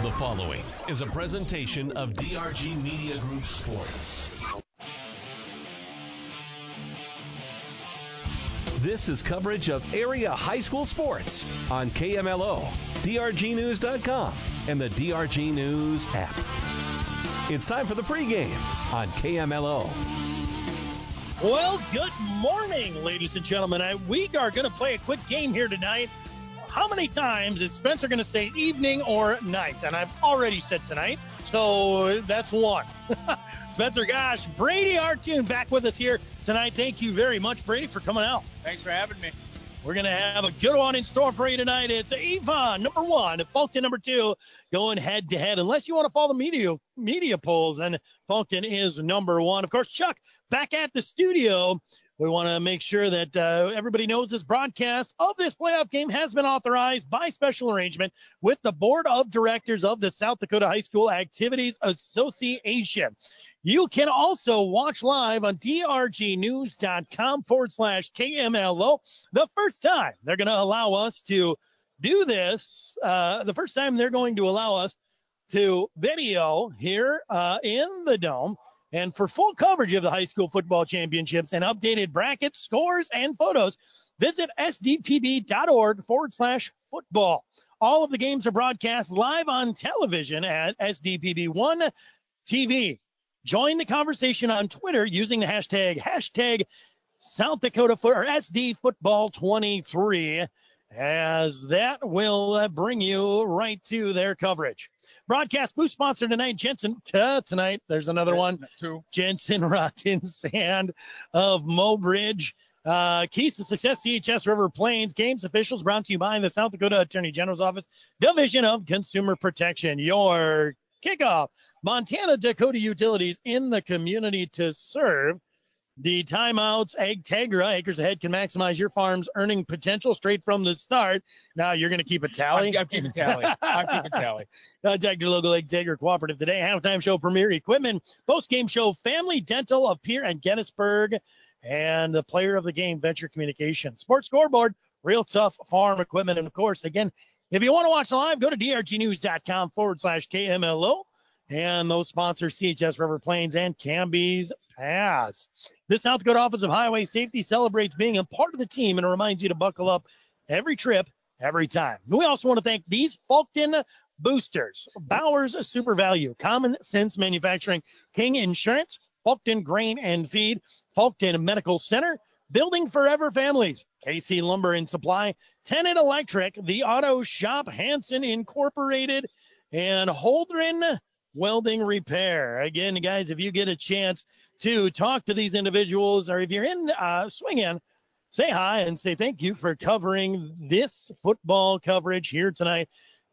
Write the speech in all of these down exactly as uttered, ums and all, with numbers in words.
The following is a presentation of D R G Media Group Sports. This is coverage of area high school sports on K M L O, D R G news dot com, and the D R G News app. It's time for the pregame on K M L O. Well, good morning, ladies and gentlemen. I, we are going to play a quick game here tonight. How many times is Spencer going to say evening or night? And I've already said tonight, so that's one. Spencer, gosh, Brady Artoon back with us here tonight. Thank you very much, Brady, for coming out. Thanks for having me. We're going to have a good one in store for you tonight. It's Avon, number one, and Fulton, number two, going head-to-head. Unless you want to follow the media media polls, then Fulton is number one. Of course, Chuck, back at the studio. We want to make sure that uh, everybody knows this broadcast of this playoff game has been authorized by special arrangement with the Board of Directors of the South Dakota High School Activities Association. You can also watch live on D R G news dot com forward slash K M L O. The first time they're going to allow us to do this, uh, the first time they're going to allow us to video here uh, in the Dome. And for full coverage of the high school football championships and updated brackets, scores, and photos, visit sdpb.org forward slash football. All of the games are broadcast live on television at S D P B one T V. Join the conversation on Twitter using the hashtag, hashtag South Dakota foot, or S D Football twenty-three, as that will bring you right to their coverage. Broadcast booth sponsor tonight, Jensen. Uh, tonight, there's another one. Two. Jensen Rock and Sand of Mobridge. Uh, keys to success, C H S River Plains. Games officials brought to you by the South Dakota Attorney General's Office, Division of Consumer Protection. Your kickoff, Montana Dakota Utilities in the community to serve. The timeouts, Agtegra, Acres Ahead can maximize your farm's earning potential straight from the start. Now you're going to keep a tally. I'm, I'm keeping tally. I'm keeping tally. Contact your local Agtegra Cooperative today. Halftime show, Premier Equipment. Post-game show, Family Dental of Pierre and Gettysburg. And the player of the game, Venture Communication. Sports Scoreboard, Real Tough Farm Equipment. And, of course, again, if you want to watch live, go to D R G news dot com forward slash K M L O. And those sponsors, C H S River Plains and Camby's Pass. The South Dakota Office of Highway Safety celebrates being a part of the team and reminds you to buckle up every trip, every time. We also want to thank these Fulton boosters, Bowers Super Value, Common Sense Manufacturing, King Insurance, Fulton Grain and Feed, Fulton Medical Center, Building Forever Families, K C Lumber and Supply, Tenet Electric, The Auto Shop, Hanson Incorporated, and Holdren Welding Repair. Again, guys, if you get a chance to talk to these individuals, or if you're in, uh, swing in, say hi and say thank you for covering this football coverage here tonight.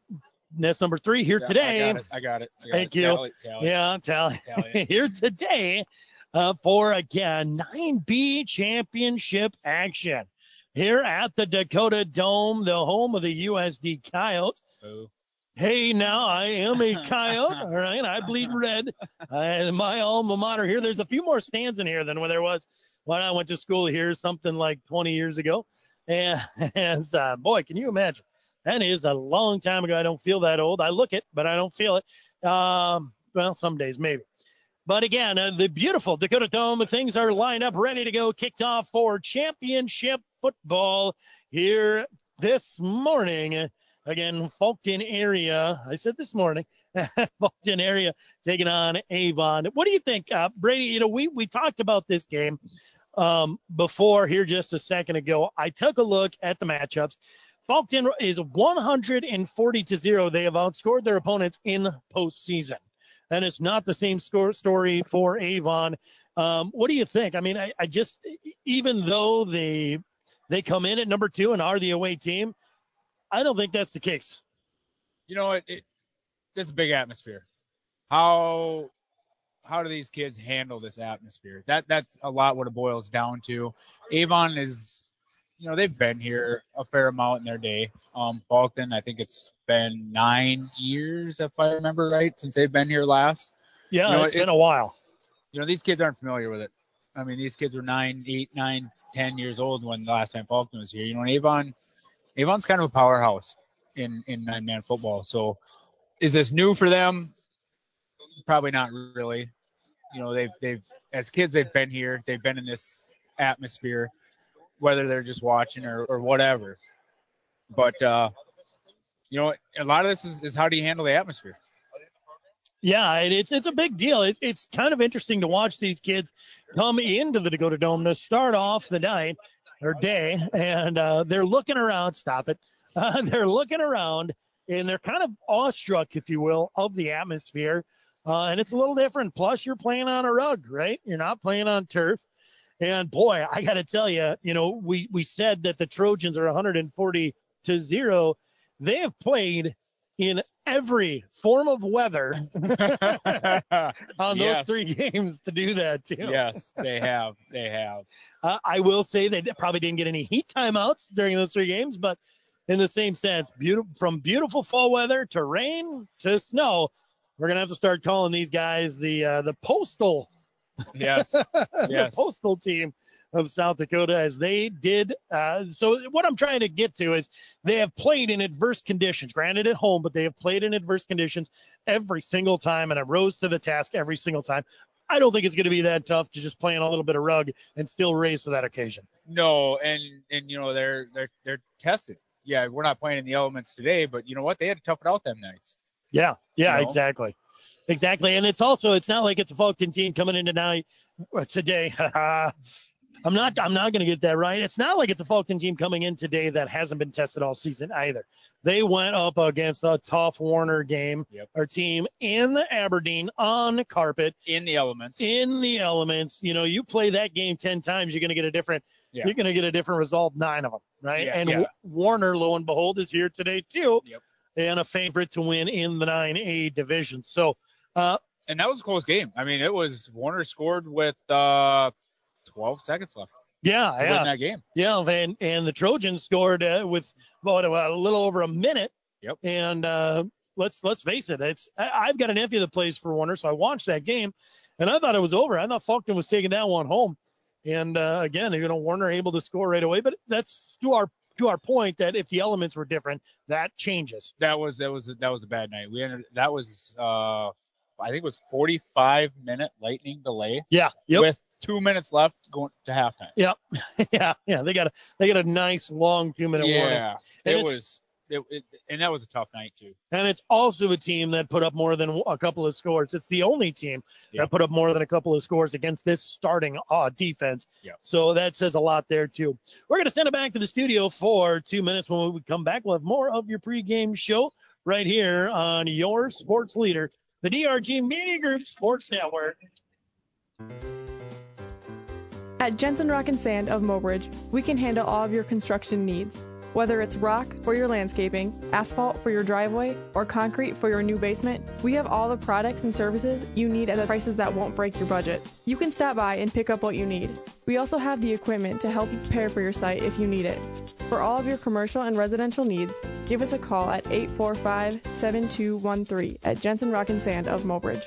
That's number three here Yeah, today. I got it. I got it. I got Thank it. you. Tally, tally. Yeah, tally. Tally. Here today uh, for, again, nine B championship action here at the Dakota Dome, the home of the U S D Coyotes. Boo. Hey, now I am a Coyote, all right? I bleed red. Uh, my alma mater here. There's a few more stands in here than when there was when I went to school here, something like twenty years ago. And, and uh, boy, can you imagine? That is a long time ago. I don't feel that old. I look it, but I don't feel it. Um, well, some days maybe. But again, uh, the beautiful Dakota Dome, things are lined up, ready to go, kicked off for championship football here this morning. Again, Fulton area, I said this morning, Fulton area taking on Avon. What do you think, uh, Brady? You know, we, we talked about this game um, before here just a second ago. I took a look at the matchups. Fulton is one hundred forty to zero. They have outscored their opponents in postseason. That is not the same score story for Avon. Um, what do you think? I mean, I, I just, even though they they come in at number two and are the away team, I don't think that's the case. You know, it, it it's a big atmosphere. How how do these kids handle this atmosphere? That that's a lot what it boils down to. Avon is, you know, they've been here a fair amount in their day. Um, Fulton, I think it's been nine years, if I remember right, since they've been here last. Yeah, you know, it's it, been a while. You know, these kids aren't familiar with it. I mean, these kids were nine, eight, nine, ten years old when the last time Fulton was here. You know, and Avon, Avon's kind of a powerhouse in in nine-man football. So is this new for them? Probably not really. You know, they've they've as kids they've been here, they've been in this atmosphere, whether they're just watching or, or whatever. But uh, you know, a lot of this is, is how do you handle the atmosphere? Yeah, it's it's a big deal. It's it's kind of interesting to watch these kids come into the Dakota Dome to start off the night or day, and uh, they're looking around. Stop it. Uh, they're looking around, and they're kind of awestruck, if you will, of the atmosphere. Uh, and it's a little different. Plus, you're playing on a rug, right? You're not playing on turf. And boy, I got to tell you, you know, we we said that the Trojans are one hundred forty to zero. They have played in every form of weather on those Yes. three games to do that too. Yes, they have. They have. Uh, I will say they probably didn't get any heat timeouts during those three games, but in the same sense, beautiful from beautiful fall weather to rain to snow, we're gonna have to start calling these guys the uh, the postal. Yes. Yes. The postal team of South Dakota, as they did. Uh, so what I'm trying to get to is they have played in adverse conditions, granted at home, but they have played in adverse conditions every single time and have rose to the task every single time. I don't think it's going to be that tough to just play in a little bit of rug and still raise to that occasion. No, and and you know they're they're they're tested. Yeah, we're not playing in the elements today, but you know what? They had to tough it out them nights. Yeah, yeah, You know? exactly. Exactly. And it's also, it's not like it's a Fulton team coming in tonight, today. I'm not, I'm not going to get that right. It's not like it's a Fulton team coming in today that hasn't been tested all season either. They went up against a tough Warner game, Yep. our team in Aberdeen on carpet, In the elements. in the elements. You know, you play that game ten times, you're going to get a different, Yeah. you're going to get a different result, nine of them. Right. Yeah, and yeah. Warner, lo and behold, is here today too. Yep. And a favorite to win in the nine A division. So, uh, And that was a close game. I mean, it was Warner scored with uh, twelve seconds left yeah, to yeah. win that game. Yeah, and and the Trojans scored uh, with about a, a little over a minute. Yep. And uh, let's let's face it, it's I, I've got a nephew that plays for Warner, so I watched that game, and I thought it was over. I thought Fulton was taking that one home, and uh, again, you know, Warner able to score right away. But that's to our to our point that if the elements were different, that changes. That was that was that was a bad night. We ended that was uh, I think it was forty-five minute lightning delay. Yeah. Yep. With two minutes left going to halftime. Yeah. yeah. Yeah. They got a they got a nice long two minute warning. Yeah, And it it's- was. It, it, and that was a tough night too. And it's also a team that put up more than a couple of scores. It's the only team Yeah. that put up more than a couple of scores against this starting uh, defense. Yeah. So that says a lot there, too. We're going to send it back to the studio for two minutes. When we come back, we'll have more of your pregame show right here on your sports leader, the D R G Media Group Sports Network. At Jensen Rock and Sand of Mobridge, we can handle all of your construction needs. Whether it's rock for your landscaping, asphalt for your driveway, or concrete for your new basement, we have all the products and services you need at the prices that won't break your budget. You can stop by and pick up what you need. We also have the equipment to help you prepare for your site if you need it. For all of your commercial and residential needs, give us a call at eight four five, seven two one three at Jensen Rock and Sand of Mobridge.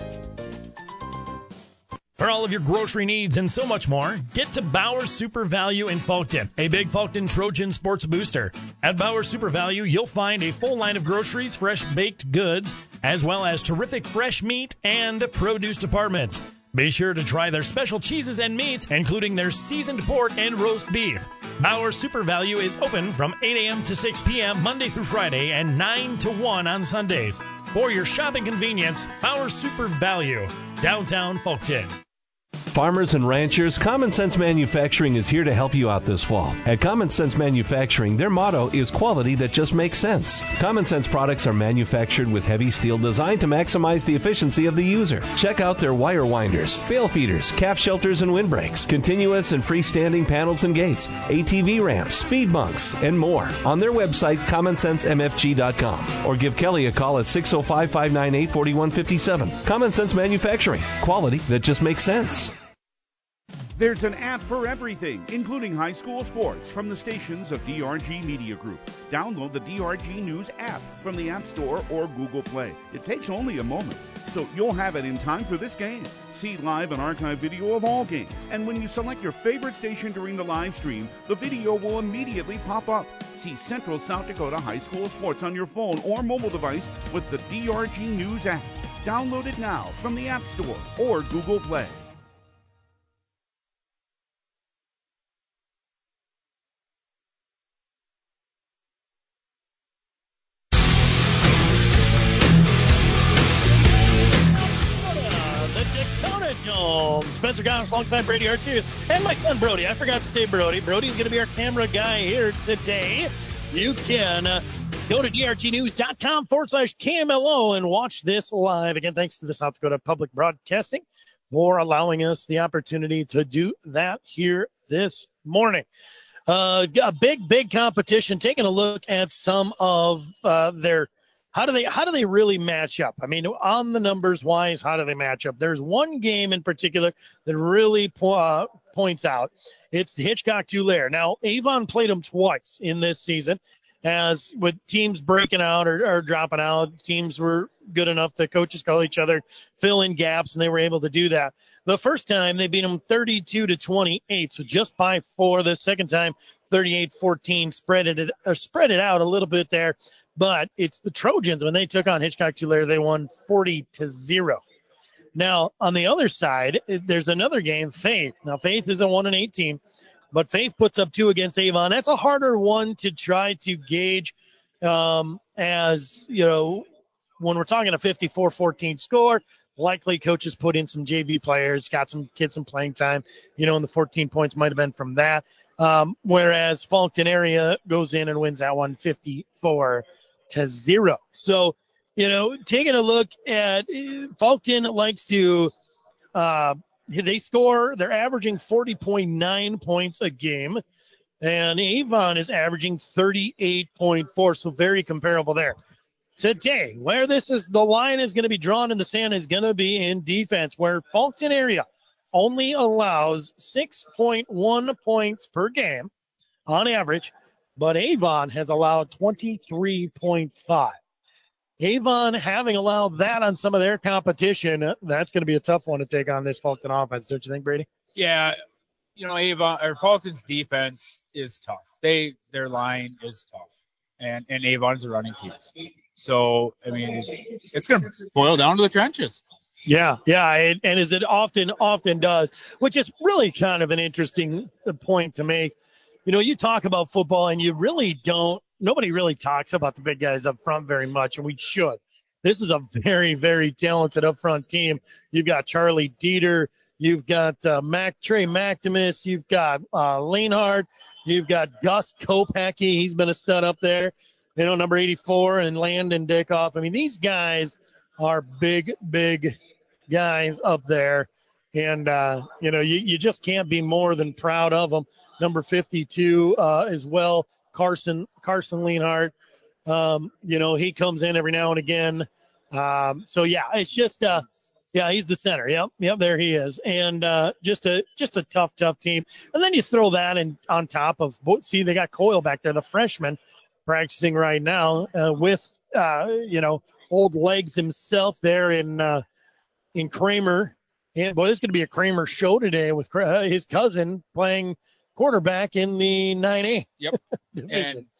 For all of your grocery needs and so much more, get to Bauer Super Value in Fulton, a big Fulton Trojan sports booster. At Bauer Super Value, you'll find a full line of groceries, fresh baked goods, as well as terrific fresh meat and produce departments. Be sure to try their special cheeses and meats, including their seasoned pork and roast beef. Bauer Super Value is open from eight a.m. to six p.m. Monday through Friday and nine to one on Sundays. For your shopping convenience, Bauer Super Value, downtown Fulton. Farmers and ranchers, Common Sense Manufacturing is here to help you out this fall. At Common Sense Manufacturing, their motto is quality that just makes sense. Common Sense products are manufactured with heavy steel designed to maximize the efficiency of the user. Check out their wire winders, bale feeders, calf shelters and windbreaks, continuous and freestanding panels and gates, A T V ramps, speed bunks, and more on their website, common sense m f g dot com, or give Kelly a call at six oh five, five nine eight, four one five seven. Common Sense Manufacturing, quality that just makes sense. There's an app for everything, including high school sports from the stations of D R G Media Group. Download the D R G News app from the App Store or Google Play. It takes only a moment, so you'll have it in time for this game. See live and archive video of all games, and when you select your favorite station during the live stream, the video will immediately pop up. See Central South Dakota high school sports on your phone or mobile device with the D R G News app. Download it now from the App Store or Google Play. Spencer Gons alongside Brady Hart too, and my son Brody. I forgot to say Brody. Brody's going to be our camera guy here today. You can uh, go to drgnews.com forward slash KMLO and watch this live. Again, thanks to the South Dakota Public Broadcasting for allowing us the opportunity to do that here this morning. Uh, a big, big competition. Taking a look at some of uh, their How do they how do they really match up? I mean, on the numbers wise, how do they match up? There's one game in particular that really po- uh, points out. It's the Hitchcock-Tulare. Now, Avon played them twice in this season, as with teams breaking out or, or dropping out. Teams were good enough to coaches call each other, fill in gaps, and they were able to do that. The first time they beat them thirty-two to twenty-eight, so just by four. The second time, thirty-eight fourteen, spread it or spread it out a little bit there. But it's the Trojans. When they took on Hitchcock-Tulare, they won forty to zero. Now, on the other side, there's another game, Faith. Now, Faith is a one and eight team, but Faith puts up two against Avon. That's a harder one to try to gauge um, as, you know, when we're talking a fifty-four fourteen score, likely coaches put in some J V players, got some kids some playing time, you know, and the fourteen points might have been from that. Um, whereas Fulton area goes in and wins that one fifty-four to zero. So, you know, taking a look at Fulton likes to, uh, they score, they're averaging forty point nine points a game, and Avon is averaging thirty-eight point four. So very comparable there. Today, where this is, the line is going to be drawn in the sand is going to be in defense, where Fulton area only allows six point one points per game on average, but Avon has allowed twenty-three point five. Avon having allowed that on some of their competition, that's going to be a tough one to take on this Fulton offense, don't you think, Brady? Yeah, you know, Avon or Fulton's defense is tough. They their line is tough, and and Avon's a running team. So I mean, it's going to boil down to the trenches. Yeah, yeah, and, and as it often, often does, which is really kind of an interesting point to make. You know, you talk about football, and you really don't, nobody really talks about the big guys up front very much, and we should. This is a very, very talented up front team. You've got Charlie Dieter, you've got uh, Mac Trey McDemus, you've got uh, Lanehart, you've got Gus Kopecky. He's been a stud up there. You know, number eighty-four, and Landon Dickoff. I mean, these guys are big, big guys up there. And, uh, you know, you, you just can't be more than proud of them. Number fifty-two uh, as well, Carson Carson Leonhardt. Um, you know, he comes in every now and again. Um, so, yeah, it's just, uh, yeah, he's the center. Yep, yep, there he is. And uh, just a just a tough, tough team. And then you throw that in on top of, see, they got Coyle back there, the freshman, practicing right now uh, with, uh, you know, old legs himself there in uh, in Kramer. And, boy, this is going to be a Kramer show today with uh, his cousin playing quarterback in the nine A yep. division. And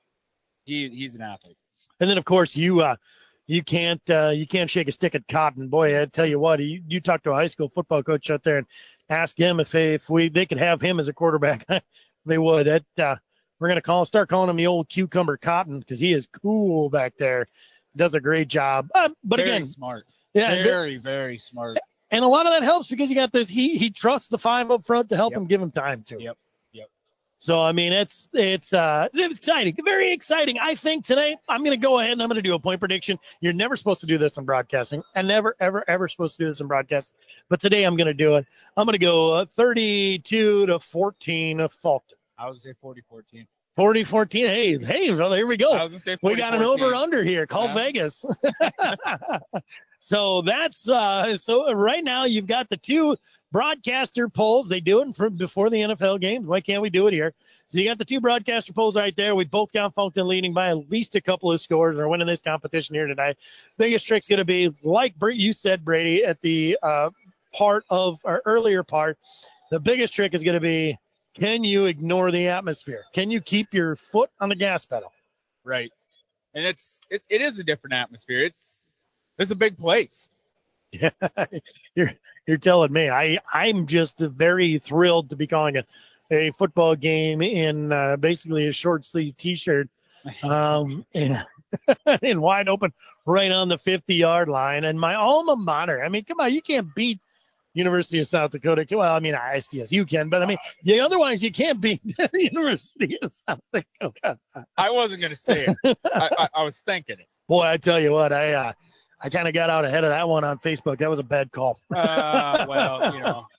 he he's an athlete. And then, of course, you uh, you can't uh, you can't shake a stick at Cotton. Boy, I tell you what, you, you talk to a high school football coach out there and ask him if they, if we they could have him as a quarterback, they would. It, uh, we're going to call start calling him the old Cucumber Cotton because he is cool back there. Does a great job. Uh, but very again, smart. Yeah, very, very smart. And a lot of that helps because you got this. He he trusts the five up front to help Yep. him, give him time to. Yep. Yep. So I mean, it's it's uh it's exciting, very exciting. I think tonight I'm going to go ahead and I'm going to do a point prediction. You're never supposed to do this in broadcasting, and never ever ever supposed to do this in broadcasting. But today I'm going to do it. I'm going to go uh, thirty-two to fourteen of Fulton. I was gonna say forty fourteen. forty fourteen. Hey, hey, well, here we go. I was gonna say we got an over under here. Call Yeah. Vegas. So that's uh, so right now you've got the two broadcaster polls. They do it from before the N F L games. Why can't we do it here? So you got the two broadcaster polls right there. We both got Fulton leading by at least a couple of scores or winning this competition here tonight. Biggest trick's going to be, like you said, Brady, at the uh, part of our earlier part, the biggest trick is going to be, can you ignore the atmosphere? Can you keep your foot on the gas pedal? Right. And it's it, it is a different atmosphere. It's it's a big place. Yeah, you're you're telling me. I I'm just very thrilled to be calling a, a football game in uh, basically a short sleeve T-shirt, um, and in wide open right on the fifty yard line, and my alma mater. I mean, come on, you can't beat University of South Dakota. Well, I mean, S D S you can, but I mean, yeah, otherwise you can't beat University of South Dakota. I wasn't going to say it. I, I, I was thinking it. Boy, I tell you what, I uh, I kind of got out ahead of that one on Facebook. That was a bad call. Uh, well, you know.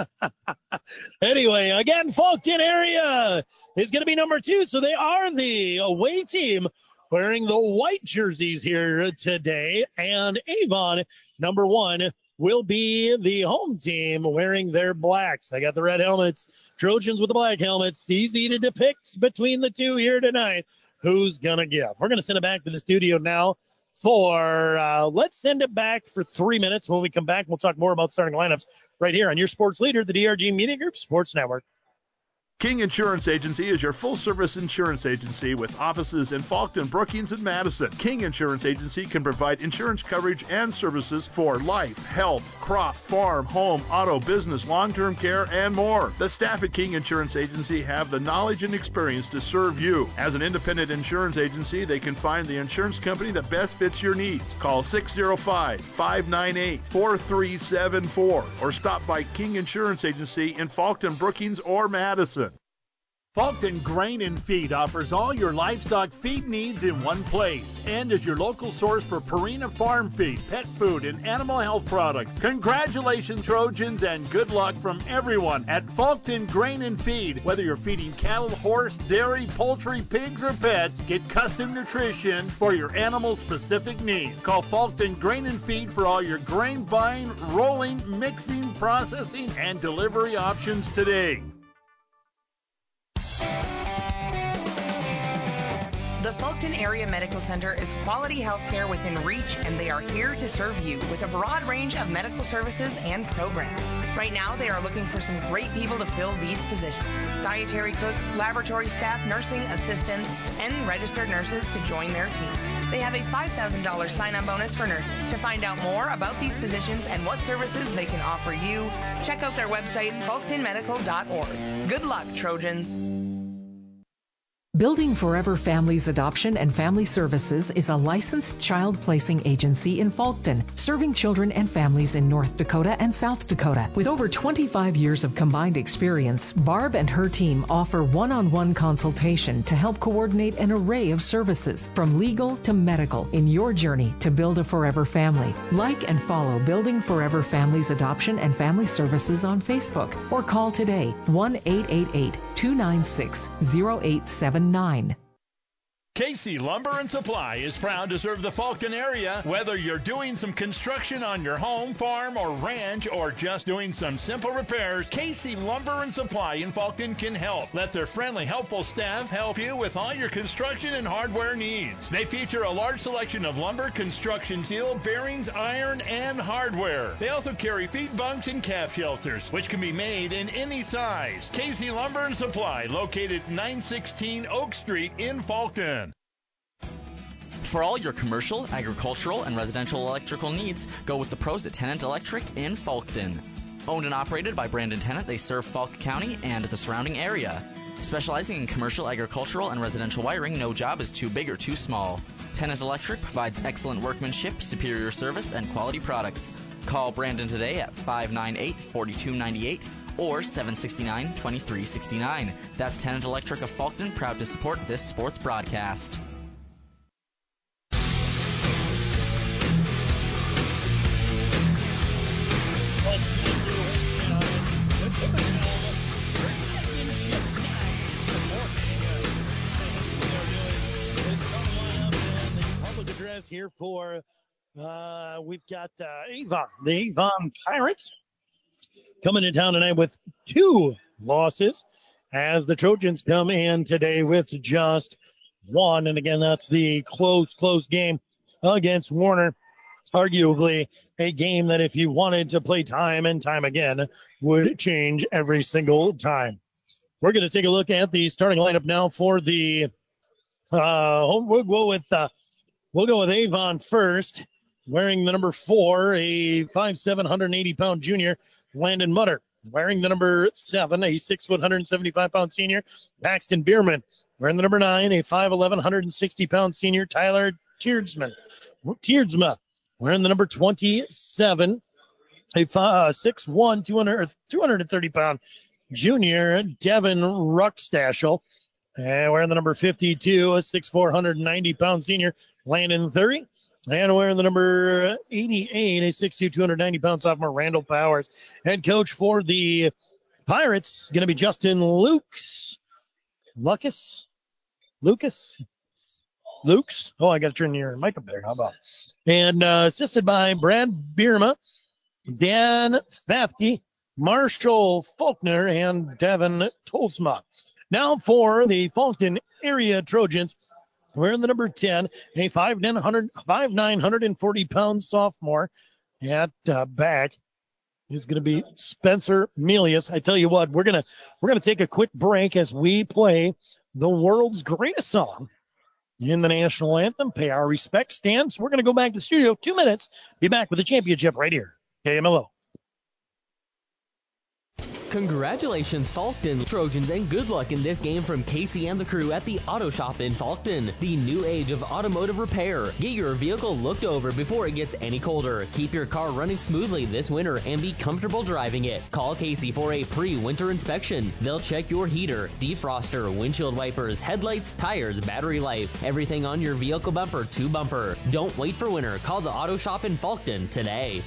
Anyway, again, Fulton area is going to be number two, so they are the away team wearing the white jerseys here today, and Avon, number one, will be the home team wearing their blacks. They got the red helmets, Trojans with the black helmets. Easy to depict between the two here tonight. Who's going to give? We're going to send it back to the studio now for, uh, let's send it back for three minutes. When we come back, we'll talk more about starting lineups right here on your sports leader, the D R G Media Group Sports Network. King Insurance Agency is your full-service insurance agency with offices in Fulton, Brookings, and Madison. King Insurance Agency can provide insurance coverage and services for life, health, crop, farm, home, auto, business, long-term care, and more. The staff at King Insurance Agency have the knowledge and experience to serve you. As an independent insurance agency, they can find the insurance company that best fits your needs. Call six oh five, five nine eight, four three seven four or stop by King Insurance Agency in Fulton, Brookings, or Madison. Fulton Grain and Feed offers all your livestock feed needs in one place and is your local source for Purina farm feed, pet food, and animal health products. Congratulations, Trojans, and good luck from everyone at Fulton Grain and Feed. Whether you're feeding cattle, horse, dairy, poultry, pigs, or pets, get custom nutrition for your animal-specific needs. Call Fulton Grain and Feed for all your grain buying, rolling, mixing, processing, and delivery options today. The Fulton Area Medical Center is quality health care within reach, and they are here to serve you with a broad range of medical services and programs. Right now, they are looking for some great people to fill these positions. Dietary cook, laboratory staff, nursing assistants, and registered nurses to join their team. They have a five thousand dollars sign-on bonus for nurses. To find out more about these positions and what services they can offer you, check out their website, fulton medical dot org. Good luck, Trojans. Building Forever Families Adoption and Family Services is a licensed child placing agency in Fulton, serving children and families in North Dakota and South Dakota. With over twenty-five years of combined experience, Barb and her team offer one-on-one consultation to help coordinate an array of services, from legal to medical, in your journey to build a forever family. Like and follow Building Forever Families Adoption and Family Services on Facebook, or call today one eight eight eight, two nine six, zero eight seven nine. Casey Lumber and Supply is proud to serve the Fulton area. Whether you're doing some construction on your home, farm, or ranch, or just doing some simple repairs, Casey Lumber and Supply in Fulton can help. Let their friendly, helpful staff help you with all your construction and hardware needs. They feature a large selection of lumber, construction steel, bearings, iron, and hardware. They also carry feed bunks and calf shelters, which can be made in any size. Casey Lumber and Supply, located nine sixteen Oak Street in Fulton. For all your commercial, agricultural, and residential electrical needs, go with the pros at Tennant Electric in Fulton. Owned and operated by Brandon Tennant, they serve Falk County and the surrounding area. Specializing in commercial, agricultural, and residential wiring, no job is too big or too small. Tennant Electric provides excellent workmanship, superior service, and quality products. Call Brandon today at five nine eight, four two nine eight or seven six nine, two three six nine. That's Tennant Electric of Fulton, proud to support this sports broadcast. Address here for Uh, we've got uh, Avon, the Avon Pirates, coming to town tonight with two losses as the Trojans come in today with just one. And again, that's the close, close game against Warner. Arguably a game that if you wanted to play time and time again would change every single time. We're going to take a look at the starting lineup now for the uh, we'll go with uh, we'll go with Avon first, wearing the number four, a five seven, one hundred eighty pound junior, Landon Mutter. Wearing the number seven, a six foot, one hundred seventy-five pound senior, Paxton Bierman. Wearing the number nine, a five eleven, one hundred sixty pound senior, Tyler Tierdsman. Tierdsma. Wearing the number twenty-seven, a six one, two hundred, two hundred thirty pound junior, Devin Ruckstashel. And wearing the number fifty-two, a six four, one hundred ninety pound senior, Landon Thury. And wearing the number eighty-eight, a six two, two hundred ninety pound sophomore, Randall Powers. Head coach for the Pirates is going to be Justin Lukes. Lucas? Lucas? Lukes? Oh, I got to turn your mic up there. How about? And uh, assisted by Brad Bierma, Dan Fathke, Marshall Faulkner, and Devin Tolsma. Now for the Fulton area Trojans, wearing the number ten, a five nine, one hundred forty pound sophomore at uh, back is going to be Spencer Melius. I tell you what, we're gonna we're gonna take a quick break as we play the world's greatest song in the national anthem. Pay our respects, Stan. So we're gonna go back to the studio. Two minutes. Be back with the championship right here. K M L O. Congratulations, Falkton Trojans, and good luck in this game from Casey and the crew at the Auto Shop in Falkton, the new age of automotive repair. Get your vehicle looked over before it gets any colder. Keep your car running smoothly this winter and be comfortable driving it. Call Casey for a pre-winter inspection. They'll check your heater, defroster, windshield wipers, headlights, tires, battery life, everything on your vehicle bumper to bumper. Don't wait for winter. Call the Auto Shop in Falkton today.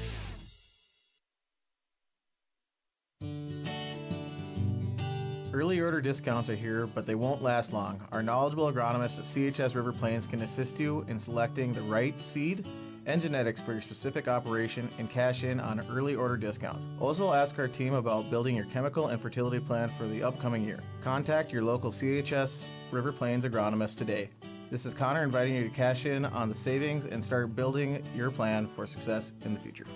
Early order discounts are here, but they won't last long. Our knowledgeable agronomists at C H S River Plains can assist you in selecting the right seed and genetics for your specific operation and cash in on early order discounts. Also ask our team about building your chemical and fertility plan for the upcoming year. Contact your local C H S River Plains agronomist today. This is Connor inviting you to cash in on the savings and start building your plan for success in the future.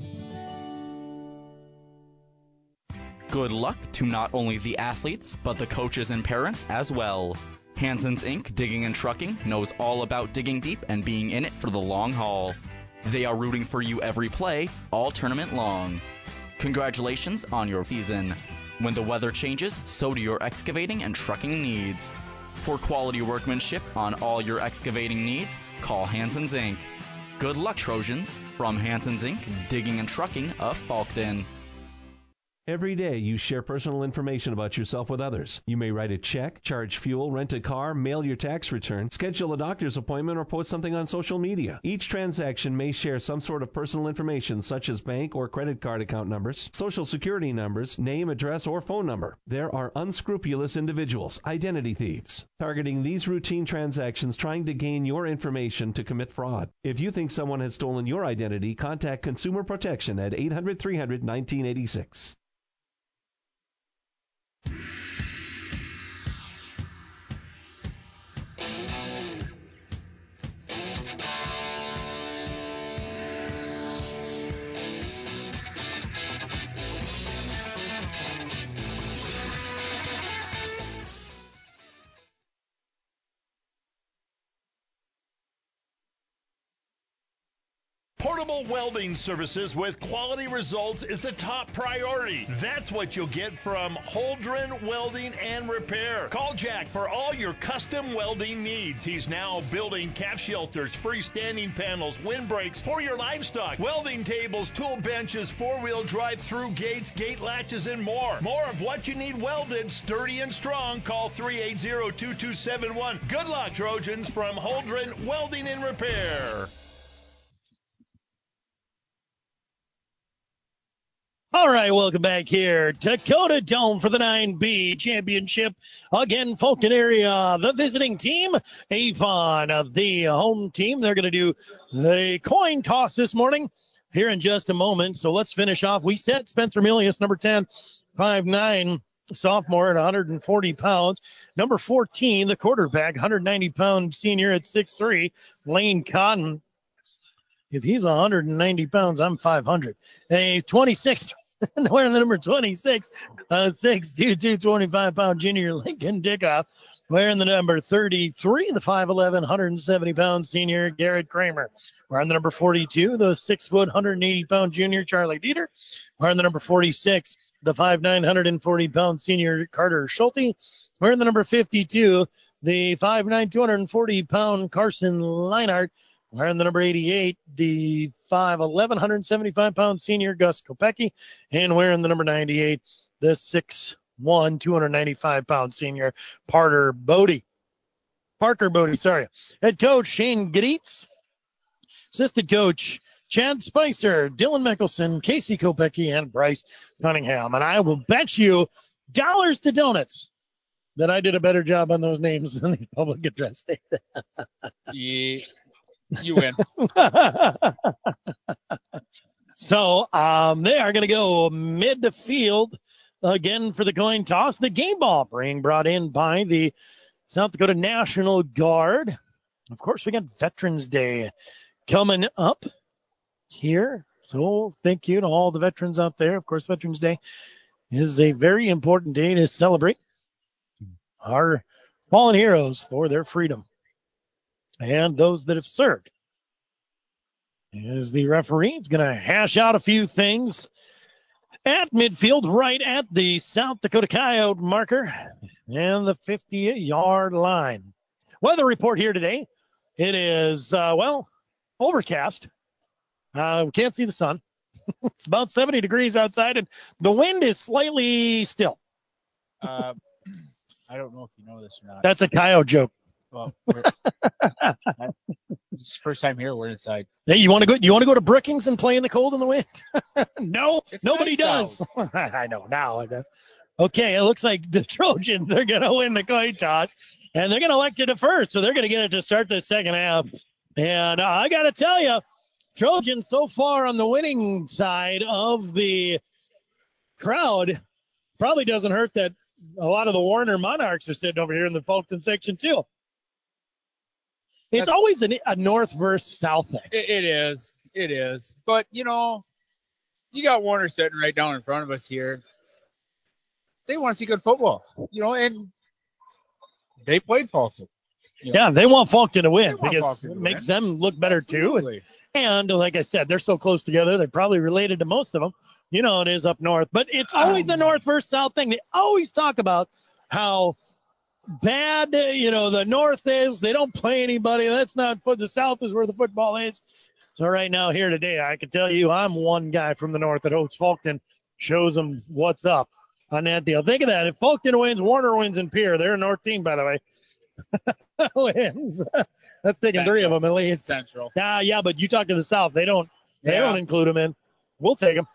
Good luck to not only the athletes, but the coaches and parents as well. Hanson's Incorporated Digging and Trucking knows all about digging deep and being in it for the long haul. They are rooting for you every play, all tournament long. Congratulations on your season. When the weather changes, so do your excavating and trucking needs. For quality workmanship on all your excavating needs, call Hanson's Incorporated. Good luck, Trojans, from Hanson's Incorporated Digging and Trucking of Falkton. Every day you share personal information about yourself with others. You may write a check, charge fuel, rent a car, mail your tax return, schedule a doctor's appointment, or post something on social media. Each transaction may share some sort of personal information such as bank or credit card account numbers, social security numbers, name, address, or phone number. There are unscrupulous individuals, identity thieves, targeting these routine transactions trying to gain your information to commit fraud. If you think someone has stolen your identity, contact Consumer Protection at eight hundred, three hundred, nineteen eighty-six. Portable welding services with quality results is a top priority. That's what you'll get from Holdren Welding and Repair. Call Jack for all your custom welding needs. He's now building calf shelters, freestanding panels, windbreaks for your livestock, welding tables, tool benches, four-wheel drive through gates, gate latches, and more. More of what you need welded, sturdy and strong. Call three eight zero, two two seven one. Good luck, Trojans, from Holdren Welding and Repair. All right, welcome back here. Dakota Dome for the nine B championship. Again, Fulton area, the visiting team. Avon, the home team. They're going to do the coin toss this morning here in just a moment. So let's finish off. We set Spencer Milius, number ten, five nine, sophomore at one hundred forty pounds. Number fourteen, the quarterback, one hundred ninety pound senior at six three, Lane Cotton. If he's one hundred ninety pounds, I'm five hundred. A twenty-six, wearing the number twenty-six, uh, six two, two twenty-five pound junior Lincoln Dickoff. Wearing the number thirty-three, the five eleven, one hundred seventy pound senior Garrett Kramer. Wearing the number forty-two, the six foot, one hundred eighty pound junior Charlie Dieter. Wearing the number forty-six, the five nine, one hundred forty pound senior Carter Schulte. Wearing the number fifty-two, the five nine, two hundred forty pound Carson Leinart. Wearing the number eighty-eight, the five eleven, one hundred seventy-five pound senior Gus Kopecki. And wearing the number ninety-eight, the six one, two hundred ninety-five pound senior Parker Bodie. Parker Bodie, sorry. Head coach Shane Gritz. Assistant coach Chad Spicer, Dylan Mickelson, Casey Kopecki, and Bryce Cunningham. And I will bet you dollars to donuts that I did a better job on those names than the public address did. Yeah. You win. So um, they are going to go midfield again for the coin toss. The game ball being brought in by the South Dakota National Guard. Of course, we got Veterans Day coming up here. So thank you to all the veterans out there. Of course, Veterans Day is a very important day to celebrate our fallen heroes for their freedom and those that have served. As the referee is going to hash out a few things at midfield, right at the South Dakota Coyote marker and the fifty-yard line. Weather report here today. It is, uh, well, overcast. Uh, we can't see the sun. It's about seventy degrees outside, and the wind is slightly still. Uh, I don't know if you know this or not. That's a coyote joke. Well, this is the first time here. We're inside. Hey, you want to go? You want to go to Brookings and play in the cold and the wind? No, It's nobody nice does. I know now. It does. Okay, it looks like the Trojans are going to win the coin toss, and they're going to elect it to first, so they're going to get it to start the second half. And uh, I got to tell you, Trojans so far on the winning side of the crowd. Probably doesn't hurt that a lot of the Warner Monarchs are sitting over here in the Fulton section too. It's That's, always an, a north versus south thing. It, it is. It is. But, you know, you got Warner sitting right down in front of us here. They want to see good football, you know, and they played Fulton. You know. Yeah, they want Fulton to win because Fulton it to makes win. them look better Absolutely. too. And, and like I said, they're so close together. They're probably related to most of them. You know, it is up north. But it's always a north versus south thing. They always talk about how bad, you know, the north is. They don't play anybody. That's not foot. The south is where the football is. So right now here today, I can tell you I'm one guy from the north that hopes Fulton shows them what's up on that deal. Think of that. If Fulton wins, Warner wins, and Pierre, they're a north team, by the way. Wins. That's taking Central. three of them at least. Central. Ah, yeah, but you talk to the south. They don't. They Yeah. don't include them in. We'll take them.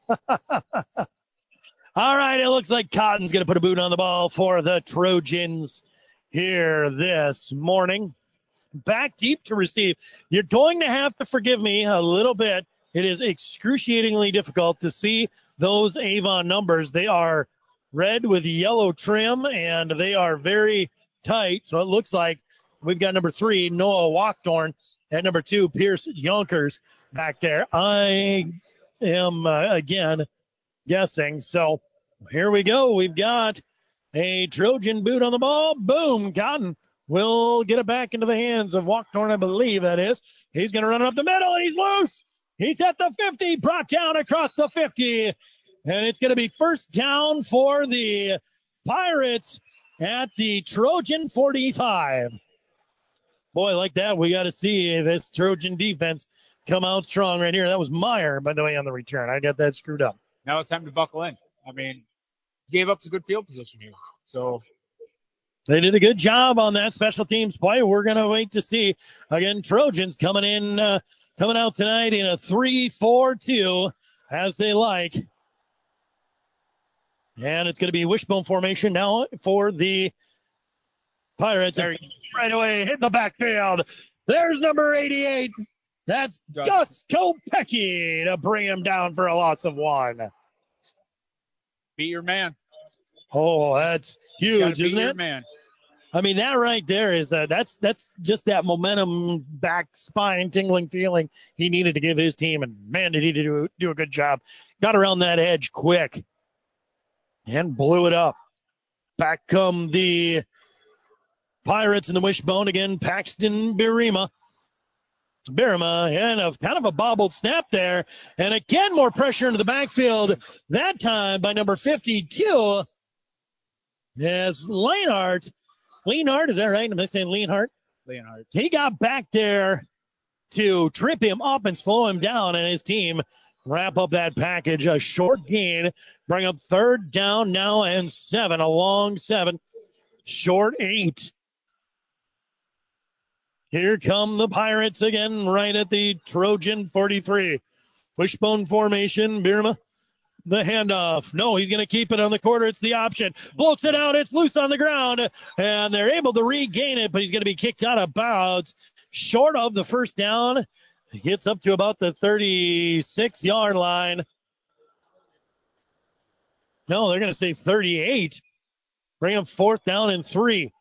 All right, it looks like Cotton's going to put a boot on the ball for the Trojans here this morning. Back deep to receive. You're going to have to forgive me a little bit. It is excruciatingly difficult to see those Avon numbers. They are red with yellow trim, and they are very tight. So it looks like we've got number three, Noah Wachtorn, and number two, Pierce Yonkers back there. I am, uh, again, guessing. So here we go. We've got a Trojan boot on the ball. Boom. Cotton will get it back into the hands of Wachtorn, I believe that is. He's going to run it up the middle, and he's loose. He's at the fifty, brought down across the fifty. And it's going to be first down for the Pirates at the Trojan forty-five. Boy, like that, we got to see this Trojan defense come out strong right here. That was Meyer, by the way, on the return. I got that screwed up. Now it's time to buckle in. I mean, gave up some good field position here. So they did a good job on that special teams play. We're going to wait to see. Again, Trojans coming in, uh, coming out tonight in a three four two, as they like. And it's going to be wishbone formation now for the Pirates. There, right away, hitting the backfield. There's number eighty-eight. That's Gus, Gus Kopecki to bring him down for a loss of one. Beat your man. Oh, that's huge, isn't it? Man. I mean, that right there is uh, that's that's just that momentum, back spine tingling feeling he needed to give his team, and man, did he do do a good job. Got around that edge quick and blew it up. Back come the Pirates in the wishbone again. Paxton Birima. Birima, and a kind of a bobbled snap there, and again more pressure into the backfield. That time by number fifty-two. Yes, Leonhardt. Leonhardt, is that right? Am I saying Leonhardt? Leonhardt. He got back there to trip him up and slow him down, and his team wrap up that package. A short gain, bring up third down now and seven, a long seven, short eight. Here come the Pirates again, right at the Trojan forty-three. Wishbone formation, Birma. The handoff. No, he's going to keep it on the quarter. It's the option. Blows it out. It's loose on the ground, and they're able to regain it, but he's going to be kicked out of bounds. Short of the first down. He gets up to about the thirty-six-yard line. No, they're going to say thirty-eight. Bring him fourth down and three.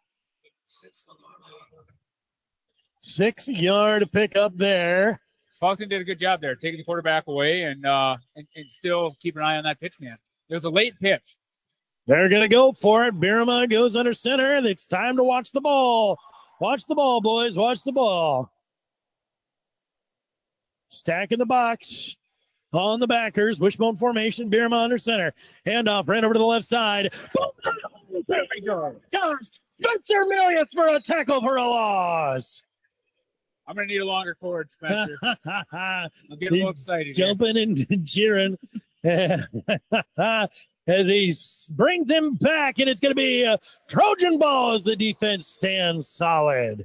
Six-yard pickup there. Faulkton did a good job there, taking the quarterback away and, uh, and and still keep an eye on that pitch man. It was a late pitch. They're going to go for it. Birima goes under center. It's time to watch the ball. Watch the ball, boys. Watch the ball. Stack in the box on the backers. Wishbone formation. Birima under center. Handoff right over to the left side. There we go. Gosh, Spencer Milius for a tackle for a loss. I'm going to need a longer cord, Spencer. I'm getting a little excited. Jumping here. and cheering. And he brings him back, and it's going to be a Trojan ball as the defense stands solid.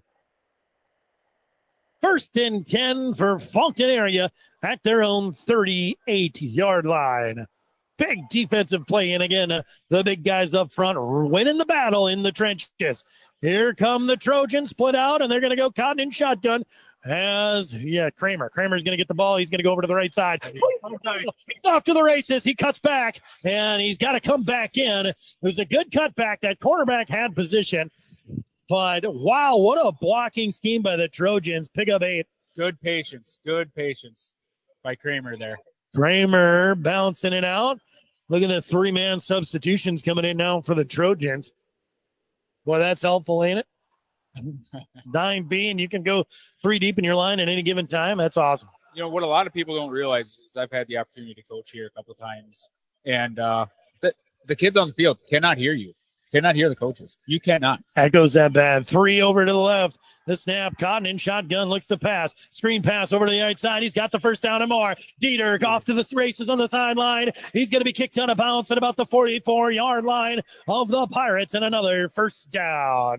First and ten for Faulkton area at their own thirty-eight-yard line. Big defensive play, and again, uh, the big guys up front winning the battle in the trenches. Here come the Trojans, split out, and they're going to go cotton and shotgun as, yeah, Kramer. Kramer's going to get the ball. He's going to go over to the right side. He's off to the races. He cuts back, and he's got to come back in. It was a good cutback. That cornerback had position. But, wow, what a blocking scheme by the Trojans. Pick up eight. Good patience. Good patience by Kramer there. Kramer bouncing it out. Look at the three-man substitutions coming in now for the Trojans. Boy, that's helpful, ain't it? Nine B, and you can go three deep in your line at any given time. That's awesome. You know, what a lot of people don't realize is I've had the opportunity to coach here a couple of times, and uh, the, the kids on the field cannot hear you. Cannot hear the coaches. You cannot. That goes that bad. Three over to the left. The snap. Cotton in shotgun. Looks to pass. Screen pass over to the right side. He's got the first down and more. Dieter off to the races on the sideline. He's going to be kicked out of bounds at about the forty-four-yard line of the Pirates, and another first down.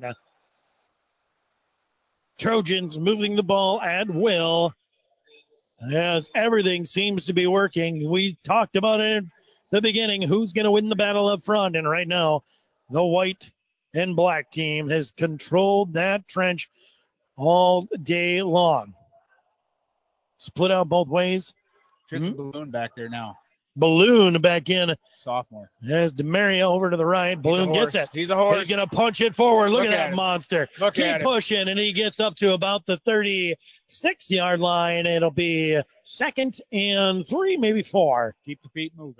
Trojans moving the ball at will as everything seems to be working. We talked about it at the beginning. Who's going to win the battle up front? And right now, the white and black team has controlled that trench all day long. Split out both ways. Tristan mm-hmm. Balloon back there now. Balloon back in. Sophomore. As DeMaria over to the right. Balloon gets it. He's a horse. He's going to punch it forward. Look, Look at, at that him. monster. Look Keep at pushing, him. And he gets up to about the thirty-six-yard line. It'll be second and three, maybe four. Keep the feet moving.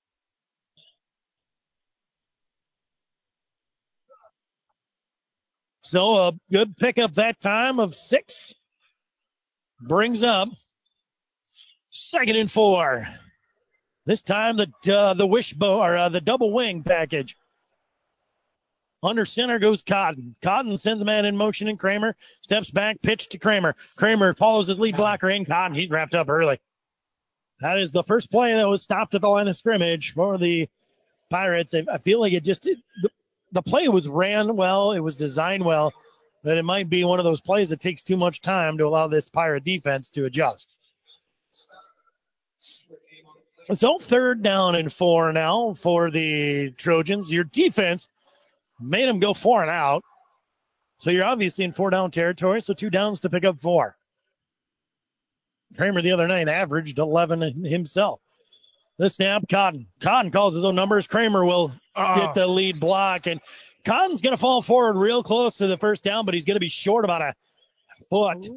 So a good pickup that time of six brings up second and four. This time the uh, the wishbone or uh, the double wing package. Under center goes Cotton. Cotton sends a man in motion, and Kramer steps back, pitch to Kramer. Kramer follows his lead blocker in. Cotton, he's wrapped up early. That is the first play that was stopped at the line of scrimmage for the Pirates. I feel like it just it, the play was ran well. It was designed well, but it might be one of those plays that takes too much time to allow this Pirate defense to adjust. So third down and four now for the Trojans. Your defense made them go four and out. So you're obviously in four down territory. So two downs to pick up four. Kramer the other night averaged eleven himself. The snap, Cotton. Cotton calls his own numbers. Kramer will oh. get the lead block. And Cotton's going to fall forward real close to the first down, but he's going to be short about a foot.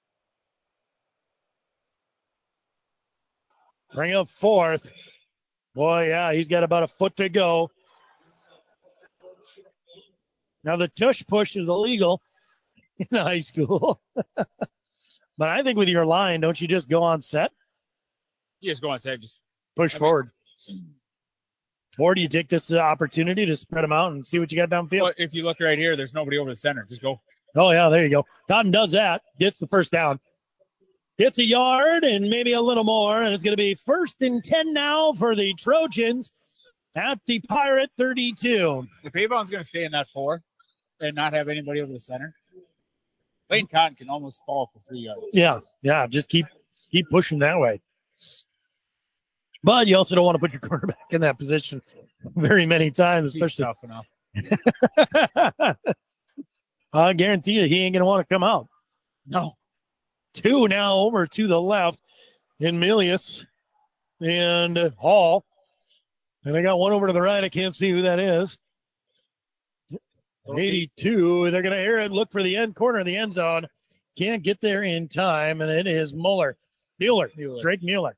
Bring up fourth. Boy, yeah, he's got about a foot to go. Now, the tush push is illegal in high school. But I think with your line, don't you just go on set? You just go on set, just push I forward. Mean, or do you take this uh, opportunity to spread them out and see what you got downfield? Well, if you look right here, there's nobody over the center. Just go. Oh, yeah, there you go. Cotton does that, gets the first down. Gets a yard and maybe a little more, and it's going to be first and ten now for the Trojans at the Pirate thirty-two. If Avon's going to stay in that four and not have anybody over the center, Lane Cotton can almost fall for three yards. Yeah, yeah, just keep keep pushing that way. But you also don't want to put your quarterback in that position very many times, especially. Tough enough. I guarantee you he ain't going to want to come out. No. Two now over to the left in Milius and Hall. And they got one over to the right. I can't see who that is. eighty-two. They're going to air it, look for the end corner of the end zone. Can't get there in time, and it is Mueller. Mueller. Mueller. Drake Mueller.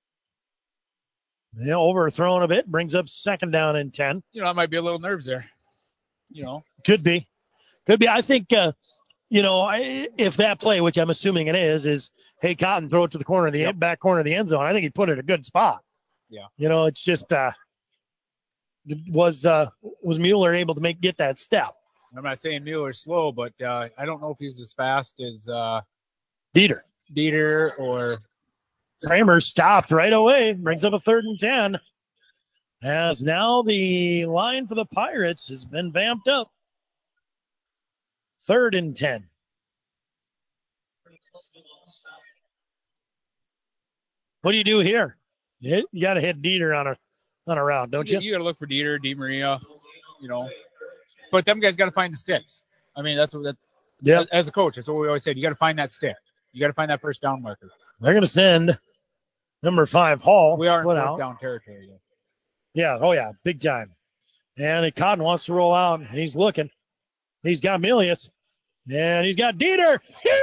Yeah, overthrown a bit. Brings up second down and ten. You know, that might be a little nerves there. You know. Could be. Could be. I think, uh, you know, I, if that play, which I'm assuming it is, is, hey, Cotton, throw it to the corner of the yep. back corner of the end zone. I think he put it in a good spot. Yeah. You know, it's just uh, was uh, was Mueller able to make get that step? I'm not saying Mueller's slow, but uh, I don't know if he's as fast as uh, Dieter. Dieter or Kramer stopped right away. Brings up a third and ten. As now the line for the Pirates has been vamped up. Third and ten. What do you do here? You, you got to hit Dieter on a on a route, don't you? You, you got to look for Dieter, Di Maria, you know. But them guys got to find the sticks. I mean, that's what that. Yeah. As, as a coach, that's what we always said. You got to find that stick. You got to find that first down marker. They're going to send number five Hall. We are in fourth out. down territory. Yet. Yeah. Oh yeah, big time. And Cotton wants to roll out, and he's looking. He's got Milius, and he's got Dieter.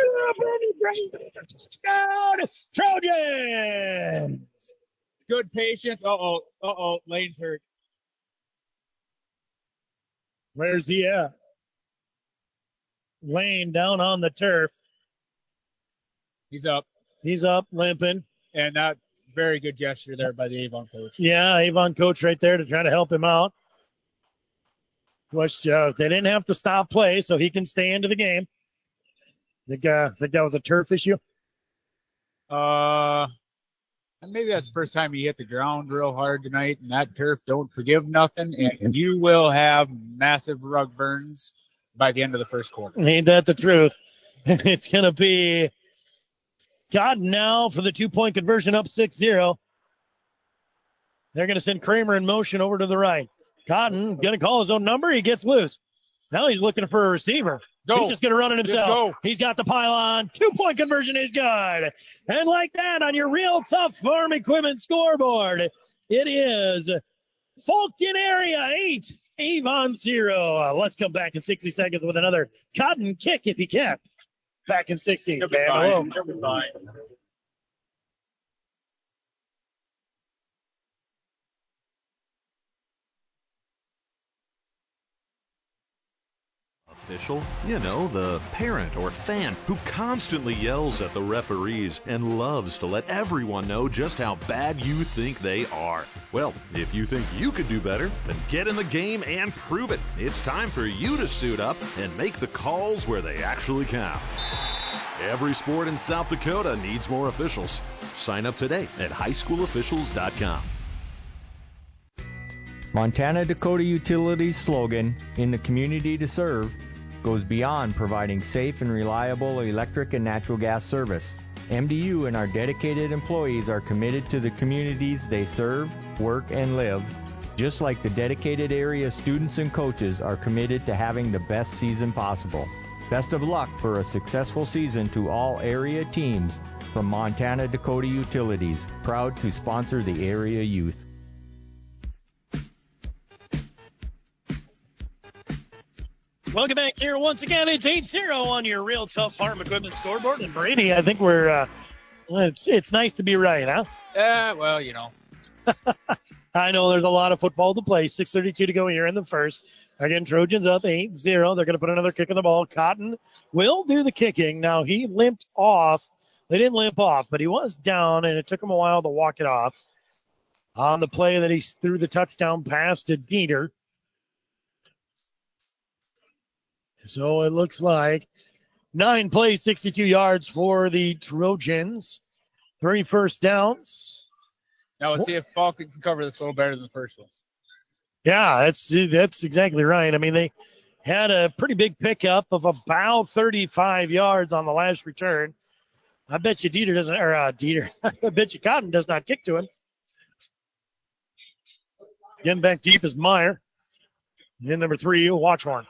Trojans. Good patience. Uh oh. Uh oh. Lane's hurt. Where's he at? Lane down on the turf. He's up. He's up, limping. And that very good gesture there by the Avon coach. Yeah, Avon coach right there to try to help him out. Which uh, they didn't have to stop play, so he can stay into the game. Think, uh, think that was a turf issue? Uh, maybe that's the first time he hit the ground real hard tonight, and that turf don't forgive nothing, and you will have massive rug burns by the end of the first quarter. Ain't that the truth? It's going to be Cotton now for the two-point conversion, up six zero. They're going to send Kramer in motion over to the right. Cotton going to call his own number. He gets loose. Now he's looking for a receiver. Go. He's just going to run it himself. He's got the pylon. Two-point conversion is good. And like that on your Real Tough Farm Equipment scoreboard, it is Fulton area eight, Avon zero. Uh, let's come back in sixty seconds with another Cotton kick if he can. Back in sixty. He'll be fine. He'll be fine. Official? You know, the parent or fan who constantly yells at the referees and loves to let everyone know just how bad you think they are. Well, if you think you could do better, then get in the game and prove it. It's time for you to suit up and make the calls where they actually count. Every sport in South Dakota needs more officials. Sign up today at high school officials dot com. Montana Dakota Utilities' slogan, "In the Community to Serve," goes beyond providing safe and reliable electric and natural gas service. M D U and our dedicated employees are committed to the communities they serve, work, and live, just like the dedicated area students and coaches are committed to having the best season possible. Best of luck for a successful season to all area teams from Montana Dakota Utilities, proud to sponsor the area youth. Welcome back here once again. It's eight zero on your Real Tough Farm Equipment scoreboard. And Brady, I think we're, uh, it's, it's nice to be right, huh? Yeah, well, you know. I know there's a lot of football to play. six thirty-two to go here in the first. Again, Trojans up eight zero. They're going to put another kick on the ball. Cotton will do the kicking. Now, he limped off. They didn't limp off, but he was down, and it took him a while to walk it off. On the play that he threw the touchdown pass to Dieter. So it looks like nine plays, sixty-two yards for the Trojans. Three first downs. Now let's see if Falcon can cover this a little better than the first one. Yeah, that's that's exactly right. I mean, they had a pretty big pickup of about thirty-five yards on the last return. I bet you Dieter doesn't, or uh, Dieter, I bet you Cotton does not kick to him. Getting back deep is Meyer. And number three, Watchhorn.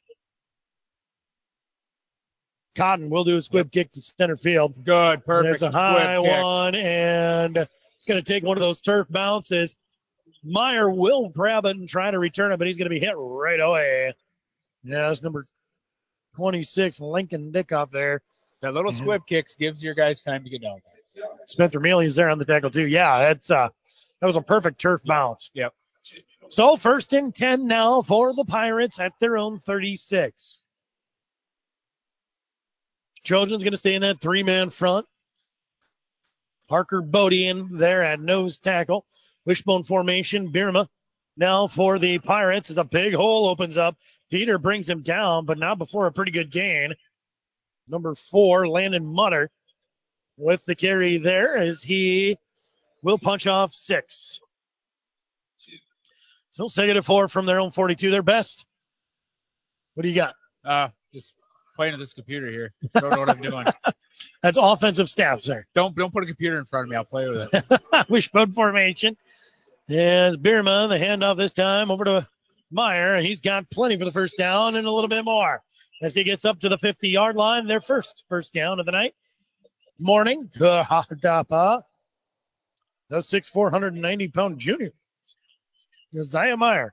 Cotton will do a squib kick to center field. Good, perfect. And it's a high one, and it's going to take one of those turf bounces. Meyer will grab it and try to return it, but he's going to be hit right away. Yeah, that's number twenty-six, Lincoln Dickoff there. That little mm-hmm. squib kicks gives your guys time to get down. Spencer Mealy is there on the tackle, too. Yeah, that's uh, that was a perfect turf bounce. Yep. So first and ten now for the Pirates at their own thirty-six. Trojans going to stay in that three-man front. Parker Bodie in there at nose tackle. Wishbone formation. Bierma now for the Pirates as a big hole opens up. Dieter brings him down, but not before a pretty good gain. Number four, Landon Mutter, with the carry there as he will punch off six. So second and four from their own forty-two. Their best. What do you got? Uh, just playing with this computer here. I don't know what I'm doing. That's offensive staff, sir. Don't don't put a computer in front of me. I'll play with it. Wishbone formation. There's Bierma, the handoff this time over to Meyer. He's got plenty for the first down and a little bit more. As he gets up to the fifty-yard line, their first first down of the night. Morning, the six four, one ninety pound junior. Isaiah Meyer.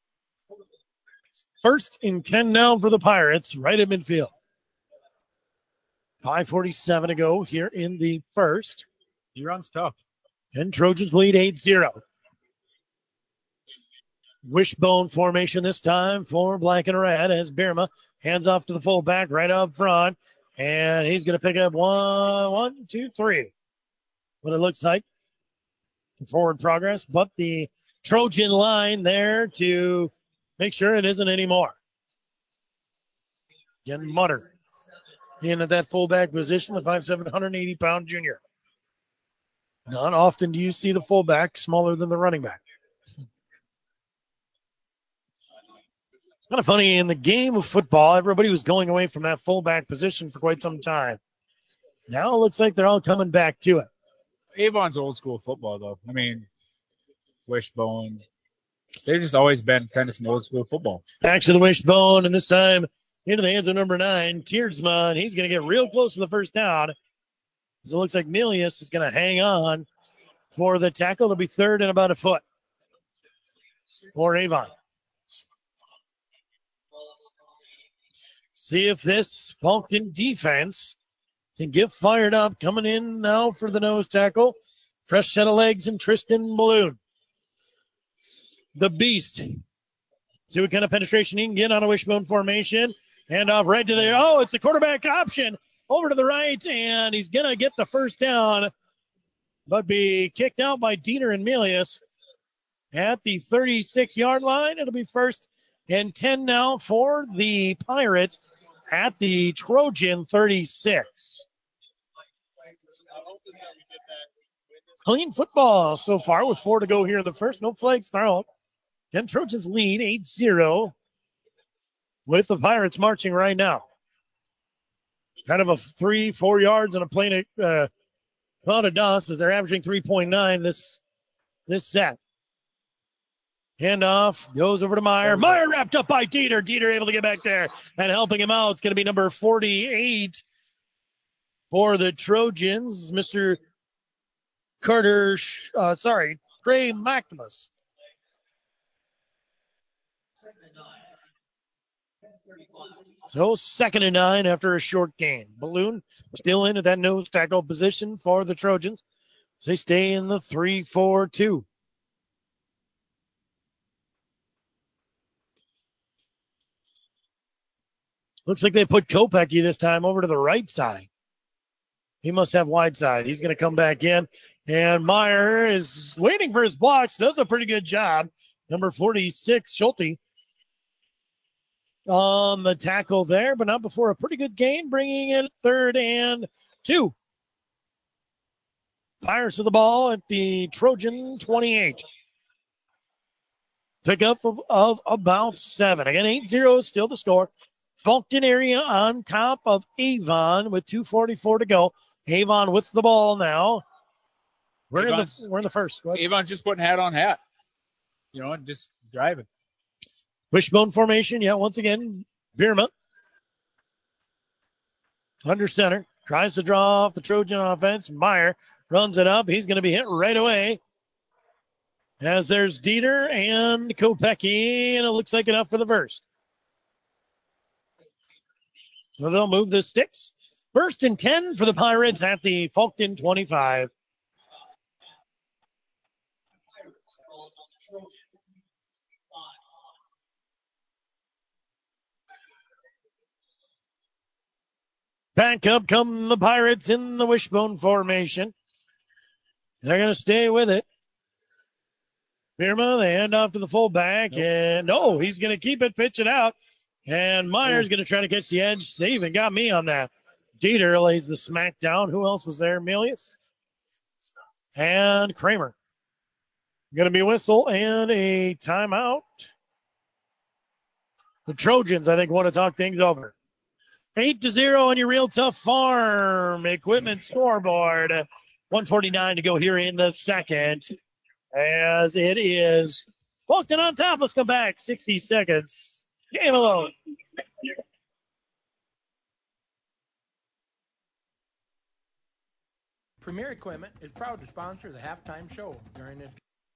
First and ten down for the Pirates, right at midfield. five forty-seven to go here in the first. He runs tough. And Trojans lead eight zero. Wishbone formation this time for black and red as Bierma hands off to the fullback right up front. And he's going to pick up one, one, two, three. What it looks like. Forward progress, but the Trojan line there to make sure it isn't anymore. Again, Mutter in at that fullback position, the five seven, one eighty pound junior. Not often do you see the fullback smaller than the running back. It's kind of funny, in the game of football, everybody was going away from that fullback position for quite some time. Now it looks like they're all coming back to it. Avon's old school football, though. I mean, Wishbone. They've just always been kind of some old school football. Back to the Wishbone, and this time into the hands of number nine, Tiersma, and he's going to get real close to the first down. So it looks like Milius is going to hang on for the tackle. It'll be third and about a foot for Avon. See if this Falcon defense can get fired up. Coming in now for the nose tackle. Fresh set of legs and Tristan Balloon. The Beast. See what kind of penetration he can get on a wishbone formation. Hand off right to the, oh, it's the quarterback option. Over to the right, and he's going to get the first down, but be kicked out by Dieter and Milius at the thirty-six-yard line. It'll be first and ten now for the Pirates at the Trojan thirty-six. Clean football so far with four to go here in the first. No flags thrown. Then Trojans lead eight zero with the Pirates marching right now. kind of a three, four yards and a plane of uh, cloud of dust as they're averaging three point nine this this set. Handoff goes over to Meyer. Meyer wrapped up by Dieter. Dieter able to get back there and helping him out. It's going to be number forty-eight for the Trojans, Mister Carter, uh, sorry, Trey McNamus. So second and nine after a short gain. Balloon still in at that nose tackle position for the Trojans. So they stay in the three four two. Looks like they put Kopecky this time over to the right side. He must have wide side. He's going to come back in. And Meyer is waiting for his blocks. Does a pretty good job. Number forty-six, Schulte, on the tackle there, but not before a pretty good gain, bringing in third and two. Fires to the ball at the Trojan twenty-eight. Pickup of, of about seven. Again, eight zero is still the score. Fulton area on top of Avon with two forty-four to go. Avon with the ball now. We're in the we're in the first. Avon's just putting hat on hat. You know, and just driving. Wishbone formation, yeah, once again, Bierma. Under center. Tries to draw off the Trojan offense. Meyer runs it up. He's going to be hit right away. As there's Dieter and Kopecky, and it looks like enough for the first. So they'll move the sticks. First and ten for the Pirates at the Fulton twenty-five. Back up come the Pirates in the wishbone formation. They're going to stay with it. Bierma, they hand off to the fullback, nope. and no, he's going to keep it, pitch it out. And Meyer's going to try to catch the edge. They even got me on that. Dieter lays the smack down. Who else was there? Milius and Kramer. Going to be a whistle and a timeout. The Trojans, I think, want to talk things over. Eight to zero on your Real Tough Farm Equipment scoreboard. one forty-nine to go here in the second. As it is Fulton on top. Let's come back. sixty seconds. Game alone. Premier Equipment is proud to sponsor the halftime show during this.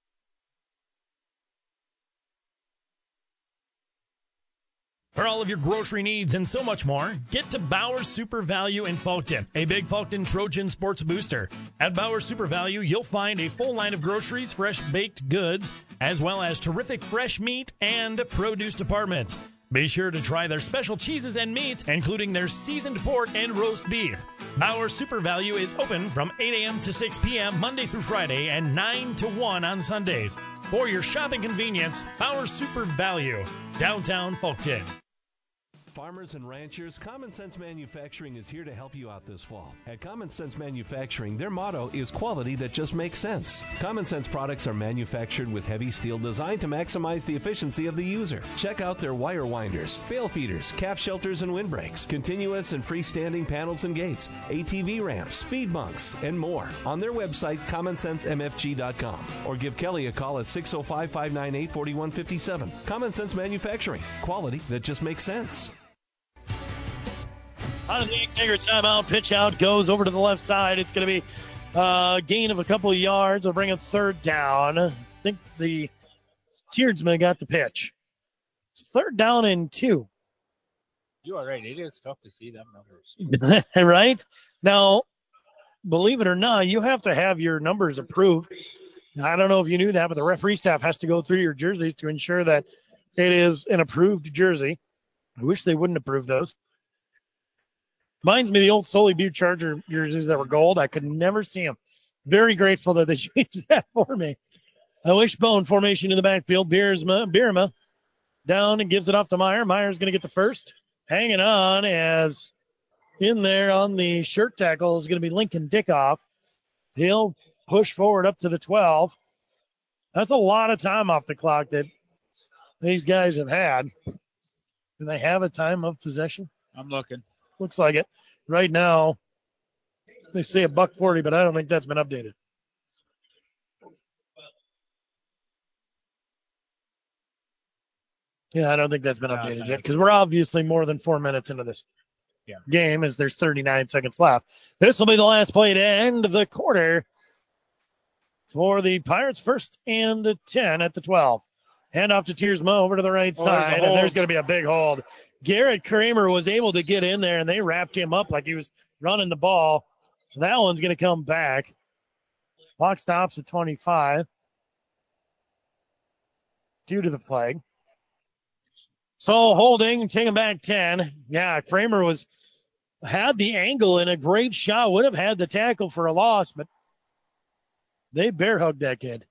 For all of your grocery needs and so much more, get to Bauer Super Value in Fulton, a big Fulton Trojan sports booster. At Bauer Super Value, you'll find a full line of groceries, fresh baked goods, as well as terrific fresh meat and produce departments. Be sure to try their special cheeses and meats, including their seasoned pork and roast beef. Bauer Super Value is open from eight a.m. to six p.m. Monday through Friday and nine to one on Sundays. For your shopping convenience, Bauer Super Value, downtown Fulton. Farmers and ranchers, Common Sense Manufacturing is here to help you out this fall. At Common Sense Manufacturing, their motto is quality that just makes sense. Common Sense products are manufactured with heavy steel designed to maximize the efficiency of the user. Check out their wire winders, bale feeders, calf shelters and windbreaks, continuous and freestanding panels and gates, A T V ramps, speed bunks, and more on their website, common sense m f g dot com, or give Kelly a call at six oh five, five nine eight, four one five seven. Common Sense Manufacturing, quality that just makes sense. Out of the Tiger timeout, pitch out goes over to the left side. It's going to be a gain of a couple of yards. We'll bring a third down. I think the Steersman got the pitch. It's third down and two. You are right. It is tough to see them numbers. Right? Now, believe it or not, you have to have your numbers approved. I don't know if you knew that, but the referee staff has to go through your jerseys to ensure that it is an approved jersey. I wish they wouldn't approve those. Reminds me of the old Sully Butte Charger jerseys that were gold. I could never see them. Very grateful that they changed that for me. A wishbone formation in the backfield. Bierma, Bierma down and gives it off to Meyer. Meyer's going to get the first. Hanging on as in there on the shirt tackle is going to be Lincoln Dickoff. He'll push forward up to the twelve. That's a lot of time off the clock that these guys have had. Do they have a time of possession? I'm looking. looks like it. Right now, they say a buck forty, but I don't think that's been updated. Yeah, I don't think that's been No, updated it's yet not. because we're obviously more than four minutes into this Yeah. game as there's thirty-nine seconds left. This will be the last play to end the quarter for the Pirates, first and ten at the twelve. Hand off to Tiersma over to the right Oh, there's a side, and hold. there's going to be a big hold. Garrett Kramer was able to get in there, and they wrapped him up like he was running the ball. So that one's going to come back. Clock stops at twenty-five. Due to the flag. So holding, taking back ten. Yeah, Kramer was had the angle and a great shot. Would have had the tackle for a loss, but they bear hugged that kid.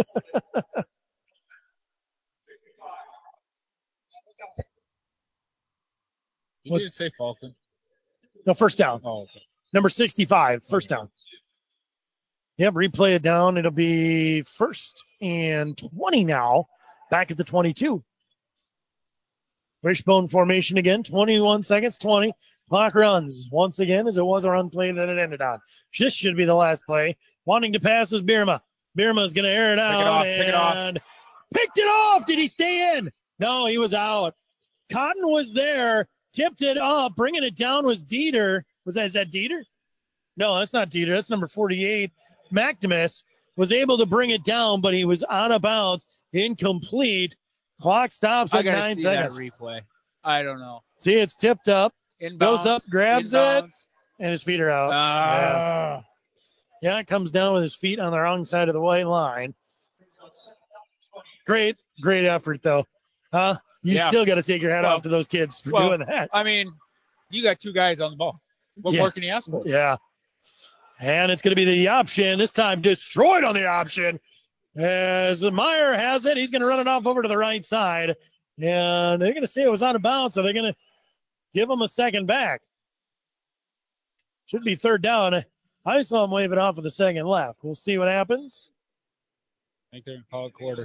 Did What- you just say Fulton? No, first down. Oh, okay. Number sixty-five, first down. Yep, replay it down. It'll be first and twenty now. Back at the twenty-two. Wishbone formation again. twenty-one seconds, twenty. Clock runs once again as it was a run play that it ended on. This should be the last play. Wanting to pass is Bierma. Bierma's going to air it out. Pick it off, pick it off. and picked it off. Did he stay in? No, he was out. Cotton was there, tipped it up. Bringing it down was Dieter. Was that, is that Dieter? No, that's not Dieter. That's number forty-eight. McNamara was able to bring it down, but he was out of bounds, incomplete. Clock stops I at gotta nine see seconds. that replay. I don't know. See, it's tipped up. Inbounds, Goes up, grabs it, inbounds. and his feet are out. Ah. yeah. yeah, it comes down with his feet on the wrong side of the white line. Great, great effort, though. Huh? You Yeah. still got to take your hat Well- off to those kids for well, doing that. I mean, you got two guys on the ball. What Yeah. more can you ask for? Yeah. And it's going to be the option, this time destroyed on the option. As Meyer has it, he's going to run it off over to the right side. And they're going to say it was out of bounds, so they're going to give him a second back. Should be third down. I saw him wave it off with a second left. We'll see what happens. I think they're going to call it quarter.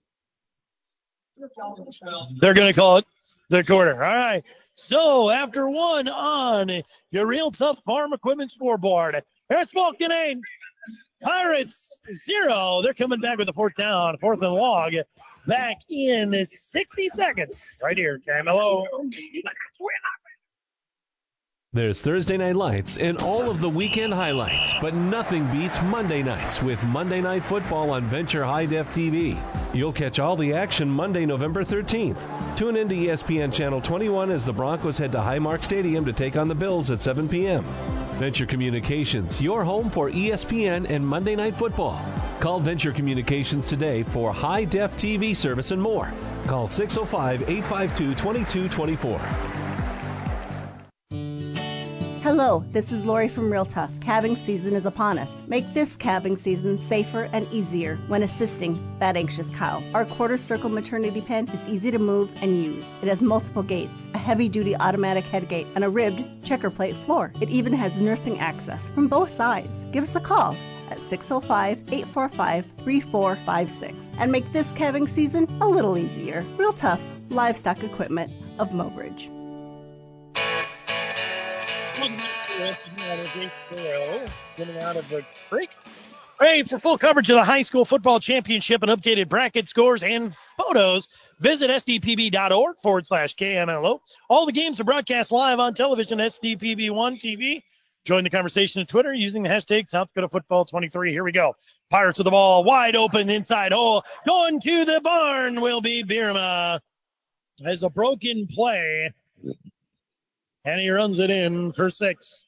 They're going to call it the quarter. All right. So after one on your Real Tough Farm Equipment scoreboard, here's Falcon eight. Pirates zero. They're coming back with a fourth down, fourth and long. Back in sixty seconds. Right here, Camelo. There's Thursday Night Lights and all of the weekend highlights, but nothing beats Monday nights with Monday Night Football on Venture High Def T V. You'll catch all the action Monday, November thirteenth. Tune in to E S P N Channel twenty-one as the Broncos head to Highmark Stadium to take on the Bills at seven p.m. Venture Communications, your home for E S P N and Monday Night Football. Call Venture Communications today for High Def T V service and more. Call six oh five, eight five two, two two two four. Hello, this is Lori from Real Tough. Calving season is upon us. Make this calving season safer and easier when assisting that anxious cow. Our quarter circle maternity pen is easy to move and use. It has multiple gates, a heavy-duty automatic head gate, and a ribbed checker plate floor. It even has nursing access from both sides. Give us a call at six oh five, eight four five, three four five six and make this calving season a little easier. Real Tough Livestock Equipment of Mobridge. Coming out of the break. Hey, for full coverage of the high school football championship and updated bracket scores and photos, visit sdpb.org forward slash KMLO. All the games are broadcast live on television, S D P B one T V. Join the conversation on Twitter using the hashtag South Dakota Football twenty-three. Here we go. Pirates with the ball, wide open inside hole. Going to the barn will be Bierma. As a broken play. And he runs it in for six.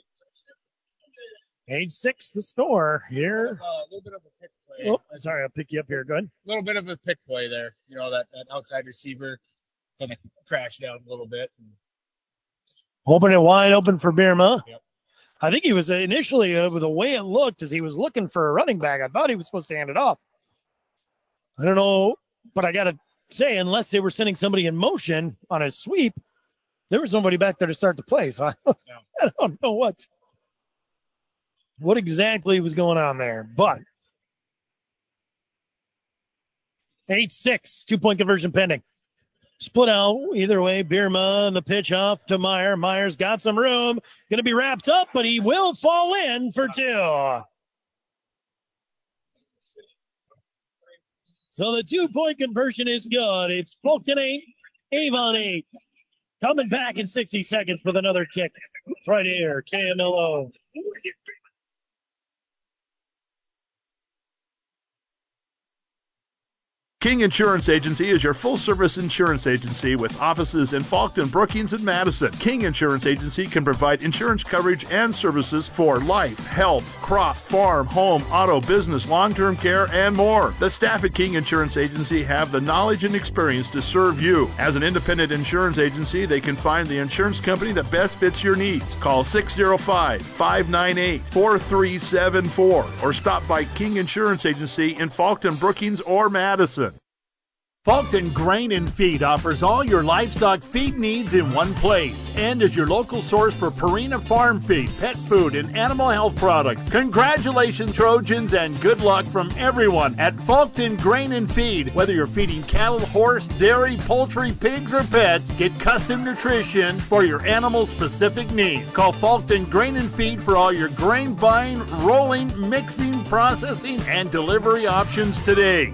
eight six the score here. A uh, little bit of a pick play. Oh, sorry, I'll pick you up here. Go ahead. A little bit of a pick play there. You know, that, that outside receiver kind of crashed down a little bit. Open it wide open for Bierma. Yep. I think he was initially, uh, with the way it looked, as he was looking for a running back, I thought he was supposed to hand it off. I don't know, but I got to say, unless they were sending somebody in motion on a sweep, there was nobody back there to start the play. So I, I don't know what, what exactly was going on there. But eight six, two-point conversion pending. split out either way. Bierma and the pitch off to Meyer. Meyer's got some room. Going to be wrapped up, but he will fall in for two. So the two-point conversion is good. It's Fulton eight, Avon eight. Coming back in sixty seconds with another kick right here. K M L O. King Insurance Agency is your full-service insurance agency with offices in Faulkton, Brookings, and Madison. King Insurance Agency can provide insurance coverage and services for life, health, crop, farm, home, auto, business, long-term care, and more. The staff at King Insurance Agency have the knowledge and experience to serve you. As an independent insurance agency, they can find the insurance company that best fits your needs. Call six oh five, five nine eight, four three seven four or stop by King Insurance Agency in Faulkton, Brookings, or Madison. Faulkton Grain and Feed offers all your livestock feed needs in one place and is your local source for Purina farm feed, pet food, and animal health products. Congratulations, Trojans, and good luck from everyone at Faulkton Grain and Feed. Whether you're feeding cattle, horse, dairy, poultry, pigs, or pets, get custom nutrition for your animal-specific needs. Call Faulkton Grain and Feed for all your grain buying, rolling, mixing, processing, and delivery options today.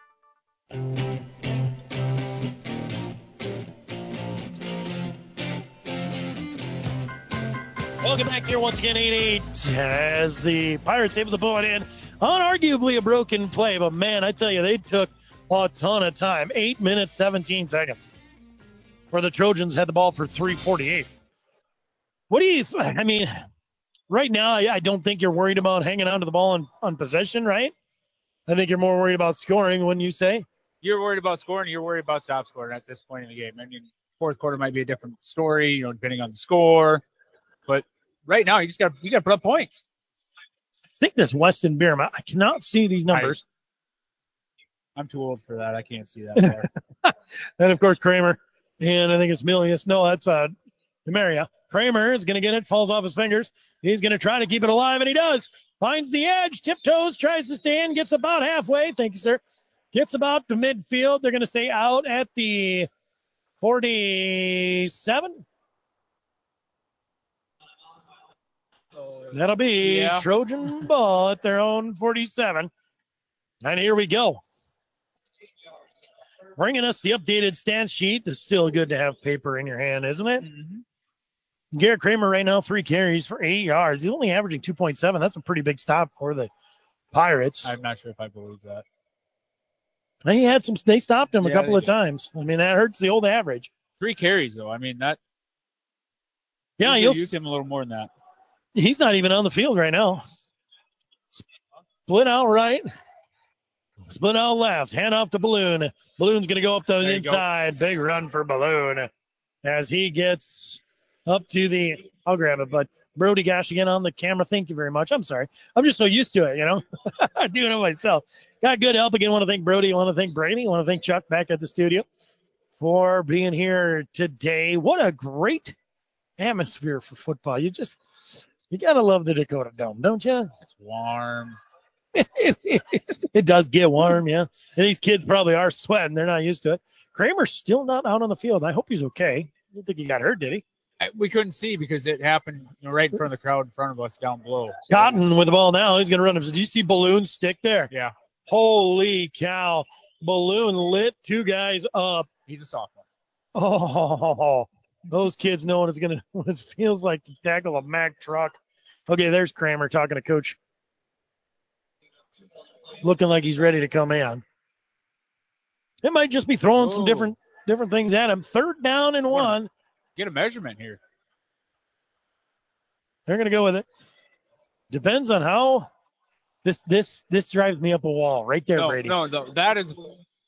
Welcome back here once again, eight eight, as the Pirates able to pull it in on arguably a broken play. But, man, I tell you, they took a ton of time. Eight minutes, seventeen seconds, where the Trojans had the ball for three forty-eight. What do you th- I mean, right now, I, I don't think you're worried about hanging on to the ball on, on possession, right? I think you're more worried about scoring, wouldn't you say? You're worried about scoring. You're worried about stop scoring at this point in the game. I mean, fourth quarter might be a different story, you know, depending on the score. But right now, you just got you got to put up points. I think that's Weston Bierma. I cannot see these numbers. I, I'm too old for that. I can't see that far. And, of course, Kramer. And I think it's Milius. No, that's uh, Demaria. Kramer is going to get it, falls off his fingers. He's going to try to keep it alive, and he does. Finds the edge, tiptoes, tries to stand, gets about halfway. Thank you, sir. Gets about to midfield. They're going to say out at the forty-seven. That'll be yeah. Trojan ball at their own forty-seven. And here we go. Bringing us the updated stat sheet. It's still good to have paper in your hand, isn't it? Mm-hmm. Garrett Kramer right now, three carries for eight yards. He's only averaging two point seven. That's a pretty big stop for the Pirates. I'm not sure if I believe that. He had some. They stopped him yeah, a couple of did. times. I mean, that hurts the old average. Three carries, though. I mean, that. Yeah, you'll use him a little more than that. He's not even on the field right now. Split out right. Split out left. Hand off to Balloon. Balloon's going to go up the inside. Go. Big run for Balloon as he gets up to the. I'll grab it, but Brody Gosh again on the camera. Thank you very much. I'm sorry. I'm just so used to it, you know. I'm doing it myself. Got good help again. Want to thank Brody. Want to thank Brady. Want to thank Chuck back at the studio for being here today. What a great atmosphere for football. You just, you got to love the Dakota Dome, don't you? It's warm. It does get warm, yeah. And these kids probably are sweating. They're not used to it. Kramer's still not out on the field. I hope he's okay. I don't think he got hurt, did he? We couldn't see because it happened you know, right in front of the crowd in front of us down below. So. Cotton with the ball now. He's going to run. Did you see Balloon stick there? Yeah. Holy cow. Balloon lit two guys up. He's a sophomore. Oh, those kids know what it's going to, what it feels like to tackle a Mack truck. Okay, there's Kramer talking to Coach. Looking like he's ready to come in. It might just be throwing Whoa. some different different things at him. Third down and one. Get a measurement here. They're going to go with it. Depends on how this this this drives me up a wall right there, no, Brady. No, no, that is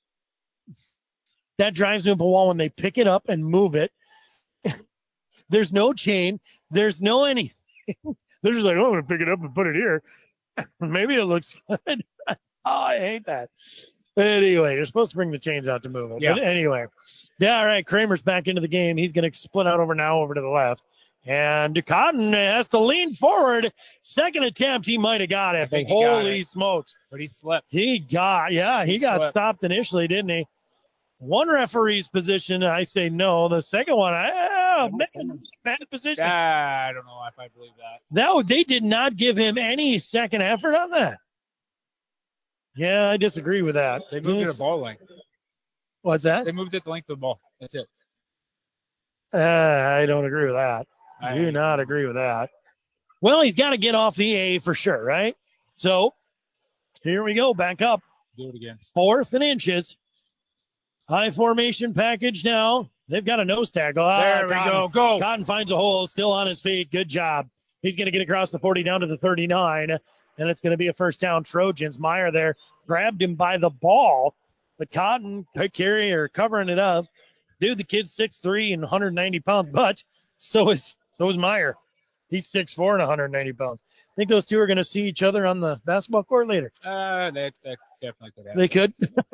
that drives me up a wall when they pick it up and move it. There's no chain. There's no anything. They're just like, oh, I'm going to pick it up and put it here. Maybe it looks good. Oh, I hate that. Anyway, you're supposed to bring the chains out to move it. Yeah. But anyway. Yeah, all right. Kramer's back into the game. He's going to split out over now over to the left. And Cotton has to lean forward. Second attempt, he might have got it. But holy it. smokes. But he slipped. He got, yeah, he, he got slipped. stopped initially, didn't he? One referee's position, I say no. The second one, I, oh, man, bad position. Ah, I don't know if I believe that. No, they did not give him any second effort on that. Yeah, I disagree with that. They moved Yes. it a ball length. What's that? They moved it the length of the ball. That's it. Uh, I don't agree with that. I do not agree with that. Well, he's got to get off the A for sure, right? So here we go, back up. Do it again. Fourth and inches. High formation package now. They've got a nose tackle. Ah, There we Cotton. go. Go. Cotton finds a hole, still on his feet. Good job. He's going to get across the forty down to the thirty-nine, and it's going to be a first down Trojans. Meyer there grabbed him by the ball, but Cotton, quick carry or covering it up. Dude, the kid's six three and one hundred ninety pounds, but so is so is Meyer. He's six four and one hundred ninety pounds. I think those two are going to see each other on the basketball court later. Uh, that, that definitely could happen. They could.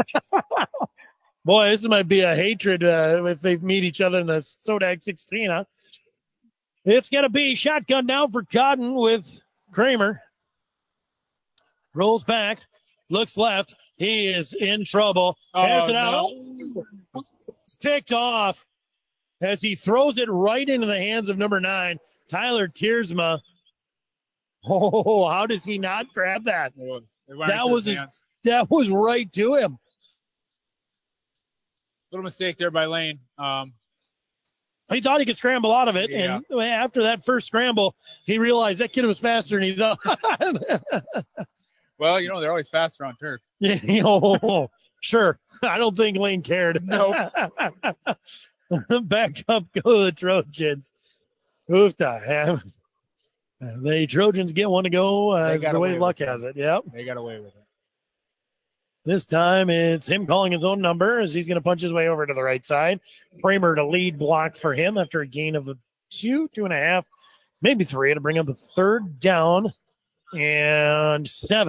Boy, this might be a hatred uh, if they meet each other in the Sodak sixteen, huh? It's going to be shotgun down for Cotton with Kramer. Rolls back, looks left. He is in trouble. Oh, There's it no. out. It's picked off as he throws it right into the hands of number nine, Tyler Tiersma. Oh, how does he not grab that? Well, they went That into was his his, hands. that was right to him. Little mistake there by Lane. Um, He thought he could scramble out of it, Yeah. and after that first scramble, he realized that kid was faster than he thought. well, you know, they're always faster on turf. Yeah, oh, sure. I don't think Lane cared. Nope. Back up go the Trojans. Oof, the The Trojans get one to go uh, They as got the way away luck with it. has it. Yep. They got away with it. This time it's him calling his own number as he's going to punch his way over to the right side. Kramer to lead block for him after a gain of a two, two and a half, maybe three to bring up a third down and seven.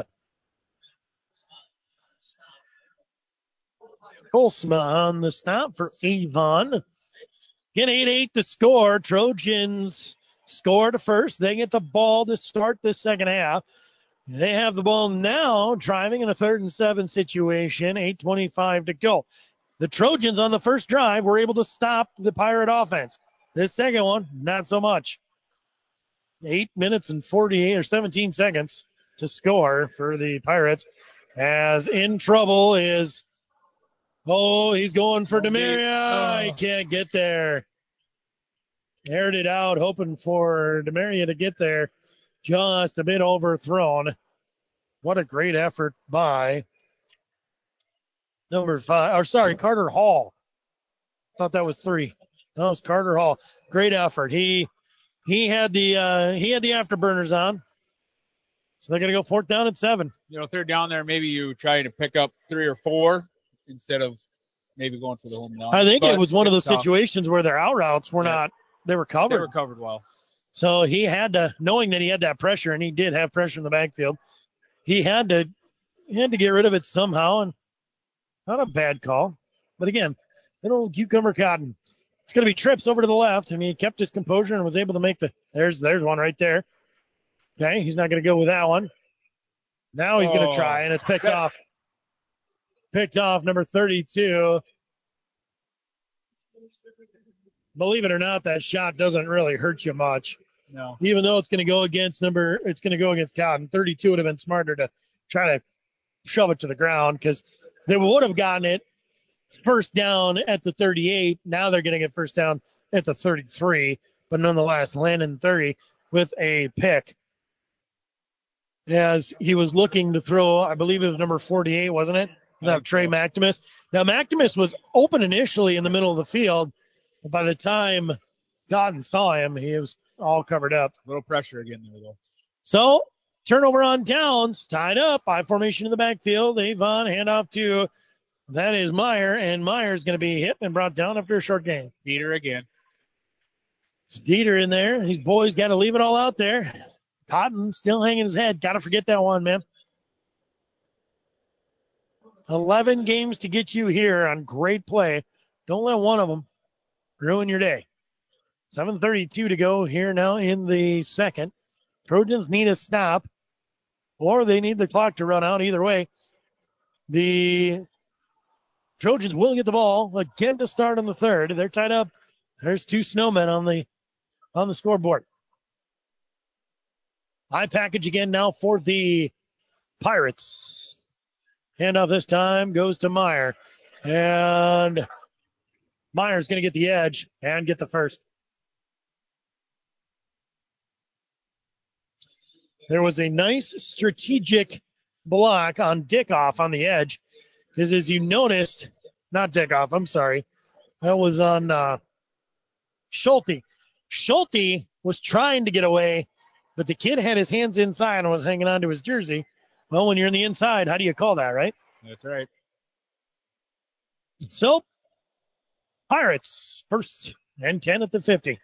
Kolsma on the stop for Avon. Get eight eight to score. Trojans score to first. They get the ball to start the second half. They have the ball now, driving in a third and seven situation, eight twenty-five to go. The Trojans on the first drive were able to stop the Pirate offense. This second one, not so much. Eight minutes and forty-eight or seventeen seconds to score for the Pirates. As in trouble is, oh, he's going for Demaria. He can't get there. Aired it out, hoping for Demaria to get there. Just a bit overthrown. What a great effort by number five. Or sorry, Carter Hall. Thought that was three. No, it's Carter Hall. Great effort. He he had the uh, he had the afterburners on. So they're gonna go fourth down and seven. You know, third down there, maybe you try to pick up three or four instead of maybe going for the home down. I think But it was one of those it's tough. situations where their out routes were Yeah. not they were covered. They were covered well. So he had to, knowing that he had that pressure, and he did have pressure in the backfield, he had to he had to get rid of it somehow, and not a bad call. But again, little cucumber Cotton. It's going to be trips over to the left. I mean, he kept his composure and was able to make the, there's there's one right there. Okay, he's not going to go with that one. Now he's going Oh. to try, and it's picked off. Picked off, number thirty-two. Believe it or not, that shot doesn't really hurt you much. No. Even though it's going to go against number, it's going to go against Cotton. thirty-two would have been smarter to try to shove it to the ground because they would have gotten it first down at the thirty-eight. Now they're going to get first down at the thirty-three, but nonetheless, Landon thirty with a pick. As he was looking to throw, I believe it was number forty-eight, wasn't it? Now, Trey McTimus. Now, McTimus was open initially in the middle of the field. But by the time Cotton saw him, he was all covered up. A little pressure again there, though. So, turnover on downs, tied up by formation in the backfield. Avon, handoff to, that is Meyer, and Meyer's going to be hit and brought down after a short game. Peter again. It's Dieter in there. These boys got to leave it all out there. Cotton still hanging his head. Got to forget that one, man. eleven games to get you here on great play. Don't let one of them ruin your day. seven thirty-two to go here now in the second. Trojans need a stop, or they need the clock to run out. Either way, the Trojans will get the ball again to start on the third. They're tied up. There's two snowmen on the on the scoreboard. High package again now for the Pirates. Handoff this time goes to Meyer. And Meyer's going to get the edge and get the first. There was a nice strategic block on Dickoff on the edge. Because as you noticed, not Dickoff, I'm sorry. That was on uh, Schulte. Schulte was trying to get away, but the kid had his hands inside and was hanging on to his jersey. Well, when you're in the inside, how do you call that, right? That's right. So, Pirates, first and ten at the fifty.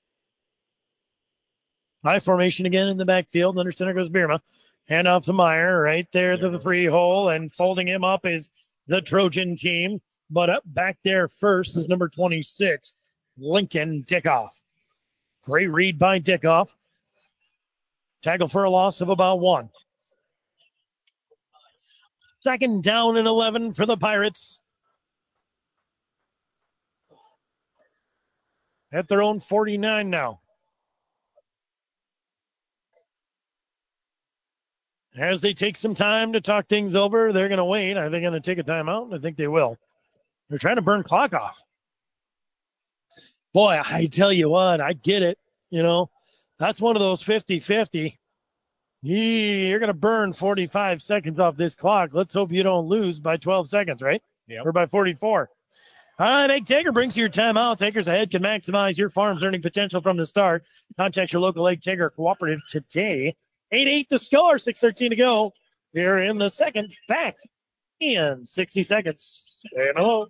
High formation again in the backfield. Under center goes Bierma. Hand off to Meyer right there to the three hole, and folding him up is the Trojan team. But up back there first is number twenty-six, Lincoln Dickoff. Great read by Dickoff. Tackle for a loss of about one. Second down and eleven for the Pirates. At their own forty-nine now. As they take some time to talk things over, they're going to wait. Are they going to take a timeout? I think they will. They're trying to burn clock off. Boy, I tell you what, I get it. You know, that's one of those fifty-fifty. You're going to burn forty-five seconds off this clock. Let's hope you don't lose by twelve seconds, right? Yep. Or by forty-four. All right, Egg Taker brings you your timeout. Takers ahead can maximize your farm's earning potential from the start. Contact your local Egg Taker cooperative today. eight eight the score, six thirteen to go. Here in the second, back in sixty seconds. Say hello.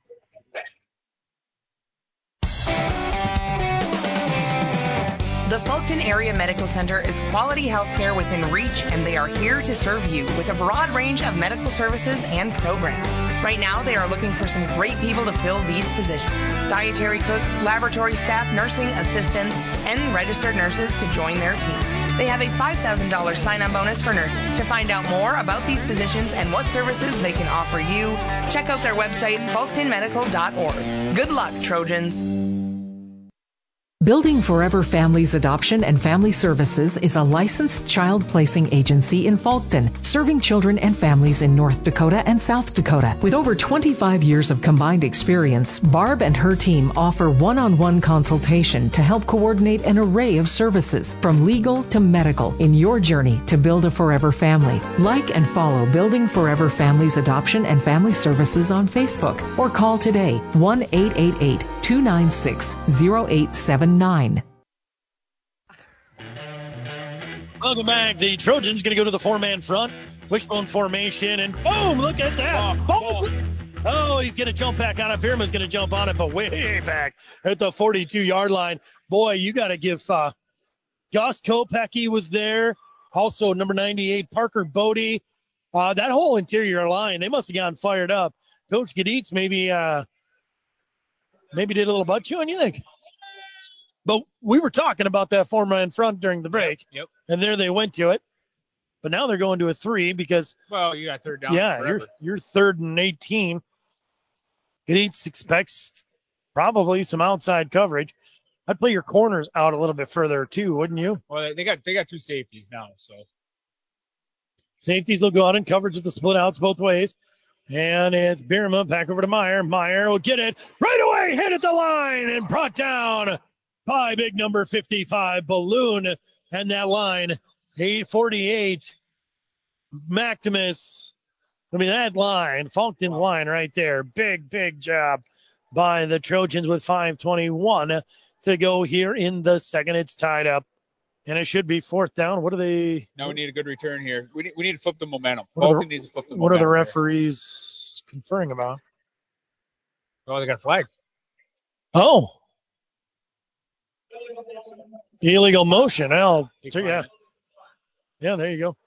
The Fulton Area Medical Center is quality health care within reach, and they are here to serve you with a broad range of medical services and programs. Right now, they are looking for some great people to fill these positions. Dietary cook, laboratory staff, nursing assistants, and registered nurses to join their team. They have a five thousand dollars sign-on bonus for nursing. To find out more about these positions and what services they can offer you, check out their website, fulton medical dot org. Good luck, Trojans. Building Forever Families Adoption and Family Services is a licensed child placing agency in Fulton, serving children and families in North Dakota and South Dakota. With over twenty-five years of combined experience, Barb and her team offer one-on-one consultation to help coordinate an array of services, from legal to medical, in your journey to build a forever family. Like and follow Building Forever Families Adoption and Family Services on Facebook, or call today one eight eight eight, two nine six, zero eight seven nine. Welcome back. The Trojans going to go to the four-man front. Wishbone formation, and boom, look at that. Oh, oh he's going to jump back on it. Bierma's going to jump on it, but way back at the forty-two-yard line. Boy, you got to give uh, Gus Kopecki was there. Also, number ninety-eight, Parker Bodie. Uh, that whole interior line, they must have gotten fired up. Coach Gaditz maybe uh, maybe did a little butt chewing, you think? But we were talking about that four-man front during the break. Yep. And there they went to it. But now they're going to a three because, well, you got third down. Yeah, forever. you're you're third and eighteen. Gaditz expects probably some outside coverage. I'd play your corners out a little bit further too, wouldn't you? Well, they got they got two safeties now, so safeties will go out in coverage of the split outs both ways. And it's Bierma back over to Meyer. Meyer will get it right away, hit at the line, and brought down by big number fifty-five, Balloon. And that line, eight forty-eight, Maximus. I mean, that line, Fulton line right there. Big, big job by the Trojans with five twenty-one to go here in the second. It's tied up, and it should be fourth down. What are they? Now we need a good return here. We need, we need to flip the momentum. What, Fulton are the, needs to flip the what momentum. are the referees here. Conferring about? Oh, they got flagged. Oh. Illegal motion. Well, so, yeah. Yeah, there you go.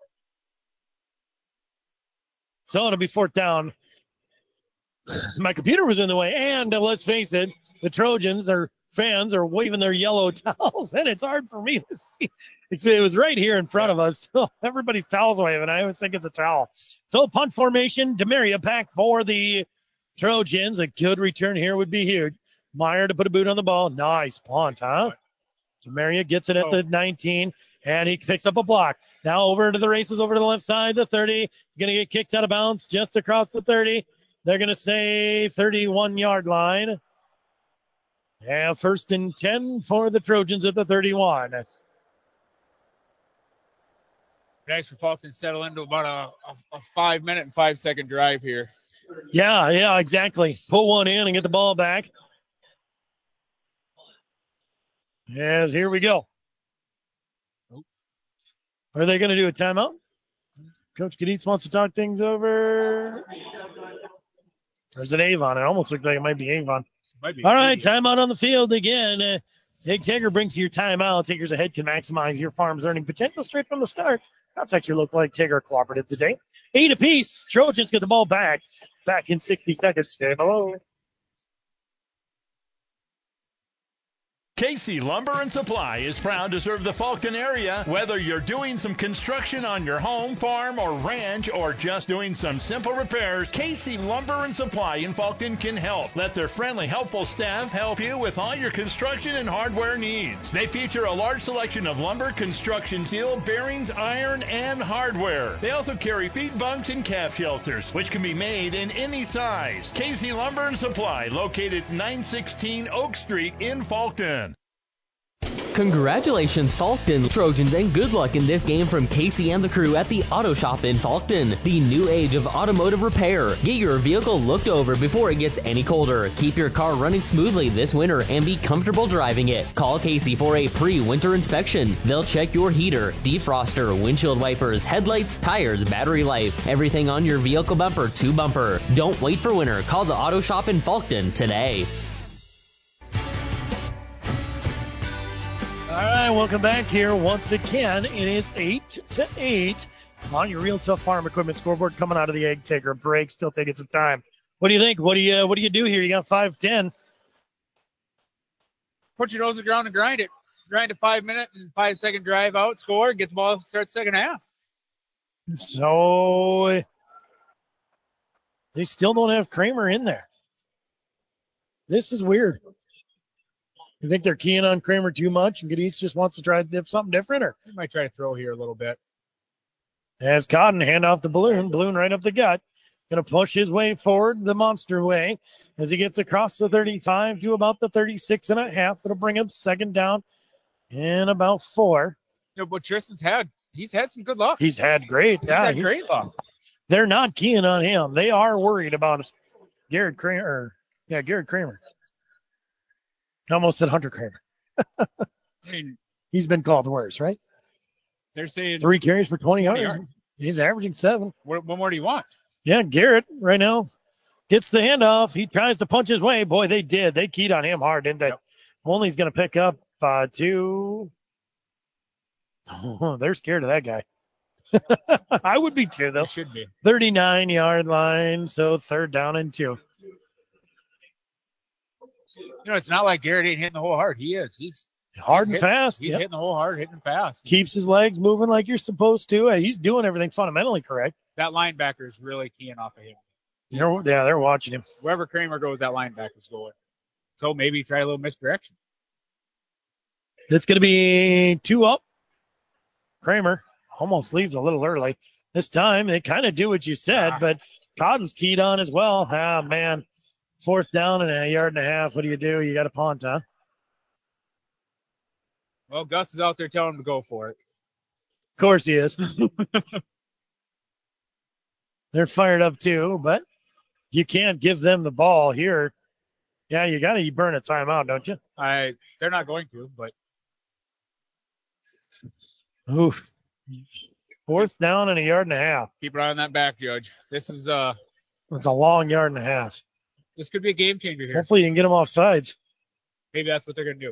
So it'll be fourth down. My computer was in the way, and uh, let's face it, the Trojans, their fans, are waving their yellow towels, and it's hard for me to see. It's, it was right here in front of us. So everybody's towels waving. I always think it's a towel. So punt formation, Demaria back for the Trojans. A good return here would be huge. Meyer to put a boot on the ball. Nice punt, huh? So Maria gets it at the nineteen, and he picks up a block. Now over to the races, over to the left side, the thirty. He's going to get kicked out of bounds just across the thirty. They're going to say thirty-one-yard line. Yeah, first and ten for the Trojans at the thirty-one. Nice for Fulton to settle into about a, a, a five-minute and five-second drive here. Yeah, yeah, exactly. Put one in and get the ball back. Yes, here we go. Are they going to do a timeout? Coach Caditz wants to talk things over. Or is it Avon? It almost looked like it might be Avon. Might be. All right, timeout on the field again. Uh, Big Tiger brings you your timeout. Tigers ahead can maximize your farm's earning potential straight from the start. Contact your local Lake Tiger Cooperative today. Eight apiece. Trojans get the ball back. Back in sixty seconds. Stay below. Casey Lumber and Supply is proud to serve the Fulton area. Whether you're doing some construction on your home, farm, or ranch, or just doing some simple repairs, Casey Lumber and Supply in Fulton can help. Let their friendly, helpful staff help you with all your construction and hardware needs. They feature a large selection of lumber, construction steel, bearings, iron, and hardware. They also carry feed bunks and calf shelters, which can be made in any size. Casey Lumber and Supply, located nine sixteen Oak Street in Fulton. Congratulations, Fulton Trojans, and good luck in this game from Casey and the crew at the Auto Shop in Fulton, the new age of automotive repair. Get your vehicle looked over before it gets any colder. Keep your car running smoothly this winter and be comfortable driving it. Call Casey for a pre-winter inspection. They'll check your heater, defroster, windshield wipers, headlights, tires, battery life, everything on your vehicle bumper to bumper. Don't wait for winter. Call the Auto Shop in Fulton today. All right, welcome back here once again. It is eight to eight on your Real Tough Farm Equipment scoreboard coming out of the Egg Taker break. Still taking some time. What do you think? What do you What do you do here? You got five ten. Put your nose to the ground and grind it. Grind a five-minute and five-second drive out, score, get the ball, start second half. So they still don't have Kramer in there. This is weird. You think they're keying on Kramer too much and Gadis just wants to try something different? Or He might try to throw here a little bit. As Cotton hand off the Balloon. Balloon right up the gut. Going to push his way forward the monster way as he gets across the thirty-five to about the thirty-six and a half. It'll bring him second down in about four. You know, but Tristan's had, he's had some good luck. He's had great. He's yeah, had he's, great luck. They're not keying on him. They are worried about Garrett Kramer. Or, yeah, Garrett Kramer. I almost said Hunter Kramer. I mean, he's been called worse, right? They're saying three carries for twenty, twenty yards. yards. He's averaging seven. What, what more do you want? Yeah, Garrett right now gets the handoff. He tries to punch his way. Boy, they did. They keyed on him hard, didn't they? Yep. Only's going to pick up uh, two. Oh, they're scared of that guy. I would be too, though. They should be. thirty-nine-yard line, so third down and two. You know, it's not like Garrett ain't hitting the hole hard. He is. He's hard he's and hit, fast. He's yep. hitting the hole hard, hitting fast. Keeps his legs moving like you're supposed to. He's doing everything fundamentally correct. That linebacker is really keying off of him. They're, yeah, they're watching him. Wherever Kramer goes, that linebacker's going. So maybe try a little misdirection. It's going to be two up. Kramer almost leaves a little early. This time they kind of do what you said, ah. but Cotton's keyed on as well. Ah, man. Fourth down and a yard and a half. What do you do? You got a punt, huh? Well, Gus is out there telling him to go for it. Of course he is. They're fired up too, but you can't give them the ball here. Yeah, you got to burn a timeout, don't you? I. They're not going to, but. Oof. Fourth down and a yard and a half. Keep an eye on that back, Judge. This is uh. It's a long yard and a half. This could be a game changer here. Hopefully you can get them off sides. Maybe that's what they're going to do.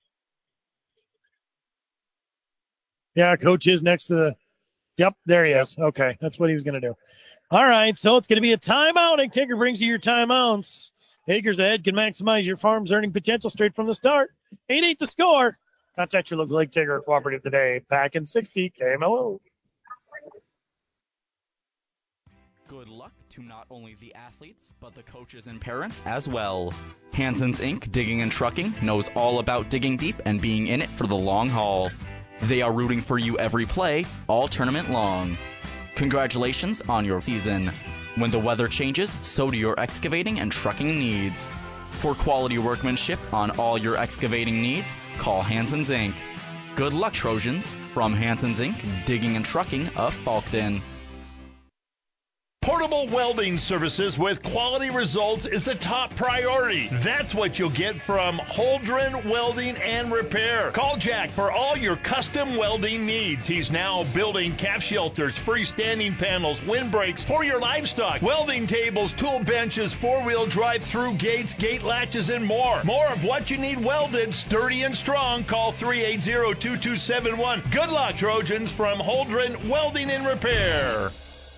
Yeah, coach is next to the – yep, there he is. Okay, that's what he was going to do. All right, so it's going to be a timeout. Egg Taker brings you your timeouts. Acres ahead can maximize your farm's earning potential straight from the start. eight eight the score. Contact your local Egg Taker Cooperative today. Back in sixty, K M L O. Good luck to not only the athletes, but the coaches and parents as well. Hanson's Incorporated. Digging and Trucking knows all about digging deep and being in it for the long haul. They are rooting for you every play, all tournament long. Congratulations on your season. When the weather changes, so do your excavating and trucking needs. For quality workmanship on all your excavating needs, call Hanson's Incorporated. Good luck, Trojans, from Hanson's Incorporated. Digging and Trucking of Falkton. Portable welding services with quality results is a top priority. That's what you'll get from Holdren Welding and Repair. Call Jack for all your custom welding needs. He's now building calf shelters, freestanding panels, windbreaks for your livestock, welding tables, tool benches, four-wheel drive-through gates, gate latches, and more. More of what you need welded, sturdy and strong. Call three eight zero, two two seven one. Good luck, Trojans, from Holdren Welding and Repair.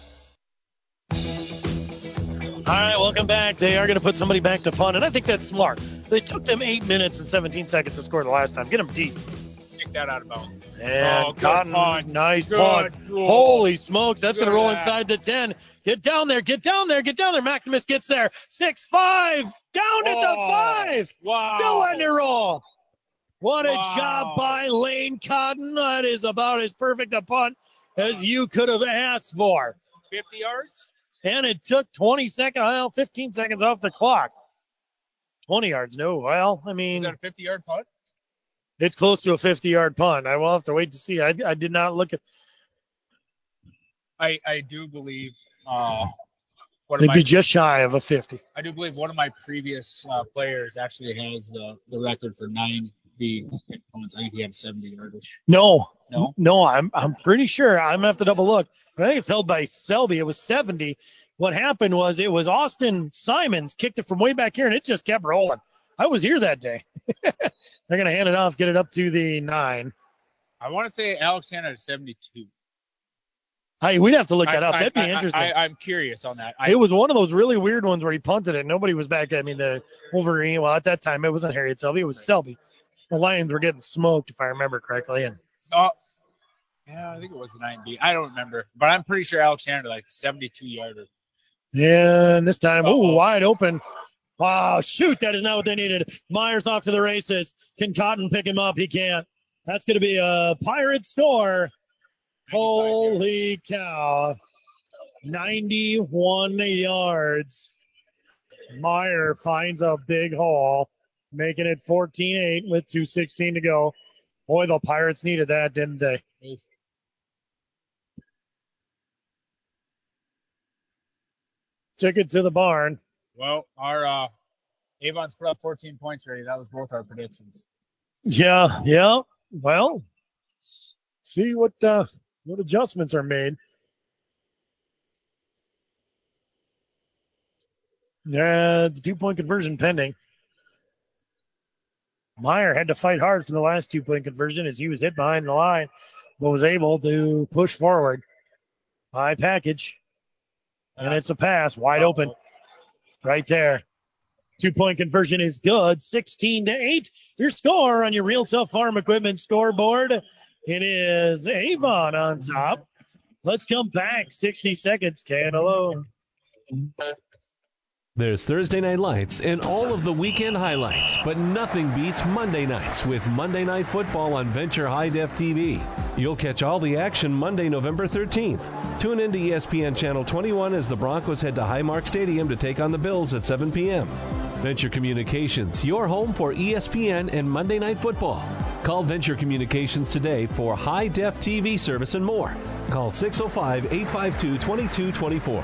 All right, welcome back. They are going to put somebody back to punt, and I think that's smart. They took them eight minutes and seventeen seconds to score the last time. Get them deep. Kick that out of bounds. And oh, good Cotton, punt. nice Good punt. rule. Holy smokes, that's going to roll that. inside the ten. Get down there, get down there, get down there. McNamara gets there. six five, down to the Oh, five. wow. Still letting it roll. What a Wow. job by Lane Cotton. That is about as perfect a punt as you could have asked for. fifty yards? And it took twenty seconds, well, fifteen seconds off the clock. twenty yards, no. Well, I mean. Is that a fifty-yard punt? It's close to a fifty-yard punt. I will have to wait to see. I, I did not look at. I, I do believe uh, one of It'd my, be just shy of a fifty. I do believe one of my previous uh, players actually has the, the record for nine big punts. I think he had seventy yardage. No, No? no. I'm I'm pretty sure. I'm gonna have to double look. I think it's held by Selby. It was seventy. What happened was it was Austin Simons kicked it from way back here, and it just kept rolling. I was here that day. They're gonna hand it off, get it up to the nine. I want to say Alexander is seventy-two. Hey, we'd have to look that I, up. That'd be I, interesting. I, I, I'm curious on that. I, It was one of those really weird ones where he punted it. Nobody was back. I mean, the Wolverine, well, at that time, it wasn't Harriet Selby. It was Selby. The Lions were getting smoked, if I remember correctly. And oh, yeah, I think it was a nine B. I don't remember. But I'm pretty sure Alexander, like seventy-two yarder. and this time, oh, wide open. Wow, shoot, that is not what they needed. Myers off to the races. Can Cotton pick him up? He can't. That's going to be a Pirate score. Holy cow. ninety-one yards. Meyer finds a big hole, making it fourteen eight with two sixteen to go. Boy, the Pirates needed that, didn't they? Took it to the barn. Well, our uh, Avon's put up fourteen points already. That was both our predictions. Yeah, yeah. Well, see what uh, what adjustments are made. Yeah, the two-point conversion pending. Meyer had to fight hard for the last two-point conversion as he was hit behind the line, but was able to push forward. High package. And it's a pass, wide open. Right there. Two-point conversion is good. sixteen to eight. Your score on your Real Tough Farm Equipment scoreboard. It is Avon on top. Let's come back. sixty seconds. K N L O. There's Thursday Night Lights and all of the weekend highlights, but nothing beats Monday nights with Monday Night Football on Venture High Def T V. You'll catch all the action Monday, November thirteenth. Tune in to E S P N Channel twenty-one as the Broncos head to Highmark Stadium to take on the Bills at seven p.m. Venture Communications, your home for E S P N and Monday Night Football. Call Venture Communications today for High Def T V service and more. Call six oh five, eight five two, two two two four.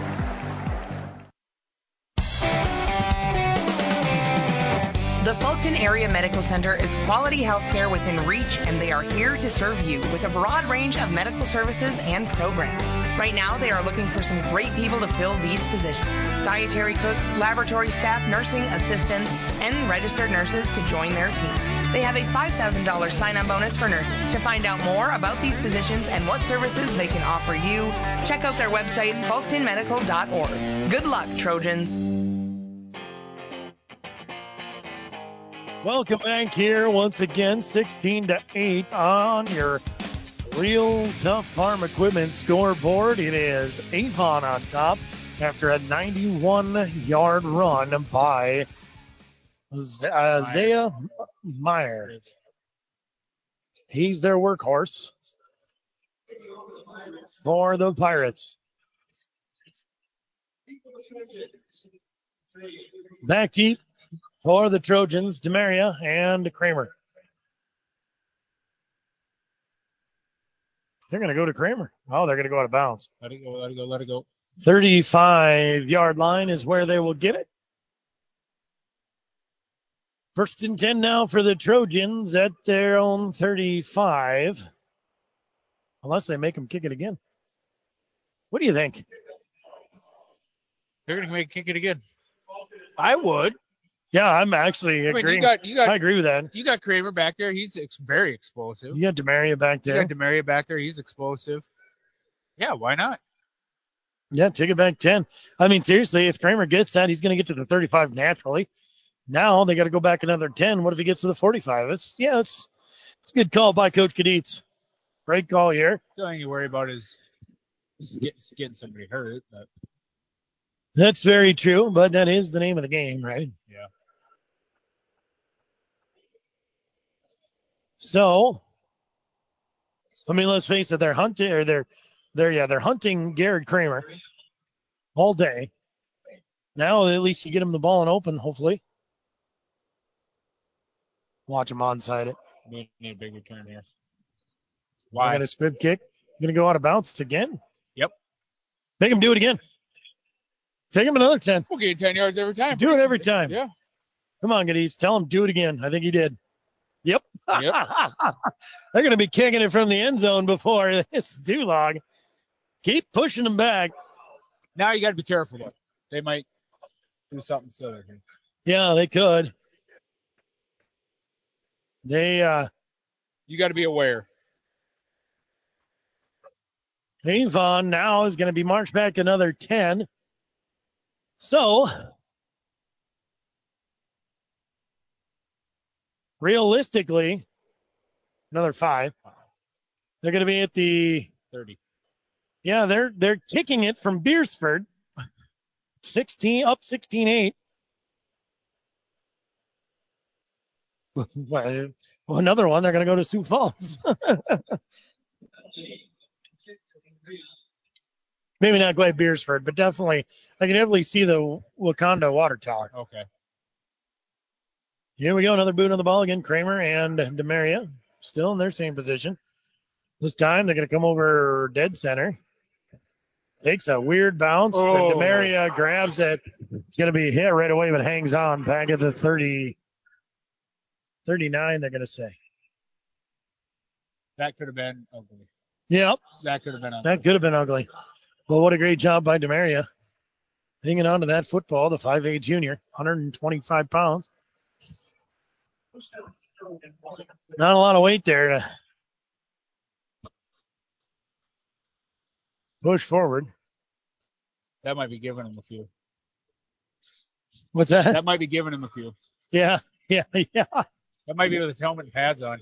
The Fulton Area Medical Center is quality health care within reach, and they are here to serve you with a broad range of medical services and programs. Right now, they are looking for some great people to fill these positions. Dietary cook, laboratory staff, nursing assistants, and registered nurses to join their team. They have a five thousand dollars sign-on bonus for nurses. To find out more about these positions and what services they can offer you, check out their website, fulton medical dot org. Good luck, Trojans. Welcome back here once again, sixteen to eight on your Real Tough Farm Equipment scoreboard. It is Avon on top after a ninety-one-yard run by Isaiah Meyer. He's their workhorse for the Pirates. Back deep for the Trojans, Demaria and Kramer. They're going to go to Kramer. Oh, they're going to go out of bounds. Let it go, let it go, let it go. thirty-five-yard line is where they will get it. First and ten now for the Trojans at their own thirty-five. Unless they make them kick it again. What do you think? They're going to make kick it again. I would. Yeah, I'm actually I mean, agreeing. you got, you got, I agree with that. You got Kramer back there. He's ex- very explosive. You got Demaria back there. You got Demaria back there. He's explosive. Yeah, why not? Yeah, take it back ten. I mean, seriously, if Kramer gets that, he's going to get to the thirty-five naturally. Now they got to go back another ten. What if he gets to the forty-five? It's yeah, it's it's a good call by Coach Kaditz. Great call here. The only thing you worry about is get, getting somebody hurt. But that's very true, but that is the name of the game, right? Yeah. So, I mean, let's face it, they're hunting, or they're, they're, yeah, they're hunting Garrett Kramer all day. Now, at least you get him the ball and open, hopefully. Watch him onside it. We need a big return here. Why? Got a squib kick. Going to go out of bounds again. Yep. Make him do it again. Take him another ten. We'll get you ten yards every time. Do it every time. Yeah. Come on, Gadis. Tell him do it again. I think he did. Yep. Yep. They're going to be kicking it from the end zone before this Dulog. Keep pushing them back. Now you got to be careful, though. They might do something silly. Yeah, they could. They, uh, you got to be aware. Avon now is going to be marched back another ten. So, realistically, another five. They're going to be at the thirty. Yeah, they're they're kicking it from Beersford. sixteen up sixteen eight. Well, another one, they're going to go to Sioux Falls. Maybe not quite Beersford, but definitely, I can definitely see the Wakanda water tower. Okay. Here we go, another boot on the ball again. Kramer and Demaria still in their same position. This time they're going to come over dead center. Takes a weird bounce, oh. but Demaria grabs it. It's going to be hit right away, but hangs on. Back at the thirty, thirty-nine, they're going to say. That could have been ugly. Yep. That could have been ugly. That could have been ugly. But what a great job by Demaria. Hanging on to that football, the five A junior, one hundred twenty-five pounds. Not a lot of weight there to push forward. That might be giving him a few. What's that? That might be giving him a few. Yeah, yeah, yeah. That might be with his helmet and pads on.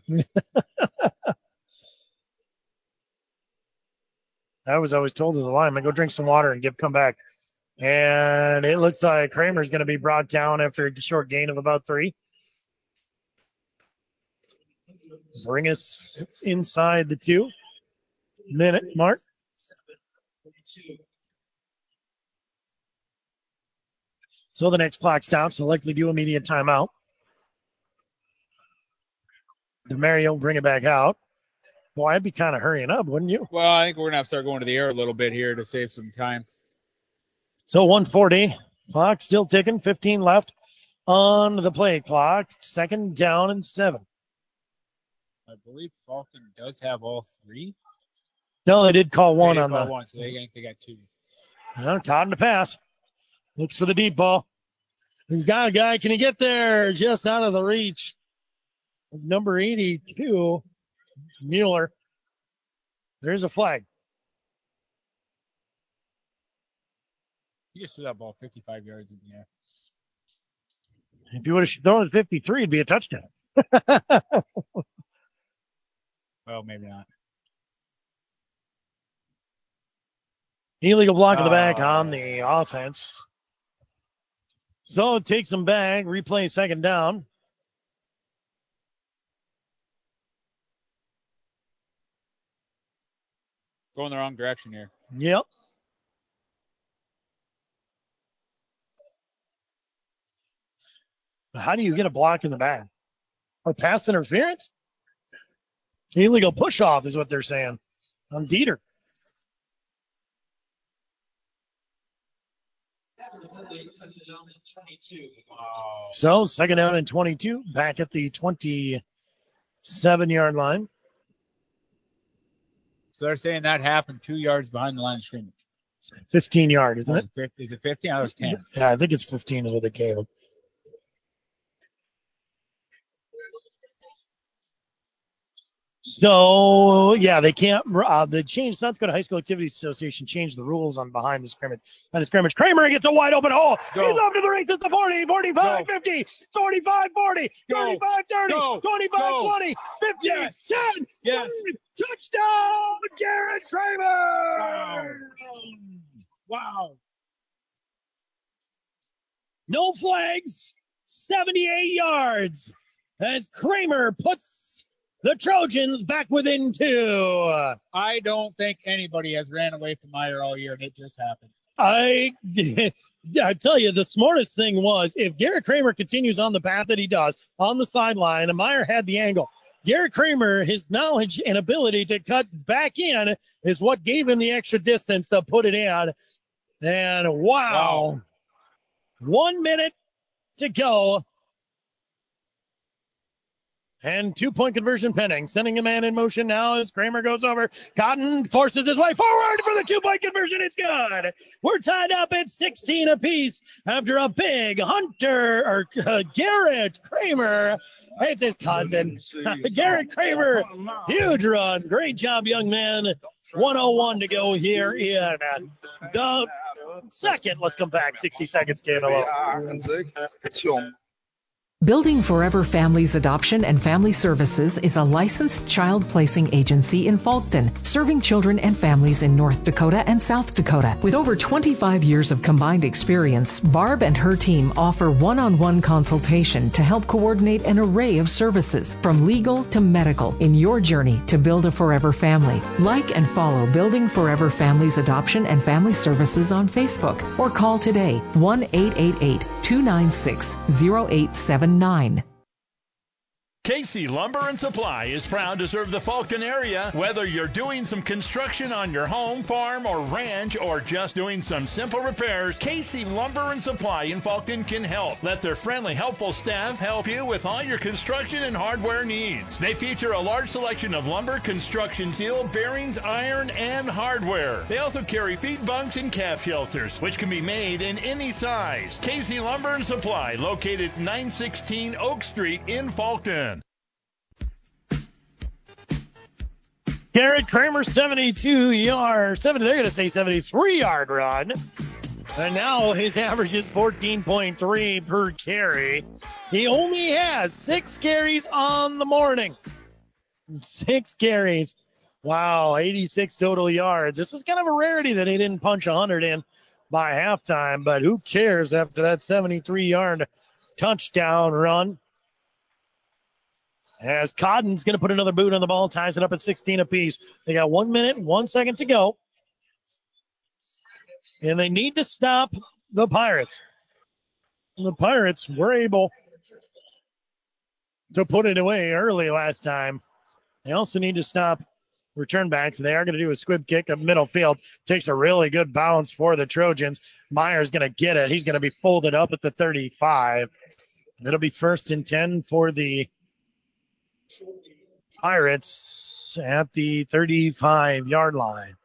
I was always told to the lineman, go drink some water and give come back. And it looks like Kramer's going to be brought down after a short gain of about three. Bring us inside the two minute mark. So the next clock stops. They'll likely do immediate timeout. Demaria will bring it back out. Boy, I'd be kind of hurrying up, wouldn't you? Well, I think we're going to have to start going to the air a little bit here to save some time. So one forty. Clock still ticking. fifteen left on the play clock. Second down and seven. I believe Falcon does have all three. No, they did call one they did on call the. one, so they, they got two. Well, caught him to pass. Looks for the deep ball. He's got a guy. Can he get there? Just out of the reach of number eighty-two, Mueller. There's a flag. He just threw that ball fifty-five yards in the air. If you would have thrown it fifty-three, it'd be a touchdown. Well, maybe not. Illegal block in the Oh. back on the offense. So it takes them back. Replay second down. Going the wrong direction here. Yep. How do you get a block in the back? Or pass interference? Illegal push off is what they're saying on Dieter. So second down and twenty-two, back at the twenty-seven-yard line. So they're saying that happened two yards behind the line of scrimmage. fifteen-yard, isn't it? Is it fifteen? I was ten. Yeah, I think it's fifteen is what they gave him. So, yeah, they can't. Uh, the change, South Dakota High School Activities Association changed the rules on behind the scrimmage. Behind the scrimmage, Kramer gets a wide open hole. Go. He's off to the races, the forty, forty-five, Go. fifty, forty-five, forty, Go. thirty-five, thirty, Go. twenty-five, Go. twenty, fifty, Yes. ten, Yes. five, touchdown, Garrett Kramer! Wow. Wow. No flags, seventy-eight yards as Kramer puts the Trojans back within two. I don't think anybody has ran away from Meyer all year, and it just happened. I, I tell you, the smartest thing was if Garrett Kramer continues on the path that he does on the sideline, and Meyer had the angle. Garrett Kramer, his knowledge and ability to cut back in is what gave him the extra distance to put it in. And wow, wow. One minute to go. And two-point conversion pending. Sending a man in motion now as Kramer goes over. Cotton forces his way forward for the two-point conversion. It's good. We're tied up at sixteen apiece after a big Hunter or uh, Garrett Kramer. It's his cousin. Garrett Kramer. Huge run. Great job, young man. one oh one to go here in the second. Let's come back. sixty seconds, K M L O. Building Forever Families Adoption and Family Services is a licensed child placing agency in Faulkton, serving children and families in North Dakota and South Dakota. With over twenty-five years of combined experience, Barb and her team offer one-on-one consultation to help coordinate an array of services, from legal to medical, in your journey to build a forever family. Like and follow Building Forever Families Adoption and Family Services on Facebook, or call today one eight eight eight, two nine six, zero eight seven nine. Casey Lumber and Supply is proud to serve the Faulkton area. Whether you're doing some construction on your home, farm, or ranch, or just doing some simple repairs, Casey Lumber and Supply in Faulkton can help. Let their friendly, helpful staff help you with all your construction and hardware needs. They feature a large selection of lumber, construction steel, bearings, iron, and hardware. They also carry feed bunks and calf shelters, which can be made in any size. Casey Lumber and Supply, located nine sixteen Oak Street in Faulkton. Garrett Kramer, seventy-two yard, seventy, they're going to say seventy-three yard run. And now his average is fourteen point three per carry. He only has six carries on the morning. Six carries. Wow, eighty-six total yards. This is kind of a rarity that he didn't punch one hundred in by halftime, but who cares after that seventy-three yard touchdown run? As Cotton's going to put another boot on the ball, ties it up at sixteen apiece. They got one minute, one second to go. And they need to stop the Pirates. The Pirates were able to put it away early last time. They also need to stop return backs. They are going to do a squib kick up middle field. Takes a really good bounce for the Trojans. Meyer's going to get it. He's going to be folded up at the thirty-five. It'll be first and ten for the Pirates at the thirty-five yard line.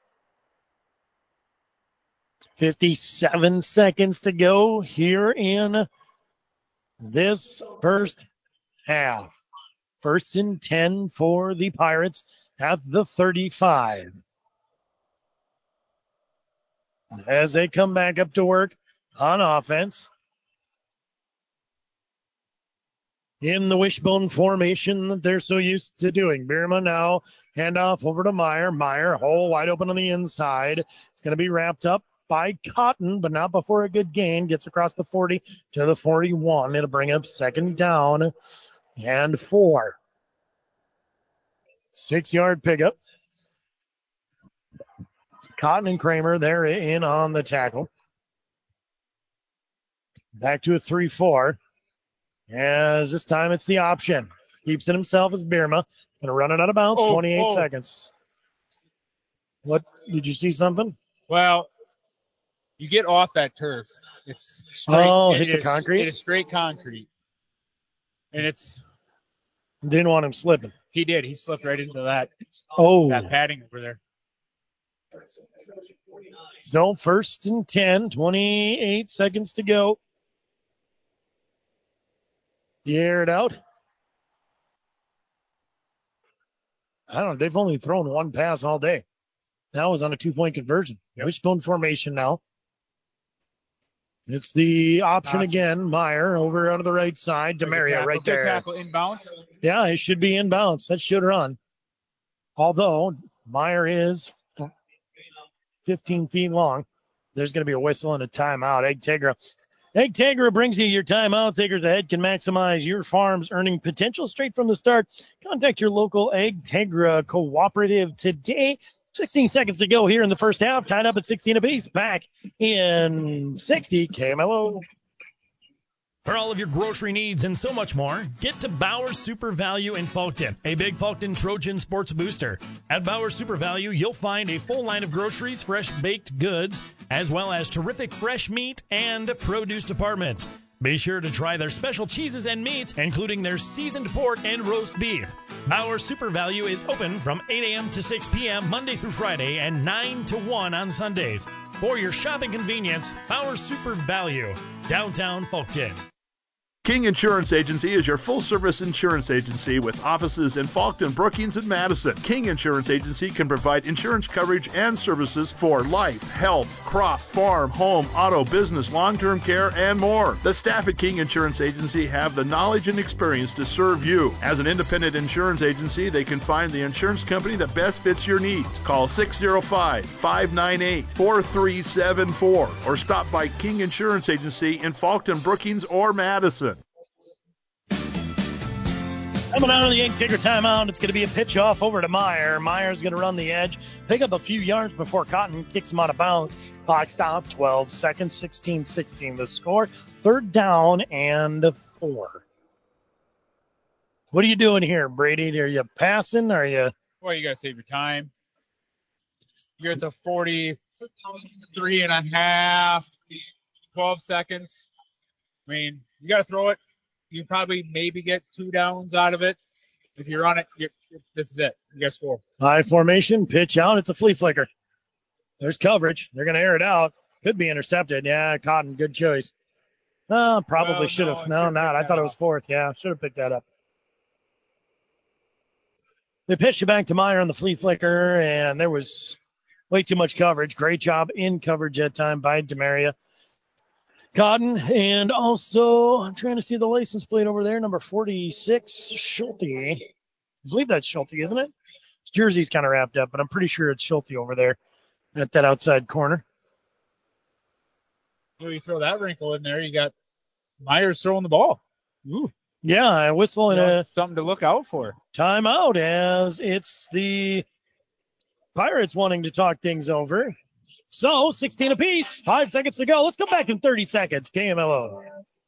fifty-seven seconds to go here in this first half. First and ten for the Pirates at the thirty-five. As they come back up to work on offense. in the wishbone formation that they're so used to doing. Bierma now, handoff over to Meyer. Meyer, hole wide open on the inside. It's going to be wrapped up by Cotton, but not before a good gain. Gets across the forty to the forty-one. It'll bring up second down and four. Six-yard pickup. Cotton and Kramer, they're in on the tackle. Back to a three four. As this time it's the option. Keeps it himself as Bierma. Going to run it out of bounds. Oh, twenty-eight oh. seconds. What? Did you see something? Well, you get off that turf. It's straight. Oh, it hit the is- concrete? It is straight concrete. And it's. Didn't want him slipping. He did. He slipped right into that. Oh. That padding over there. So first and ten, twenty-eight seconds to go. You air it out. I don't know. They've only thrown one pass all day. That was on a two-point conversion. Yep. Wishbone formation now. It's the option, option again. Meyer over out of the right side. Demaria right there. Good tackle inbounds. Yeah, it should be inbounds. That should run. Although Meyer is fifteen feet long, there's going to be a whistle and a timeout. Egg Tegra. Egg Tegra brings you your timeout. Takers ahead can maximize your farm's earning potential straight from the start. Contact your local Egg Tegra cooperative today. sixteen seconds to go here in the first half. Tied up at sixteen apiece. Back in sixty. K M L O. For all of your grocery needs and so much more, get to Bauer Super Value in Fulton, a big Fulton Trojan sports booster. At Bauer Super Value, you'll find a full line of groceries, fresh baked goods, as well as terrific fresh meat and produce departments. Be sure to try their special cheeses and meats, including their seasoned pork and roast beef. Bauer Super Value is open from eight a.m. to six p.m. Monday through Friday and nine to one on Sundays. For your shopping convenience, Bauer Super Value, downtown Fulton. King Insurance Agency is your full-service insurance agency with offices in Fulton, Brookings, and Madison. King Insurance Agency can provide insurance coverage and services for life, health, crop, farm, home, auto, business, long-term care, and more. The staff at King Insurance Agency have the knowledge and experience to serve you. As an independent insurance agency, they can find the insurance company that best fits your needs. Call six oh five, five nine eight, four three seven four or stop by King Insurance Agency in Fulton, Brookings, or Madison. Coming out of the Egg Tiger timeout, it's going to be a pitch off over to Meyer. Meyer's going to run the edge, pick up a few yards before Cotton kicks him out of bounds. Clock stop, twelve seconds, sixteen sixteen the score. Third down and four. What are you doing here, Brady? Are you passing? Are you? Well, you got to save your time. You're at the forty-three and a half, twelve seconds. I mean, you got to throw it. You probably maybe get two downs out of it. If you're on it, you're, this is it. You got to score. High formation, pitch out. It's a flea flicker. There's coverage. They're going to air it out. Could be intercepted. Yeah, Cotton, good choice. Uh, probably well, should have. No, no not. I thought it was fourth. Yeah, should have picked that up. They pitched it back to Meyer on the flea flicker, and there was way too much coverage. Great job in coverage that time by Demaria. Cotton, and also, I'm trying to see the license plate over there, number forty-six, Schulte. I believe that's Schulte, isn't it? His jersey's kind of wrapped up, but I'm pretty sure it's Schulte over there at that outside corner. Well, you throw that wrinkle in there, you got Myers throwing the ball. Ooh. Yeah, a whistle and a something to look out for. Timeout as it's the Pirates wanting to talk things over. So, sixteen apiece, five seconds to go. Let's go back in thirty seconds. K M L O.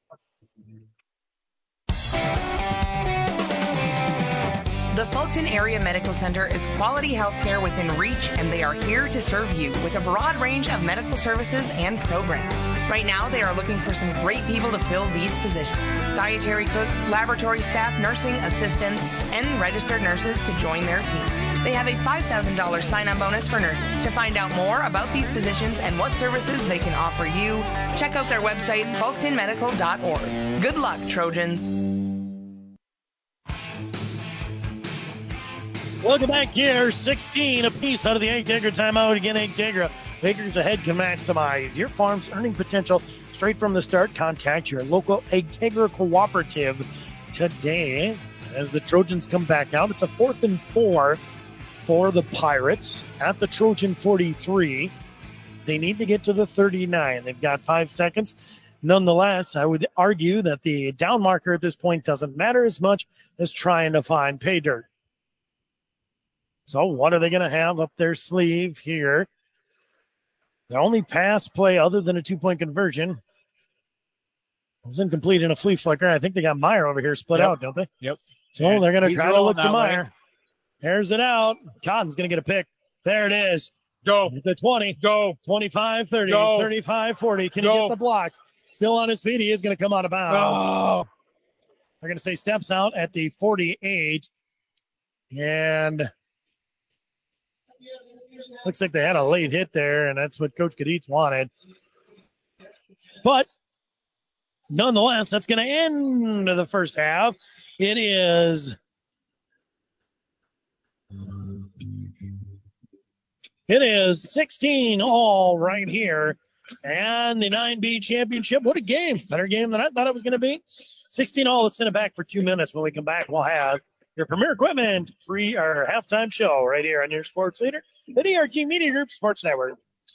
The Fulton Area Medical Center is quality health care within reach, and they are here to serve you with a broad range of medical services and programs. Right now, they are looking for some great people to fill these positions. Dietary cook, laboratory staff, nursing assistants, and registered nurses to join their team. They have a five thousand dollars sign-on bonus for nursing. To find out more about these positions and what services they can offer you, check out their website, fulton medical dot org. Good luck, Trojans. Welcome back here. sixteen apiece out of the Egg Tiger timeout. Again, Egg Tiger. Bakers ahead can maximize your farm's earning potential straight from the start. Contact your local Egg Tiger cooperative today as the Trojans come back out. It's a fourth and four for the Pirates at the Trojan forty-three. They need to get to the thirty-nine. They've got five seconds. Nonetheless, I would argue that the down marker at this point doesn't matter as much as trying to find pay dirt. So what are they going to have up their sleeve here? The only pass play other than a two-point conversion was incomplete in a flea flicker. I think they got Meyer over here split Yep. out, don't they? Yep. So And they're going to he's try to rolling look to that way. Meyer. There's it out. Cotton's going to get a pick. There it is. Go. The twenty. Go. twenty-five thirty. Go. thirty-five forty. Can Go. he get the blocks? Still on his feet. He is going to come out of bounds. Oh. They're going to say steps out at the forty-eight. And looks like they had a late hit there, and that's what Coach Kaditz wanted. But nonetheless, that's going to end the first half. It is it is sixteen all right here. And the nine B championship. What a game. Better game than I thought it was going to be. sixteen all. Let's send it back for two minutes. When we come back, we'll have your Premier Equipment free or halftime show right here on your sports leader, the D R G Media Group Sports Network.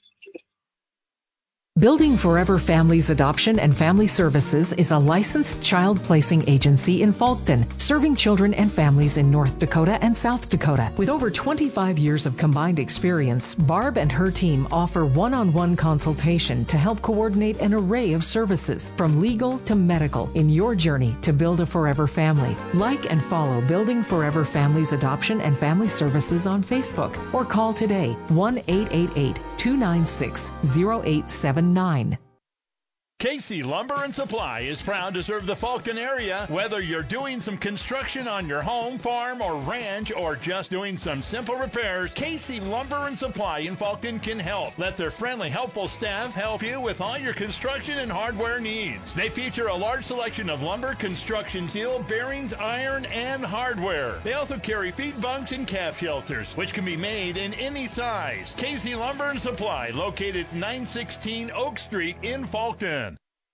Building Forever Families Adoption and Family Services is a licensed child placing agency in Falkton, serving children and families in North Dakota and South Dakota. With over twenty-five years of combined experience, Barb and her team offer one-on-one consultation to help coordinate an array of services, from legal to medical, in your journey to build a forever family. Like and follow Building Forever Families Adoption and Family Services on Facebook, or call today one eight eight eight, two nine six, zero eight seven nine. Casey Lumber and Supply is proud to serve the Falkton area. Whether you're doing some construction on your home, farm, or ranch, or just doing some simple repairs, Casey Lumber and Supply in Falkton can help. Let their friendly, helpful staff help you with all your construction and hardware needs. They feature a large selection of lumber, construction steel, bearings, iron, and hardware. They also carry feed bunks and calf shelters, which can be made in any size. Casey Lumber and Supply, located nine sixteen Oak Street in Falkton.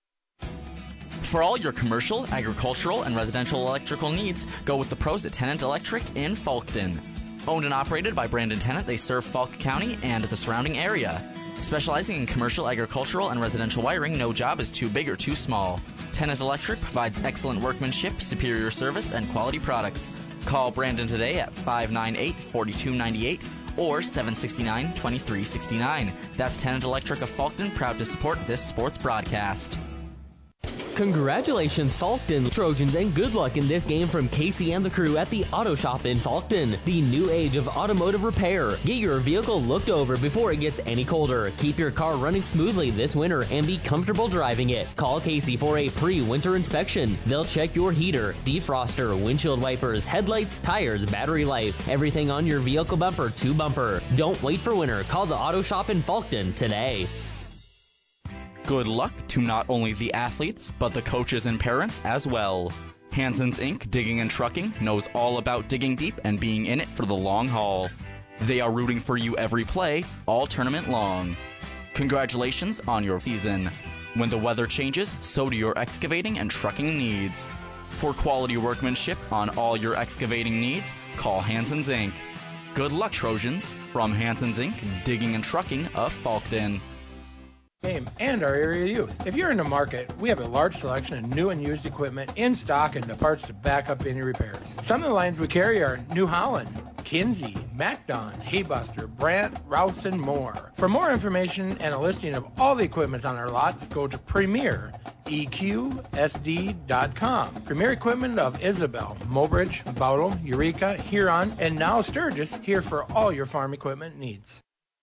For all your commercial, agricultural, and residential electrical needs, go with the pros at Tennant Electric in Falkton. Owned and operated by Brandon Tennant, they serve Falk County and the surrounding area. Specializing in commercial, agricultural, and residential wiring, no job is too big or too small. Tennant Electric provides excellent workmanship, superior service, and quality products. Call Brandon today at five nine eight, four two nine eight or seven six nine, two three six nine. That's Tennant Electric of Falkton, proud to support this sports broadcast. Congratulations, Falkton Trojans, and good luck in this game from Casey and the crew at the Auto Shop in Falkton, the new age of automotive repair. Get your vehicle looked over before it gets any colder. Keep your car running smoothly this winter and be comfortable driving it. Call Casey for a pre-winter inspection. They'll check your heater, defroster, windshield wipers, headlights, tires, battery life, everything on your vehicle bumper to bumper. Don't wait for winter. Call the Auto Shop in Falkton today. Good luck to not only the athletes, but the coaches and parents as well. Hanson's Incorporated. Digging and Trucking knows all about digging deep and being in it for the long haul. They are rooting for you every play, all tournament long. Congratulations on your season. When the weather changes, so do your excavating and trucking needs. For quality workmanship on all your excavating needs, call Hanson's Incorporated. Good luck, Trojans, from Hanson's Incorporated. Digging and Trucking of Falkton. Game and our area youth. If you're in the market, we have a large selection of new and used equipment in stock and the parts to back up any repairs. Some of the lines we carry are New Holland, Kinsey, MacDon, Haybuster, Brandt, Rouse, and more. For more information and a listing of all the equipment on our lots, go to premier E Q S D dot com. Premier Equipment of Isabel, Mobridge, Bowdle, Eureka, Huron, and now Sturgis, here for all your farm equipment needs.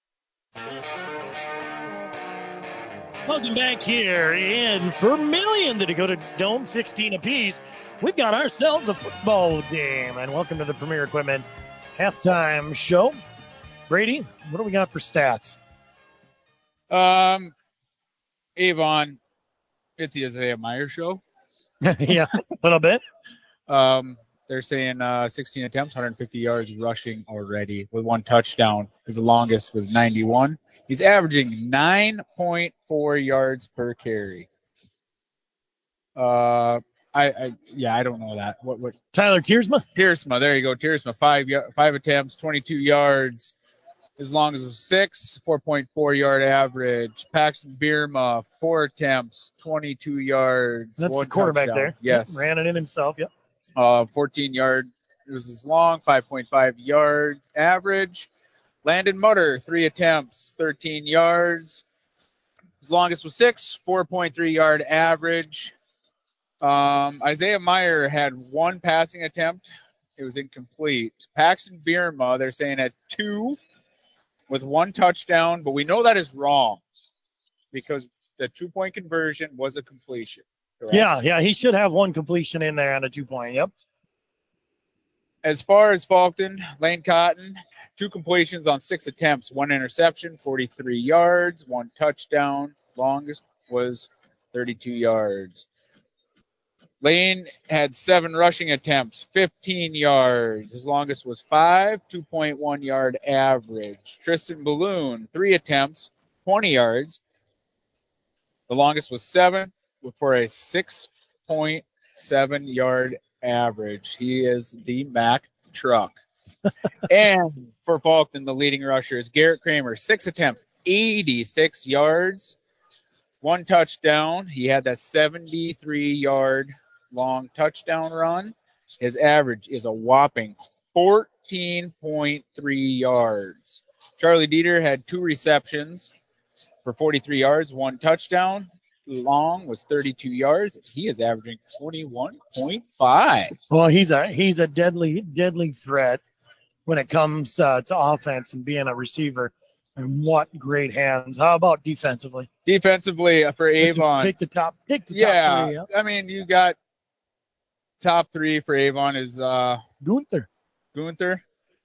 Welcome back here in Vermillion, the Dakota Dome, sixteen apiece. We've got ourselves a football game, and welcome to the Premier Equipment halftime show. Brady, what do we got for stats? Um, Avon, it's the Isaiah Meyer show. Yeah, a little bit. Um, they're saying uh, sixteen attempts, one hundred fifty yards rushing already with one touchdown. His longest was ninety-one. He's averaging nine point four yards per carry. Uh, I, I yeah, I don't know that. What what Tyler Tiersma? Tiersma, there you go. Tiersma, five five attempts, twenty-two yards, as long as it was six, four point four yard average. Paxton Bierma, four attempts, twenty-two yards. That's one the quarterback touchdown. there. Yes. Yep, ran it in himself, yep. Uh, fourteen yard. It was as long, five point five yards average. Landon Mutter, three attempts, thirteen yards. His longest was six, four point three yard average. Um, Isaiah Meyer had one passing attempt. It was incomplete. Paxton Bierma, they're saying at two with one touchdown, but we know that is wrong because the two-point conversion was a completion. Correct? Yeah, yeah, he should have one completion in there on a two-point, yep. As far as Faulkton, Lane Cotton, two completions on six attempts, one interception, forty-three yards, one touchdown. Longest was thirty-two yards. Lane had seven rushing attempts, fifteen yards. His longest was five, two point one yard average. Tristan Balloon, three attempts, twenty yards. The longest was seven for a six point seven yard average. He is the Mack truck. And for Faulkton, the leading rusher is Garrett Kramer, six attempts, eighty-six yards, one touchdown. He had that seventy-three yard long touchdown run. His average is a whopping fourteen point three yards. Charlie Dieter had two receptions for forty-three yards, one touchdown. Long was thirty-two yards. He is averaging twenty-one point five. Well, he's a he's a deadly deadly threat when it comes uh, to offense and being a receiver. And what great hands! How about defensively? Defensively uh, for Avon, pick the top. Pick the yeah, top three. Yeah, I mean you got top three for Avon is uh, Gunther. Gunther.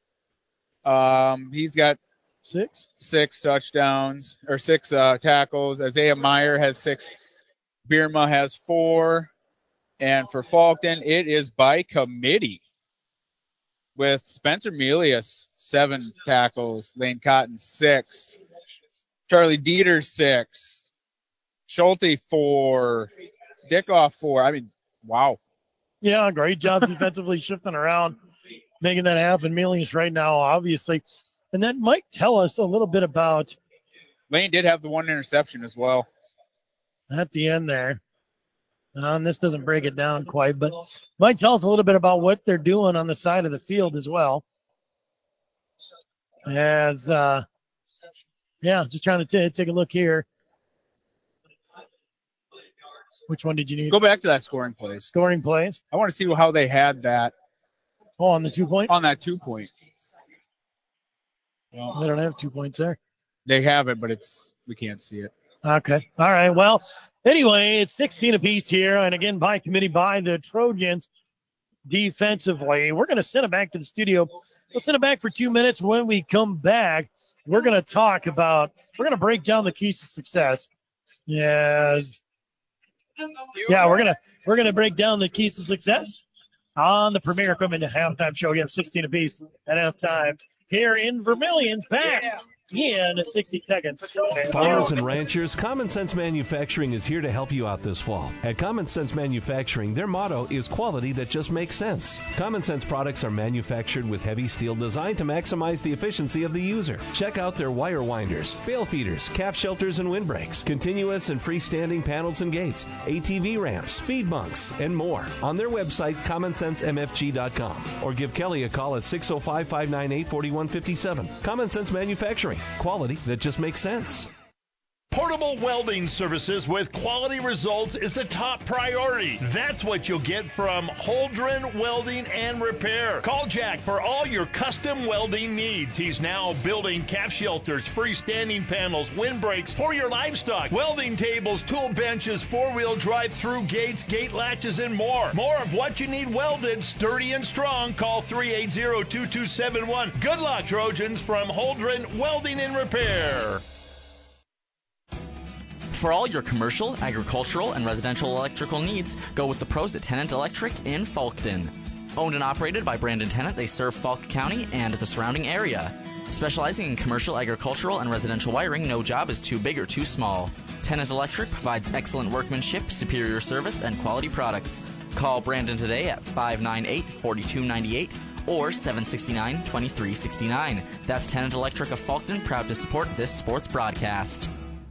Um, he's got six six touchdowns or six uh, tackles. Isaiah Meyer has six. Bierma has four. And for Faulkton, it is by committee with Spencer Melius, seven tackles. Lane Cotton, six. Charlie Dieter, six. Schulte, four. Dickoff, four. I mean, wow. Yeah, great job defensively shifting around, making that happen. Melius right now, obviously. And that might tell us a little bit about. Lane did have the one interception as well. At the end there. Uh, and this doesn't break it down quite, but might tell us a little bit about what they're doing on the side of the field as well. As, uh, yeah, just trying to t- take a look here. Which one did you need? Go back to that scoring plays. Scoring plays. I want to see how they had that. Oh, on the two point? On that two point. Well, they don't have two points there. They have it, but it's we can't see it. Okay. All right. Well, anyway, it's sixteen apiece here. And again, by committee by the Trojans defensively. We're going to send it back to the studio. We'll send it back for two minutes. When we come back, we're going to talk about, we're going to break down the keys to success. Yes. Yeah, we're going to, we're going to break down the keys to success on the Premier Equipment Halftime Show. Again, sixteen apiece at halftime here in Vermilion's back. In sixty seconds. Farmers and ranchers, Common Sense Manufacturing is here to help you out this fall. At Common Sense Manufacturing, their motto is quality that just makes sense. Common Sense products are manufactured with heavy steel designed to maximize the efficiency of the user. Check out their wire winders, bale feeders, calf shelters and windbreaks, continuous and freestanding panels and gates, A T V ramps, speed bunks, and more on their website, common sense m f g dot com, or give Kelly a call at six oh five, five nine eight, four one five seven. Common Sense Manufacturing. Quality that just makes sense. Portable welding services with quality results is a top priority. That's what you'll get from Holdren Welding and Repair. Call Jack for all your custom welding needs. He's now building calf shelters, freestanding panels, windbreaks for your livestock, welding tables, tool benches, four-wheel drive through gates, gate latches, and more. More of what you need welded, sturdy and strong. Call three eight zero, two two seven one. Good luck, Trojans, from Holdren Welding and Repair. For all your commercial, agricultural, and residential electrical needs, go with the pros at Tennant Electric in Faulkton. Owned and operated by Brandon Tennant, they serve Falk County and the surrounding area. Specializing in commercial, agricultural, and residential wiring, no job is too big or too small. Tennant Electric provides excellent workmanship, superior service, and quality products. Call Brandon today at five nine eight, four two nine eight or seven six nine, two three six nine. That's Tennant Electric of Faulkton, proud to support this sports broadcast.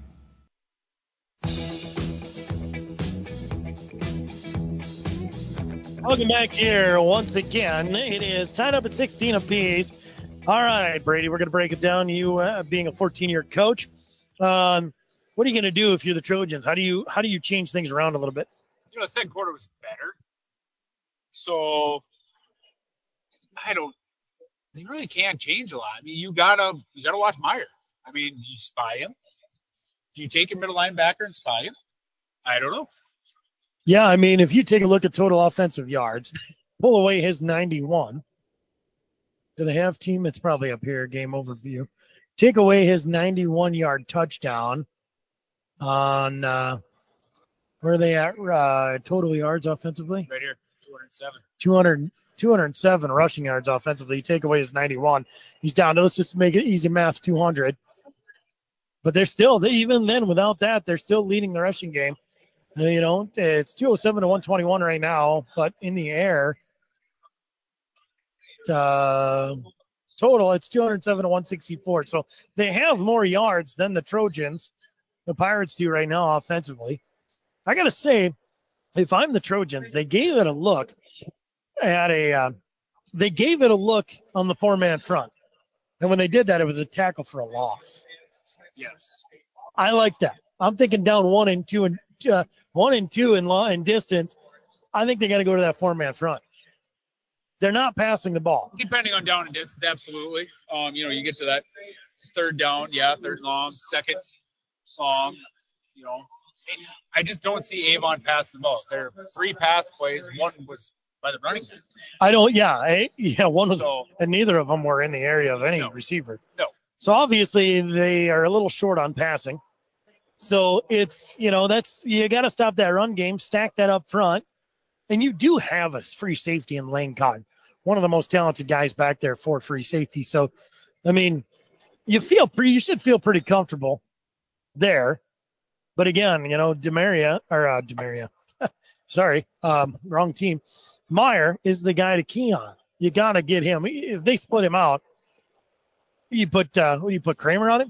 Welcome back here once again. It is tied up at sixteen apiece. All right, Brady, we're going to break it down. You uh, being a fourteen-year coach, um, what are you going to do if you're the Trojans? How do you how do you change things around a little bit? You know, the second quarter was better. So I don't. You really can't change a lot. I mean, you gotta you gotta watch Meyer. I mean, you spy him. Do you take your middle linebacker and spy him? I don't know. Yeah, I mean, if you take a look at total offensive yards, pull away his ninety-one. Do they have team? It's probably up here, game overview. Take away his ninety-one-yard touchdown on, uh, where are they at, uh, total yards offensively? Right here, two hundred seven. two hundred, two hundred seven rushing yards offensively. You take away his ninety-one. He's down to, let's just make it easy math, two hundred. But they're still, they, even then, without that, they're still leading the rushing game. You know, it's two oh seven to one twenty-one right now, but in the air, uh, total, it's two oh seven to one sixty-four. So they have more yards than the Trojans, the Pirates do right now offensively. I got to say, if I'm the Trojans, they gave it a look at a, uh, they gave it a look on the four-man front. And when they did that, it was a tackle for a loss. Yes. I like that. I'm thinking down one and two and uh, one and two in law and distance. I think they got to go to that four-man front. They're not passing the ball. Depending on down and distance, absolutely. Um, you know, you get to that third down, yeah, third long, second long. You know, I just don't see Avon passing the ball. There are three pass plays. One was by the running back. I don't. Yeah, I, yeah. One was, so, and neither of them were in the area of any no, receiver. No. So obviously they are a little short on passing. So it's, you know, that's, you got to stop that run game, stack that up front. And you do have a free safety in Lane Cotton, one of the most talented guys back there for free safety. So, I mean, you feel pretty, you should feel pretty comfortable there. But again, you know, Demaria, or uh, Demaria, sorry, um, wrong team. Meyer is the guy to key on. You got to get him. If they split him out, you put, uh, what do you put, Kramer on him?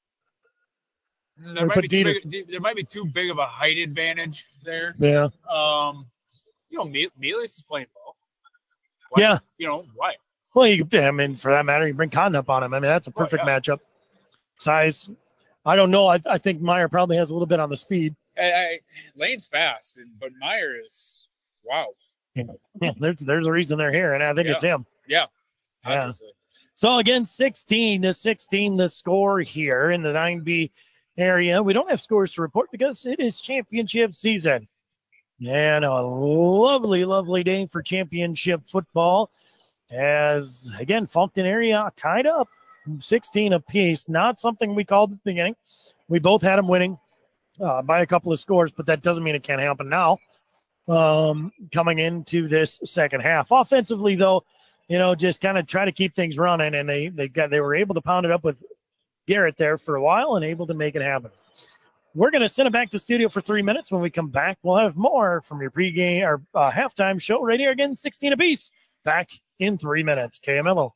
There might, be too big, there might be too big of a height advantage there. Yeah. Um, you know, Mealis is playing ball. Why, yeah. You know, why? Well, you, I mean, for that matter, you bring Cotton up on him. I mean, that's a perfect oh, yeah. matchup. Size. I don't know. I, I think Meyer probably has a little bit on the speed. I, I, Lane's fast, but Meyer is, wow. Yeah, there's, there's a reason they're here, and I think yeah. it's him. Yeah. Yeah. So, again, sixteen to sixteen, the score here in the nine B area. We don't have scores to report because it is championship season. And a lovely, lovely day for championship football as, again, Faulkton area tied up sixteen apiece. Not something we called at the beginning. We both had them winning uh, by a couple of scores, but that doesn't mean it can't happen now um, coming into this second half. Offensively, though, you know, just kind of try to keep things running, and they, they, got, they were able to pound it up with Garrett there for a while and able to make it happen. We're going to send it back to the studio for three minutes. When we come back, we'll have more from your pregame or uh, halftime show right here again, sixteen apiece. Back in three minutes. K M L O.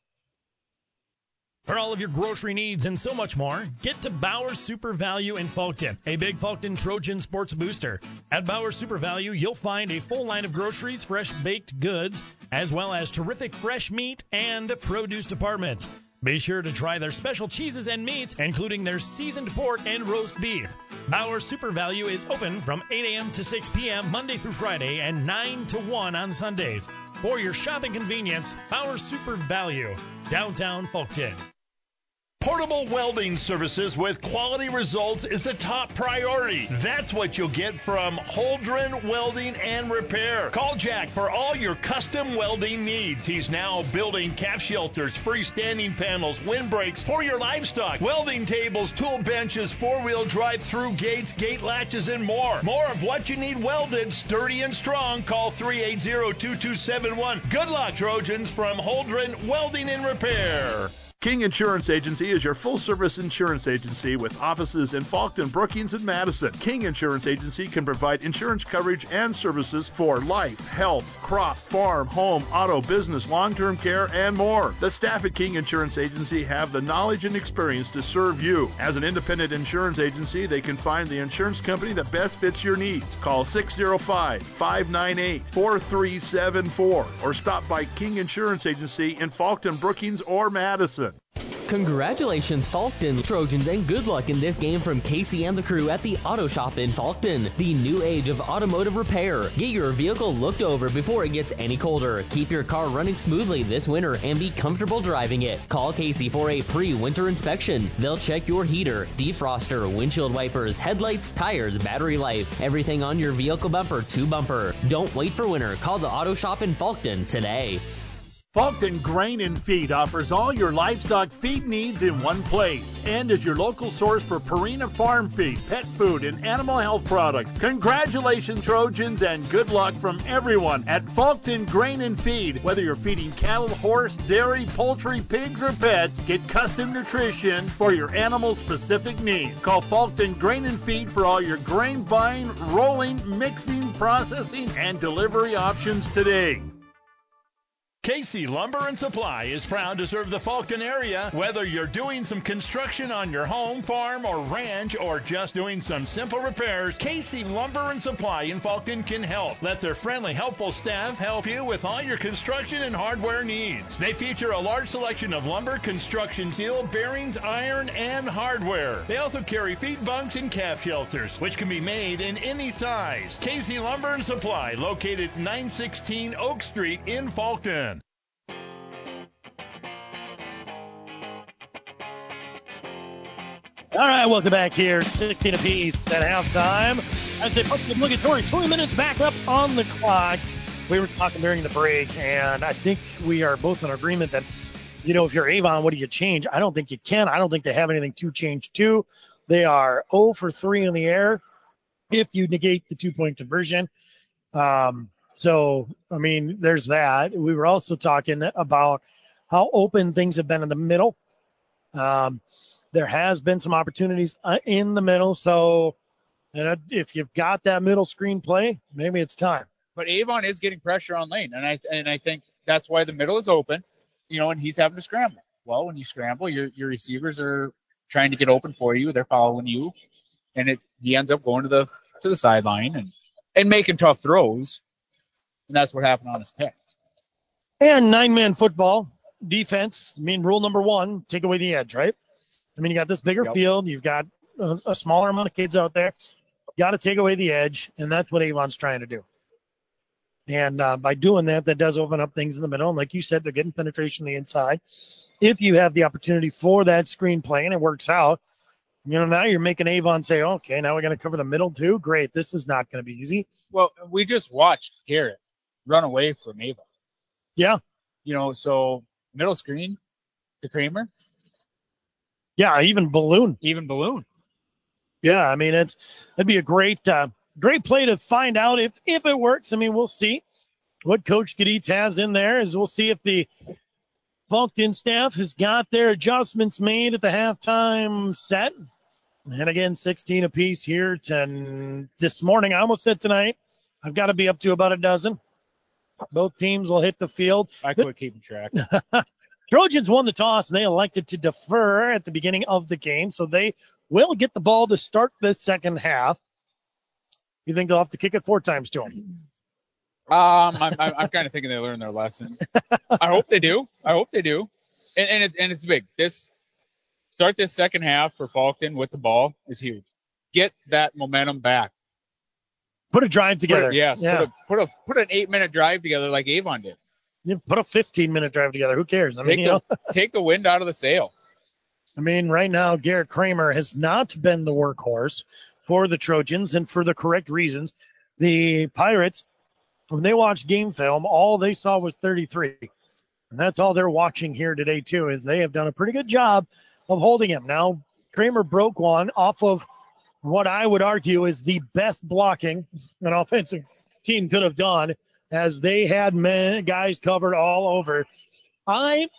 For all of your grocery needs and so much more, get to Bauer's Super Value in Faulkton, a big Faulkton Trojan sports booster. At Bauer's Super Value, you'll find a full line of groceries, fresh baked goods, as well as terrific fresh meat and produce departments. Be sure to try their special cheeses and meats, including their seasoned pork and roast beef. Bauer's Super Value is open from eight a.m. to six p.m. Monday through Friday and nine to one on Sundays. For your shopping convenience, Bauer's Super Value, downtown Faulkton. Portable welding services with quality results is a top priority. That's what you'll get from Holdren Welding and Repair. Call Jack for all your custom welding needs. He's now building calf shelters, freestanding panels, windbreaks for your livestock, welding tables, tool benches, four-wheel drive through gates, gate latches, and more. More of what you need welded, sturdy and strong. Call three eight zero, two two seven one. Good luck, Trojans, from Holdren Welding and Repair. King Insurance Agency is your full-service insurance agency with offices in Faulkton, Brookings, and Madison. King Insurance Agency can provide insurance coverage and services for life, health, crop, farm, home, auto, business, long-term care, and more. The staff at King Insurance Agency have the knowledge and experience to serve you. As an independent insurance agency, they can find the insurance company that best fits your needs. Call six oh five, five nine eight, four three seven four or stop by King Insurance Agency in Faulkton, Brookings, or Madison. Congratulations, Faulkton Trojans, and good luck in this game from Casey and the crew at the Auto Shop in Faulkton, the new age of automotive repair. Get your vehicle looked over before it gets any colder. Keep your car running smoothly this winter and be comfortable driving it. Call Casey for a pre-winter inspection. They'll check your heater, defroster, windshield wipers, headlights, tires, battery life, everything on your vehicle bumper to bumper. Don't wait for winter. Call the Auto Shop in Faulkton today. Faulkton Grain and Feed offers all your livestock feed needs in one place and is your local source for Purina farm feed, pet food, and animal health products. Congratulations, Trojans, and good luck from everyone at Faulkton Grain and Feed. Whether you're feeding cattle, horse, dairy, poultry, pigs, or pets, get custom nutrition for your animal-specific needs. Call Faulkton Grain and Feed for all your grain buying, rolling, mixing, processing, and delivery options today. Casey Lumber and Supply is proud to serve the Faulkton area. Whether you're doing some construction on your home, farm, or ranch, or just doing some simple repairs, Casey Lumber and Supply in Faulkton can help. Let their friendly, helpful staff help you with all your construction and hardware needs. They feature a large selection of lumber, construction steel, bearings, iron, and hardware. They also carry feed bunks and calf shelters, which can be made in any size. Casey Lumber and Supply, located nine sixteen Oak Street in Faulkton. All right, welcome back here. sixteen apiece at halftime. As they put the obligatory twenty minutes back up on the clock. We were talking during the break, and I think we are both in agreement that, you know, if you're Avon, what do you change? I don't think you can. I don't think they have anything to change to. They are zero for three in the air if you negate the two-point conversion. Um, so, I mean, there's that. We were also talking about how open things have been in the middle. Um There has been some opportunities uh, in the middle, so you know, if you've got that middle screen play, maybe it's time. But Avon is getting pressure on Lane, and I and I think that's why the middle is open, you know, and he's having to scramble. Well, when you scramble, your your receivers are trying to get open for you; they're following you, and it he ends up going to the to the sideline and and making tough throws, and that's what happened on his pick. And nine-man football defense. I mean, rule number one: take away the edge, right? I mean, you got this bigger Yep. field. You've got a, a smaller amount of kids out there. You got to take away the edge, and that's what Avon's trying to do. And uh, by doing that, that does open up things in the middle. And like you said, they're getting penetration on the inside. If you have the opportunity for that screen play and it works out, you know, now you're making Avon say, okay, now we're going to cover the middle too. Great. This is not going to be easy. Well, we just watched Garrett run away from Avon. Yeah. You know, so middle screen to Kramer. Yeah, even balloon. Even balloon. Yeah, I mean, it's it'd be a great uh, great play to find out if, if it works. I mean, we'll see what Coach Gaditz has in there. Is we'll see if the Faulkton staff has got their adjustments made at the halftime set. And again, sixteen apiece here to this morning. I almost said tonight. I've got to be up to about a dozen. Both teams will hit the field. I quit keeping track. Trojans won the toss, and they elected to defer at the beginning of the game, so they will get the ball to start the second half. You think they'll have to kick it four times to them? Um, I'm, I'm, I'm kind of thinking they learned their lesson. I hope they do. I hope they do. And, and it's and it's big. This start this second half for Faulkton with the ball is huge. Get that momentum back. Put a drive together. Put a, yes. Yeah. Put a put a put an eight minute drive together like Avon did. You put a fifteen minute drive together. Who cares? I Take mean, you the, know. take the wind out of the sail. I mean, right now, Garrett Kramer has not been the workhorse for the Trojans, and for the correct reasons. The Pirates, when they watched game film, all they saw was thirty-three. And that's all they're watching here today, too, is they have done a pretty good job of holding him. Now, Kramer broke one off of what I would argue is the best blocking an offensive team could have done, as they had men, guys covered all over. I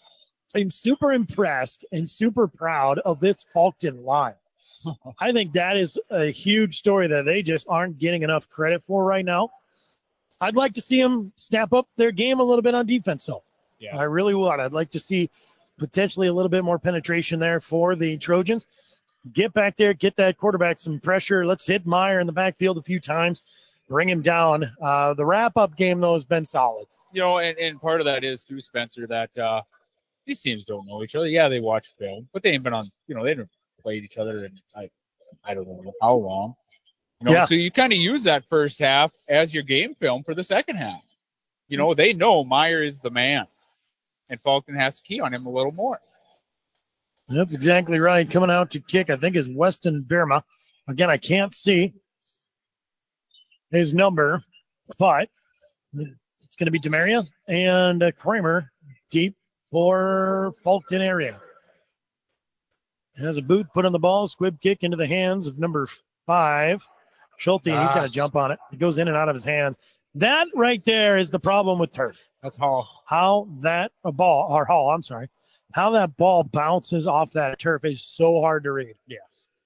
I'm super impressed and super proud of this Faulkton line. I think that is a huge story that they just aren't getting enough credit for right now. I'd like to see them step up their game a little bit on defense, though. Yeah. I really would. I'd like to see potentially a little bit more penetration there for the Trojans. Get back there, get that quarterback some pressure. Let's hit Meyer in the backfield a few times, bring him down. Uh, the wrap-up game, though, has been solid. You know, and, and part of that is, too, Spencer, that uh, these teams don't know each other. Yeah, they watch film, but they ain't been on, you know, they haven't played each other in, I, I don't know how long. You know, yeah. So you kind of use that first half as your game film for the second half. You know, they know Meyer is the man, and Faulkton has to key on him a little more. That's exactly right. Coming out to kick, I think, is Weston Birma. Again, I can't see his number, but it's going to be Demaria and uh, Kramer deep for Faulkton area. Has a boot put on the ball, squib kick into the hands of number five, Schulte, and he's Ah. got to jump on it. It goes in and out of his hands. That right there is the problem with turf. That's Hall. How that a ball, or Hall, I'm sorry, how that ball bounces off that turf is so hard to read. Yes.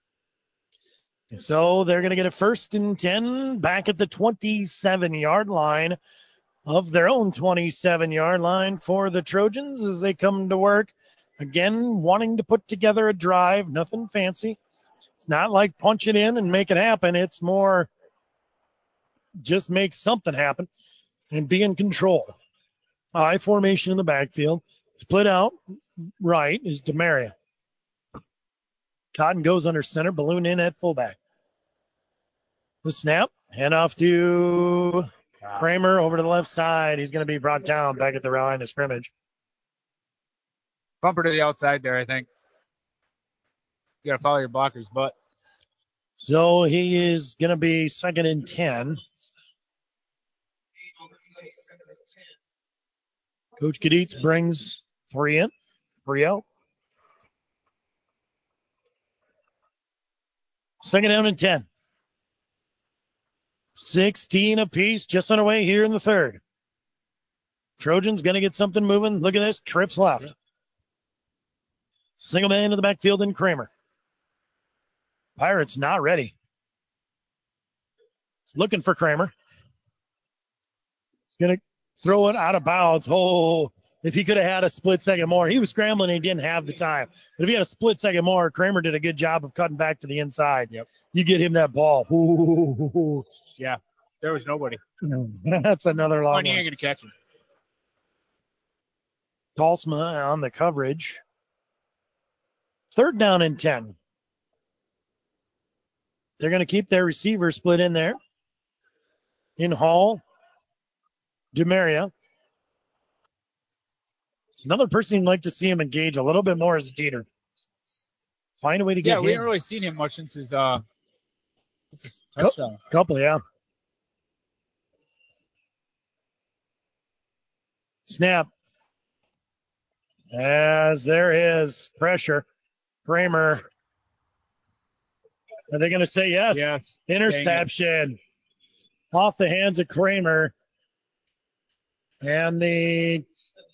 So they're going to get a first and ten back at the twenty-seven-yard line of their own twenty-seven-yard line for the Trojans as they come to work. Again, wanting to put together a drive, nothing fancy. It's not like punch it in and make it happen. It's more just make something happen and be in control. I formation in the backfield. Split out right is Demaria. Cotton goes under center, balloon in at fullback. The snap, hand off to Kramer over to the left side. He's going to be brought down back at the line of scrimmage. Bumper to the outside there, I think. You got to follow your blocker's butt. So he is going to be second and ten. Coach Kaditz brings three in, three out. Second down and ten. sixteen apiece, just on the way here in the third. Trojans going to get something moving. Look at this. Trips left. Single man into the backfield and Kramer. Pirates not ready. Looking for Kramer. He's going to throw it out of bounds. Oh, if he could have had a split second more. He was scrambling and he didn't have the time. But if he had a split second more, Kramer did a good job of cutting back to the inside. Yep. You get him that ball. Ooh. Yeah, there was nobody. That's another long One, you one. ain't going to catch him. Talsma on the coverage. Third down and ten. They're going to keep their receiver split in there. In Hall, Demaria. It's another person you'd like to see him engage a little bit more as Dieter. Find a way to get Yeah, him. we haven't really seen him much since his, uh, since his touchdown. Couple, yeah. Snap. As there is pressure. Kramer. Are they going to say yes? Yes. Interception. Off the hands of Kramer. And the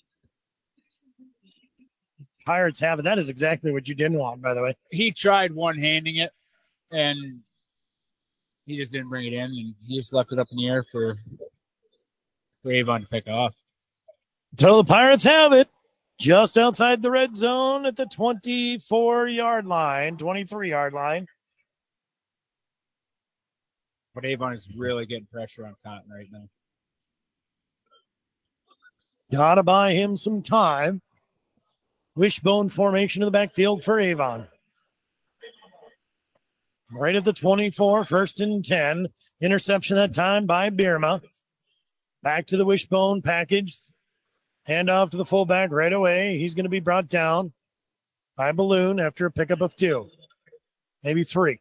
Pirates have it. That is exactly what you didn't want, by the way. He tried one-handing it, and he just didn't bring it in, and he just left it up in the air for, for Avon to pick off. So the Pirates have it just outside the red zone at the twenty-four-yard line, twenty-three-yard line. But Avon is really getting pressure on Cotton right now. Gotta buy him some time. Wishbone formation in the backfield for Avon. Right at the twenty-four, first and ten. Interception that time by Birma. Back to the wishbone package. Hand off to the fullback right away. He's going to be brought down by Balloon after a pickup of two. Maybe three.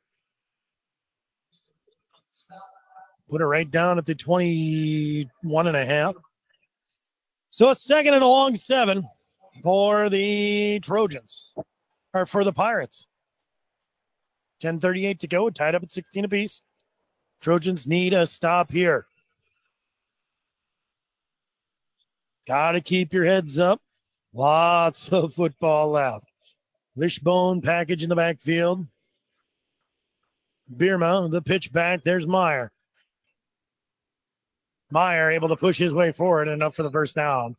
Put it right down at the twenty-one and a half. So a second and a long seven for the Trojans, or for the Pirates. ten thirty-eight to go, tied up at sixteen apiece. Trojans need a stop here. Got to keep your heads up. Lots of football left. Wishbone package in the backfield. Bierma, the pitch back. There's Meyer. Meyer able to push his way forward, enough for the first down.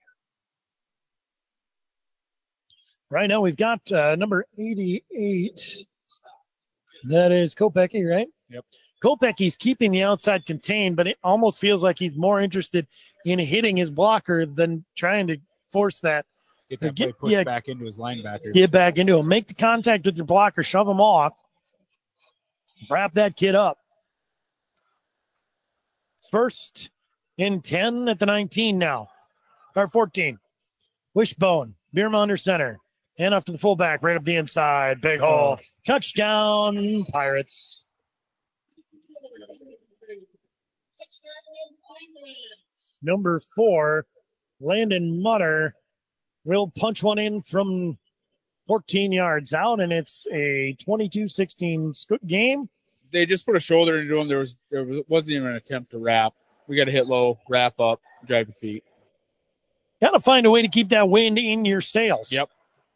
Right now we've got uh, number eighty-eight. That is Kopecky, right? Yep. Kopecky's keeping the outside contained, but it almost feels like he's more interested in hitting his blocker than trying to force that. Get that get, play pushed yeah, back into his linebacker. Get back into him. Make the contact with your blocker. Shove him off. Wrap that kid up. First and ten at the nineteen now. Or fourteen. Wishbone. Bierma under center. And off to the fullback. Right up the inside. Big hole. Touchdown, Pirates. Number four, Landon Mutter will punch one in from fourteen yards out, and it's a twenty-two sixteen game. They just put a shoulder into him. There was there wasn't even an attempt to wrap. We got to hit low, wrap up, drive the feet. Got to find a way to keep that wind in your sails. Yep.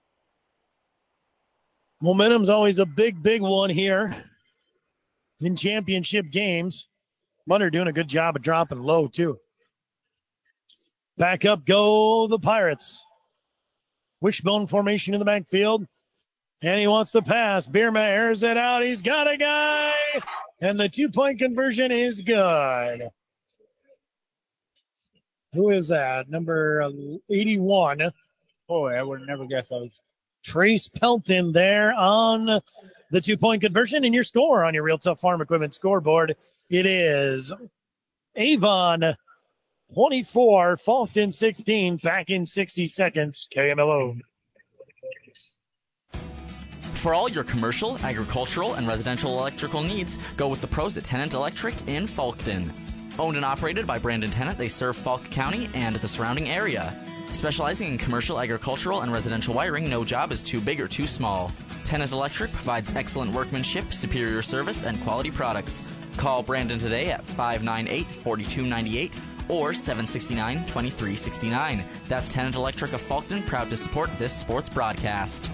Momentum's always a big, big one here in championship games. Mutter doing a good job of dropping low, too. Back up go the Pirates. Wishbone formation in the backfield. And he wants the pass. Bierma airs it out. He's got a guy. And the two-point conversion is good. Who is that? Number eighty-one. Oh, I would have never guessed I was. Trace Pelton there on the two-point conversion. And your score on your Real Tough Farm Equipment scoreboard, it is Avon twenty-four, Faulkton sixteen, back in sixty seconds. K M L O. For all your commercial, agricultural, and residential electrical needs, go with the pros at Tennant Electric in Faulkton. Owned and operated by Brandon Tennant, they serve Falk County and the surrounding area. Specializing in commercial, agricultural, and residential wiring, no job is too big or too small. Tennant Electric provides excellent workmanship, superior service, and quality products. Call Brandon today at five nine eight, four two nine eight or seven six nine, two three six nine. That's Tennant Electric of Faulkton, proud to support this sports broadcast.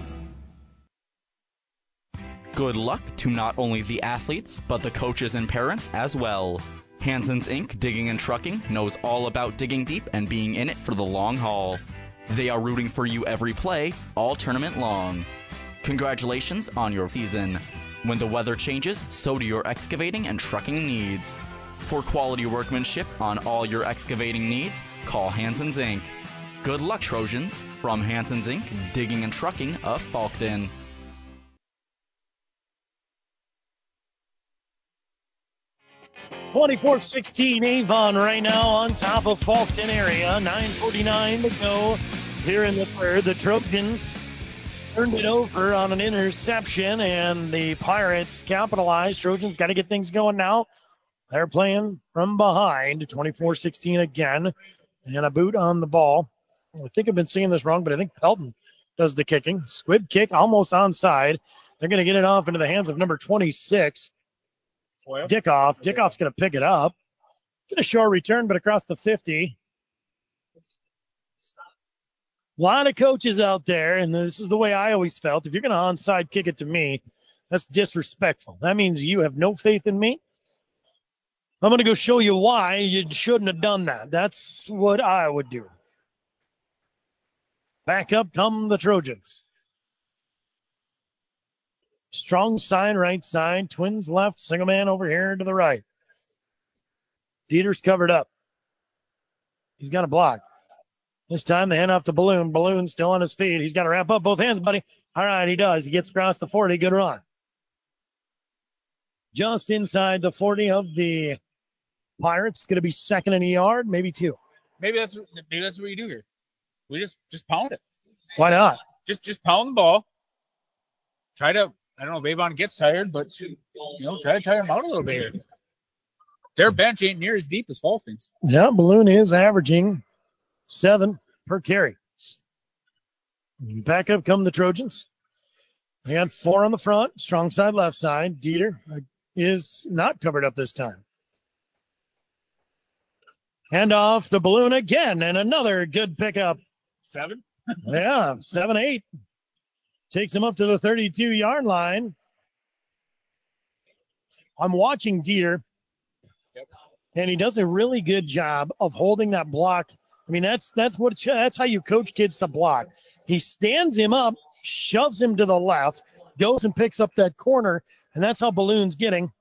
Good luck to not only the athletes, but the coaches and parents as well. Hanson's Incorporated. Digging and Trucking knows all about digging deep and being in it for the long haul. They are rooting for you every play, all tournament long. Congratulations on your season. When the weather changes, so do your excavating and trucking needs. For quality workmanship on all your excavating needs, call Hanson's Incorporated. Good luck, Trojans, from Hanson's Incorporated. Digging and Trucking of Faulkton. twenty-four sixteen Avon right now on top of Faulkton area. nine forty-nine to go here in the third. The Trojans turned it over on an interception, and the Pirates capitalized. Trojans got to get things going now. They're playing from behind. twenty-four sixteen again, and a boot on the ball. I think I've been saying this wrong, but I think Pelton does the kicking. Squib kick almost onside. They're going to get it off into the hands of number twenty-six. Dickoff. Dickoff's going to pick it up. Get a short return, but across the fifty. A lot of coaches out there, and this is the way I always felt. If you're going to onside kick it to me, that's disrespectful. That means you have no faith in me. I'm going to go show you why you shouldn't have done that. That's what I would do. Back up come the Trojans. Strong side, right side. Twins left. Single man over here to the right. Dieter's covered up. He's got a block. This time the handoff to Balloon. Balloon still on his feet. He's got to wrap up both hands, buddy. All right, he does. He gets across the forty. Good run. Just inside the forty of the Pirates. Going to be second and a yard, maybe two. Maybe that's maybe that's what you do here. We just just pound it. Why not? Just just pound the ball. Try to. I don't know if Avon gets tired, but, you know, try to tire him out a little bit here. Their bench ain't near as deep as Falcons. Yeah, Balloon is averaging seven per carry. Back up come the Trojans. They had four on the front, strong side, left side. Dieter is not covered up this time. Hand off to Balloon again, and another good pickup. Seven? Yeah, seven eight. Takes him up to the thirty-two-yard line. I'm watching Dieter, Yep. and he does a really good job of holding that block. I mean, that's that's what that's how you coach kids to block. He stands him up, shoves him to the left, goes and picks up that corner, and that's how Balloon's getting.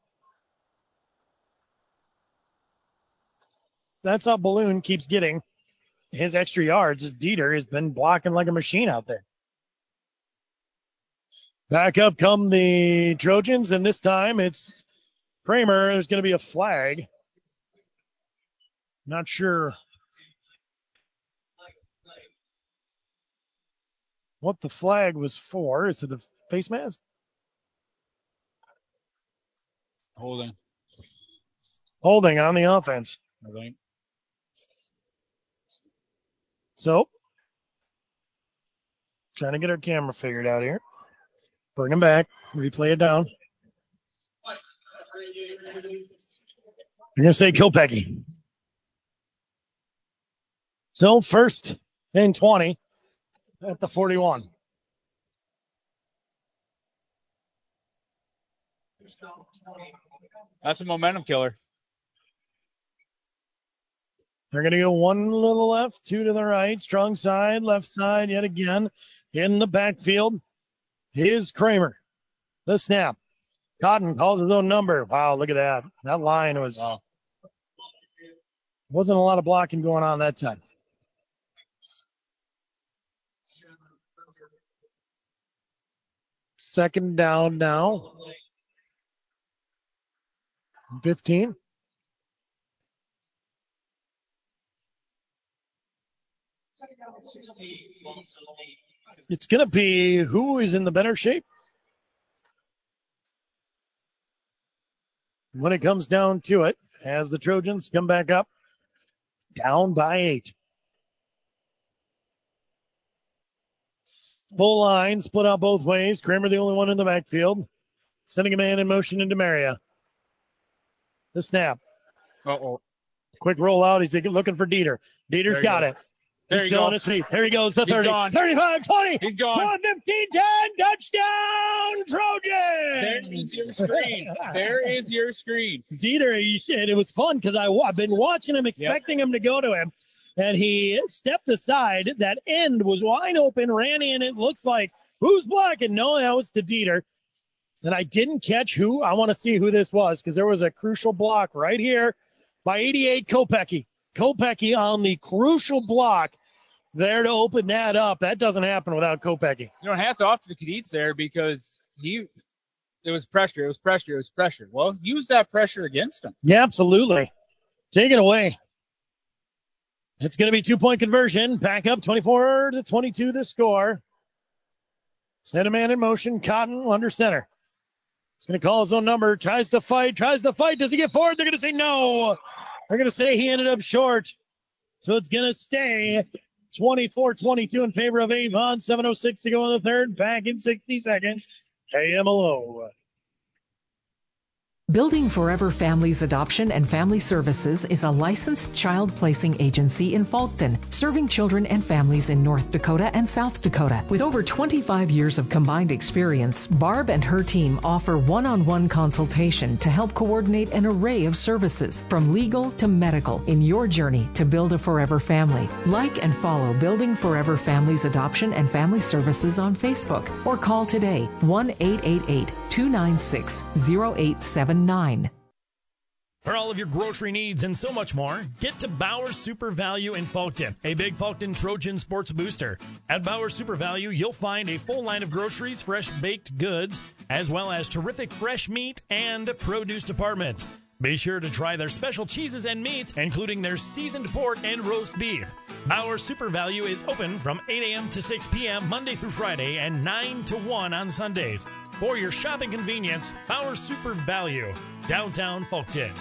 That's how Balloon keeps getting his extra yards, as Dieter has been blocking like a machine out there. Back up come the Trojans, and this time it's Kramer. There's going to be a flag. Not sure what the flag was for. Is it a face mask? Holding. Holding on the offense. I think. So, trying to get our camera figured out here. Bring him back. Replay it down. You're going to say Kopecky. So, first and twenty at the forty-one. That's a momentum killer. They're going to go one little left, two to the right, strong side, left side yet again. In the backfield is Kramer. The snap. Cotton calls his own number. Wow, look at that. That line was, wow. Wasn't a lot of blocking going on that time. Second down now. fifteen. It's going to be who is in the better shape when it comes down to it, as the Trojans come back up, down by eight. Full line, split out both ways. Kramer the only one in the backfield. Sending a man in motion into Maria. The snap. Uh-oh. Quick rollout. He's looking for Dieter. Dieter's There got go. it. There He's he still on goes. his feet. There he goes. The He's thirty. gone. thirty-five, twenty. He's gone. fifteen, ten. Touchdown, There Trojans. is your screen. There is your screen. Dieter, he said it was fun because I've been watching him, expecting yep. him to go to him. And he stepped aside. That end was wide open, ran in. It looks like, who's blocking? No, that was to Dieter. And I didn't catch who. I want to see who this was because there was a crucial block right here by eighty-eight, Kopecky. Kopecky on the crucial block there to open that up. That doesn't happen without Kopecky. You know, hats off to the Cadettes there because he, it was pressure, it was pressure, it was pressure. Well, use that pressure against him. Yeah, absolutely. Take it away. It's going to be two-point conversion. Back up twenty-four to twenty-two the score. Send a man in motion. Cotton under center. He's going to call his own number. Tries to fight. Tries to fight. Does he get forward? They're going to say no. They're going to say he ended up short. So it's going to stay twenty-four twenty-two in favor of Avon. seven oh six to go in the third. Back in sixty seconds. K M L O. Building Forever Families Adoption and Family Services is a licensed child placing agency in Faulkton, serving children and families in North Dakota and South Dakota. With over twenty-five years of combined experience, Barb and her team offer one-on-one consultation to help coordinate an array of services, from legal to medical, in your journey to build a forever family. Like and follow Building Forever Families Adoption and Family Services on Facebook, or call today one eight eight eight, two nine six, zero eight seven nine. For all of your grocery needs and so much more, get to Bauer Super Value in Faulkton, a big Faulkton Trojan sports booster. At Bauer Super Value, you'll find a full line of groceries, fresh baked goods, as well as terrific fresh meat and produce departments. Be sure to try their special cheeses and meats, including their seasoned pork and roast beef. Bauer Super Value is open from eight a.m. to six p.m. Monday through Friday and nine to one on Sundays. For your shopping convenience, Bauer Super Value, downtown Faulkton.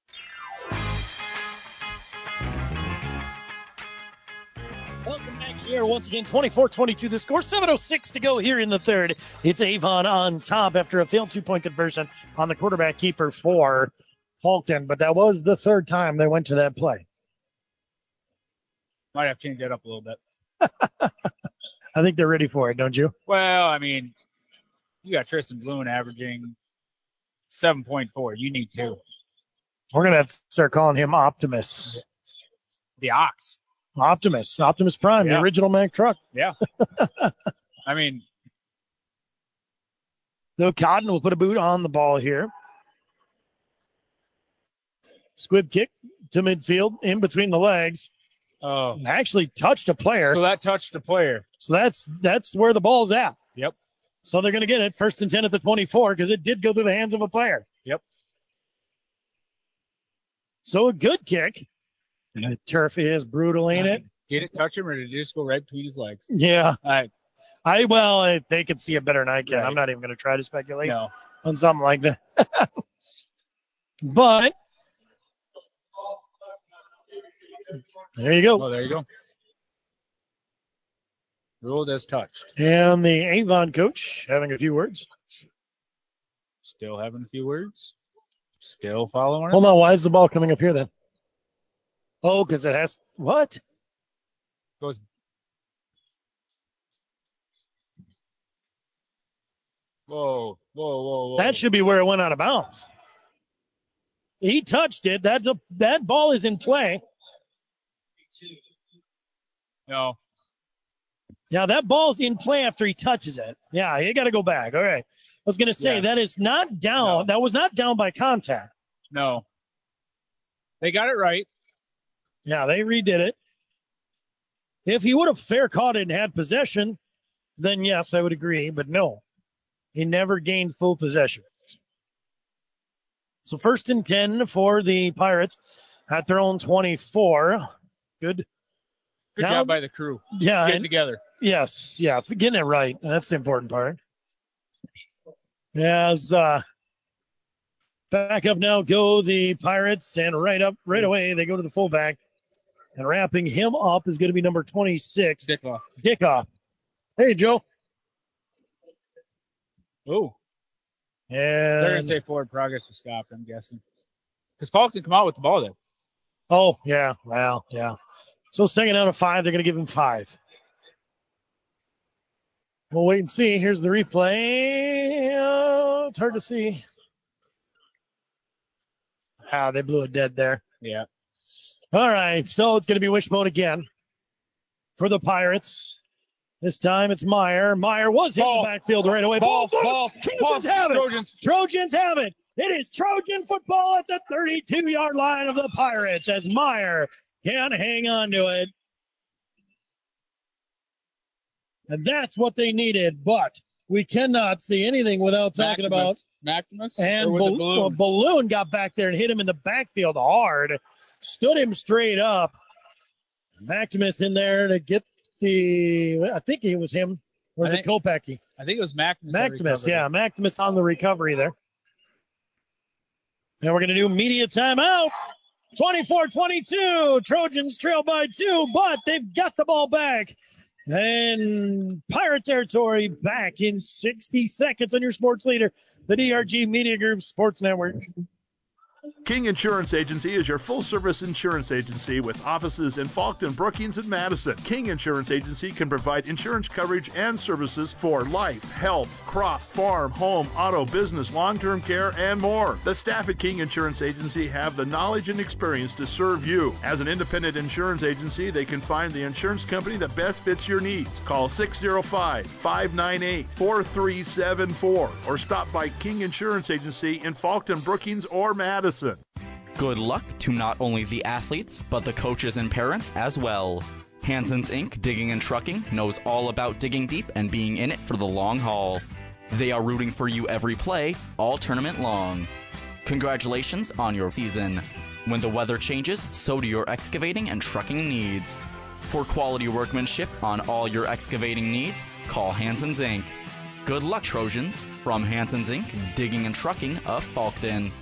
Welcome back here once again, twenty-four twenty-two the score, seven oh six to go here in the third. It's Avon on top after a failed two-point conversion on the quarterback keeper for Faulkton, but that was the third time they went to that play. Might have changed that up a little bit. I think they're ready for it, don't you? Well, I mean, you got Tristan Bloom averaging seven point four. You need two. We're going to have to start calling him Optimus. The Ox. Optimus. Optimus Prime, Yeah. the original Mack truck. Yeah. I mean, though Cotton will put a boot on the ball here. Squib kick to midfield in between the legs. Oh, actually touched a player. So that touched a player. So that's that's where the ball's at. Yep. So they're going to get it first and ten at the twenty-four because it did go through the hands of a player. Yep. So a good kick. And the turf is brutal, ain't it? Did it touch him or did it just go right between his legs? Yeah. I, I well, I, they can see it better than I can. Right. I'm not even going to try to speculate No. on something like that. But there you go. Oh, there you go. Ruled as touched. And the Avon coach having a few words. Still having a few words. Still following. Hold on. Why is the ball coming up here then? Oh, because it has what? Goes. Whoa, whoa, whoa, whoa. That should be where it went out of bounds. He touched it. That's a that ball is in play. No. Yeah, that ball's in play after he touches it. Yeah, you got to go back. All right. I was going to say Yeah. that is not down. No. That was not down by contact. No. They got it right. Yeah, they redid it. If he would have fair caught it and had possession, then yes, I would agree. But no, he never gained full possession. So first and ten for the Pirates at their own twenty-four. Good. Good Now- job by the crew. Yeah. Getting and- together. Yes, yeah, getting it right. That's the important part. As uh, back up now go the Pirates, and right up, right away, they go to the fullback. And wrapping him up is going to be number twenty-six, Dickoff. Dickoff. Hey, Joe. Oh. And They're going to say forward progress was stopped, I'm guessing. Because Falk didn't come out with the ball then. Oh, yeah, well, yeah. So second out of five, they're going to give him five. We'll wait and see. Here's the replay. Oh, it's hard to see. Ah, they blew it dead there. Yeah. All right, so it's going to be wishbone again for the Pirates. This time it's Meyer. Meyer was hit in the backfield right away. Ball, Ball, ball, Trojans ball, have it. Trojans. Trojans have it. It is Trojan football at the thirty-two-yard line of the Pirates as Meyer can hang on to it. And that's what they needed, but we cannot see anything without talking about Maximus? and or was it Bal- Balloon? well, Balloon got back there and hit him in the backfield hard, stood him straight up. Maximus in there to get the, I think it was him. Or was I it think- Kopecky? I think it was Maximus. that Maximus, recovered yeah. it. Maximus on the recovery there. Now we're going to do media timeout. twenty-four twenty-two. Trojans trail by two, but they've got the ball back. And Pirate territory back in sixty seconds on your sports leader, the D R G Media Group Sports Network. King Insurance Agency is your full-service insurance agency with offices in Falkton, Brookings, and Madison. King Insurance Agency can provide insurance coverage and services for life, health, crop, farm, home, auto, business, long-term care, and more. The staff at King Insurance Agency have the knowledge and experience to serve you. As an independent insurance agency, they can find the insurance company that best fits your needs. Call six oh five, five nine eight, four three seven four or stop by King Insurance Agency in Falkton, Brookings, or Madison. Good luck to not only the athletes, but the coaches and parents as well. Hanson's Incorporated. Digging and Trucking knows all about digging deep and being in it for the long haul. They are rooting for you every play, all tournament long. Congratulations on your season. When the weather changes, so do your excavating and trucking needs. For quality workmanship on all your excavating needs, call Hanson's Incorporated. Good luck, Trojans. From Hanson's Incorporated. Digging and Trucking of Falkton.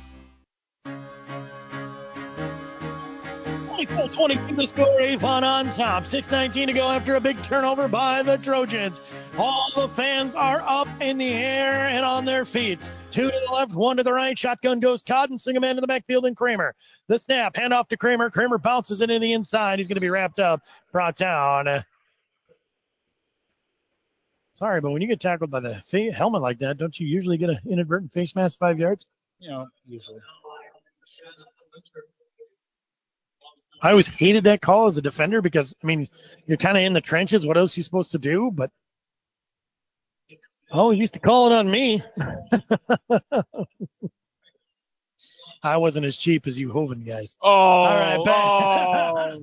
twenty-four twenty-two the score, Avon on top. six nineteen to go after a big turnover by the Trojans. All the fans are up in the air and on their feet. Two to the left, one to the right. Shotgun goes Cotton, Singham into the backfield, and Kramer. The snap, hand off to Kramer. Kramer bounces it in the inside. He's going to be wrapped up, brought down Sorry, but when you get tackled by the fa- helmet like that, don't you usually get an inadvertent face mask five yards? You know, usually. I always hated that call as a defender because, I mean, you're kind of in the trenches. What else are you supposed to do? But, oh, he used to call it on me. I wasn't as cheap as you Hoven guys. Oh, all right, back.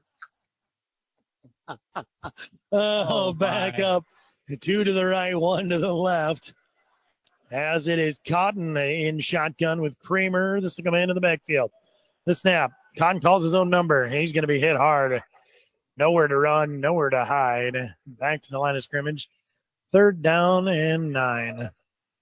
oh. oh, Oh, back my. up. Two to the right, one to the left. As it is Cotton in shotgun with Kramer. This will come into the backfield. The snap. Cotton calls his own number. He's going to be hit hard. Nowhere to run, nowhere to hide. Back to the line of scrimmage. Third down and nine. I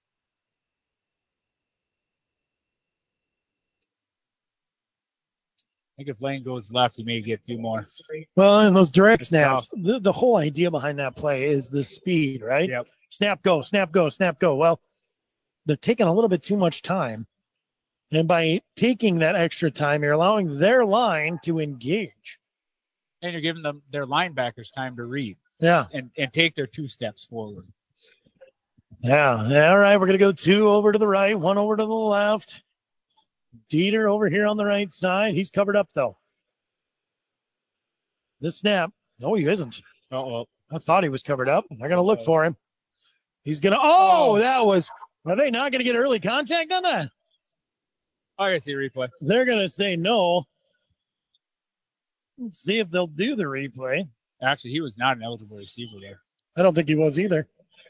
think if Lane goes left, he may get a few more. Well, and those direct It's snaps, tough. the, the whole idea behind that play is the speed, right? Yep. Snap, go, snap, go, snap, go. Well, they're taking a little bit too much time. And by taking that extra time, you're allowing their line to engage. And you're giving them their linebackers time to read. Yeah. And, and take their two steps forward. Yeah. Yeah. All right. We're going to go two over to the right, one over to the left. Dieter over here on the right side. He's covered up, though. The snap. No, he isn't. Uh-oh. I thought he was covered up. They're going to look for him. He's going to. Oh, Oh. that was. Are they not going to get early contact on that? I gotta see a replay. They're going to say no. Let's see if they'll do the replay. Actually, he was not an eligible receiver there. I don't think he was either.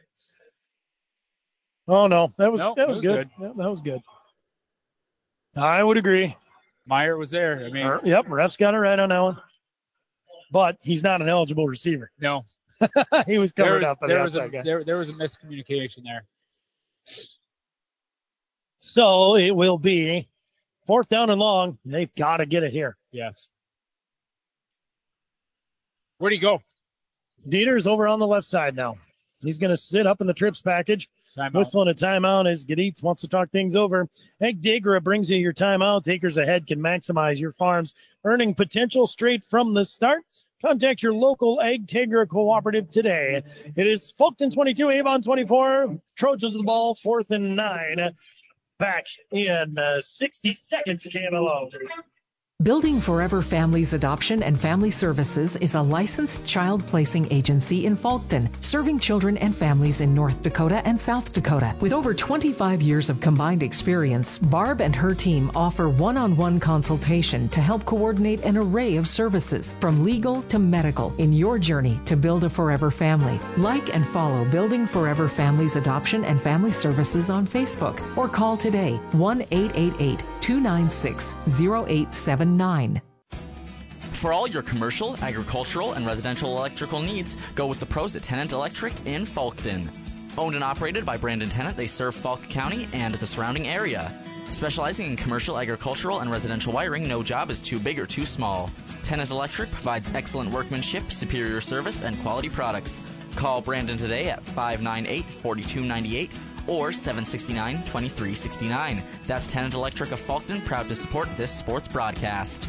Oh, no. That was, Nope, that was, it was good. good. Yeah, that was good. I would agree. Meyer was there. I mean, Er, Yep, ref's got it right on that one. But he's not an eligible receiver. no. He was There covered was, up by there, the was a, outside guy. there, there was a miscommunication there. So it will be fourth down and long. They've got to get it here. Yes. Where'd he go? Dieter's over on the left side now. He's going to sit up in the trips package. Timeout. Whistling a timeout as Gaditz wants to talk things over. Egg Digra brings you your timeout. Acres Ahead can maximize your farm's earning potential straight from the start. Contact your local Egg Tegra cooperative today. It is Fulton twenty-two, Avon twenty-four. Trojans of the ball, fourth and nine. Back in uh, sixty seconds, K M L O. Building Forever Families Adoption and Family Services is a licensed child placing agency in Fulton, serving children and families in North Dakota and South Dakota. With over twenty-five years of combined experience, Barb and her team offer one-on-one consultation to help coordinate an array of services, from legal to medical, in your journey to build a forever family. Like and follow Building Forever Families Adoption and Family Services on Facebook, or call today one eight eight eight, two nine six, zero eight seven nine. For all your commercial, agricultural, and residential electrical needs, go with the pros at Tennant Electric in Fulton. Owned and operated by Brandon Tennant, they serve Falk County and the surrounding area. Specializing in commercial, agricultural, and residential wiring, no job is too big or too small. Tennant Electric provides excellent workmanship, superior service, and quality products. Call Brandon today at five nine eight, four two nine eight or seven six nine, two three six nine. That's Tennant Electric of Fulton, proud to support this sports broadcast.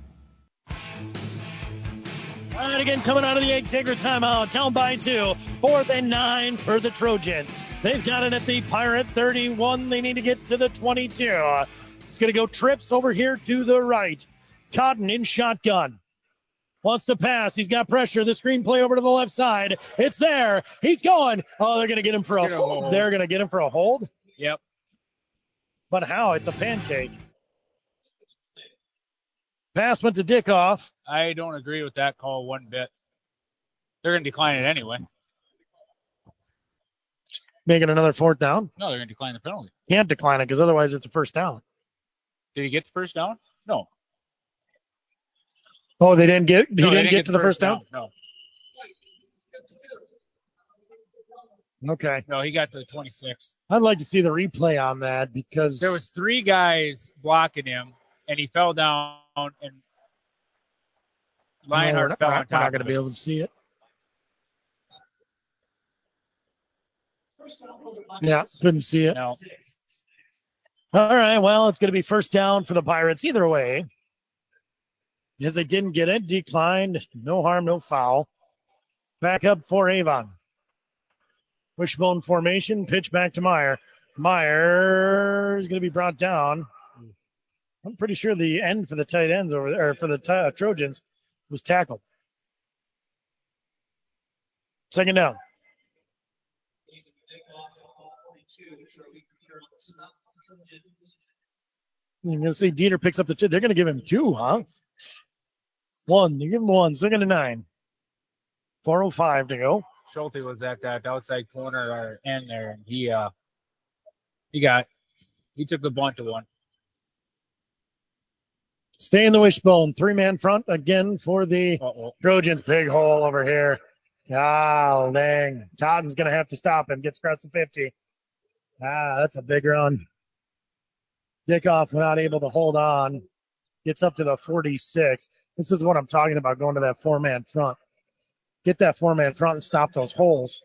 All right, again, coming out of the Egg Tiger timeout, down by two, fourth and nine for the Trojans. They've got it at the Pirate thirty-one. They need to get to the twenty-two. It's going to go trips over here to the right. Cotton in shotgun. Wants to pass. He's got pressure. The screenplay over to the left side. It's there. He's going. Oh, they're going to get him for a Get a hold. hold. They're going to get him for a hold. Yep. But how? It's a pancake. Pass went to Dickoff. I don't agree with that call one bit. They're going to decline it anyway. Making another fourth down. No, they're going to decline the penalty. Can't decline it because otherwise it's a first down. Did he get the first down? No. Oh, they didn't get. He No, they didn't get to the first down. No. Okay. No, he got to the twenty-six. I'd like to see the replay on that because There was three guys blocking him, and he fell down, and Lionheart no, fell we're on not, top we're not of going to it. be able to see it. Yeah, couldn't see it. No. All right, well, it's going to be first down for the Pirates either way. As they didn't get it, declined. No harm, no foul. Back up for Avon. Wishbone formation, pitch back to Meyer. Meyer is going to be brought down. I'm pretty sure the end for the tight ends over there, or for the t- uh, Trojans, was tackled. Second down. You're going to see Dieter picks up the two. They're going to give him two, huh? One. They give him one. Second and nine. four oh five to go. Schulte was at that outside corner or end there, and he uh he got he took the bunt to one. Stay in the wishbone. Three-man front again for the Uh-oh. Trojans. Big hole over here. Oh, dang. Totten's going to have to stop him. Gets across the fifty. Ah, that's a big run. Dickoff not able to hold on. Gets up to the forty-six. This is what I'm talking about, going to that four-man front. Get that four-man front and stop those holes.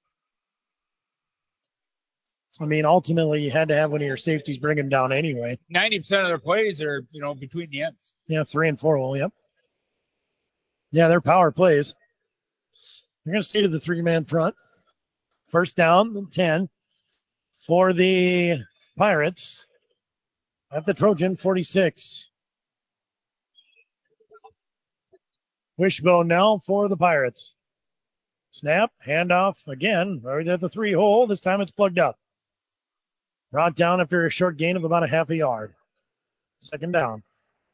I mean, ultimately, you had to have one of your safeties bring him down anyway. ninety percent of their plays are, you know, between the ends. Yeah, three and four hole, yep. Yeah, they're power plays. They're going to stay to the three-man front. First down, ten for the Pirates at the Trojan forty-six. Wishbone now for the Pirates. Snap, handoff again, right at the three hole. This time it's plugged up. Brought down after a short gain of about a half a yard. Second down.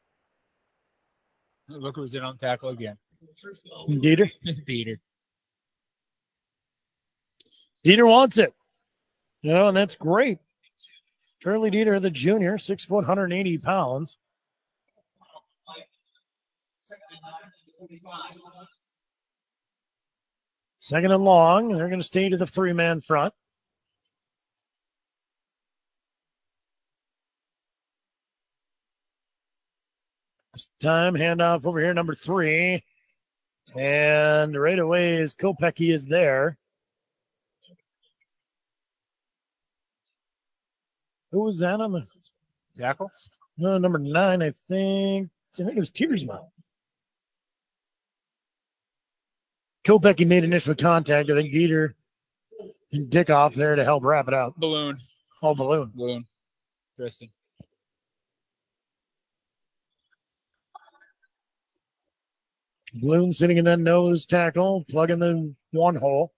Look who's in on tackle again. Dieter. Dieter. Dieter wants it. You know, and that's great. Charlie Dieter, the junior, six foot, one hundred eighty pounds. Second and long. They're going to stay to the three-man front. This time, handoff over here, number three. And right away is Kopecky is there. Who was that on the tackle? No, number nine, I think. I think it was Tiersma. Kopecky made initial contact. I think Dieter and Dickoff there to help wrap it up. Balloon. Oh, balloon. Balloon. Tristan. Balloon sitting in that nose tackle, plugging the one hole.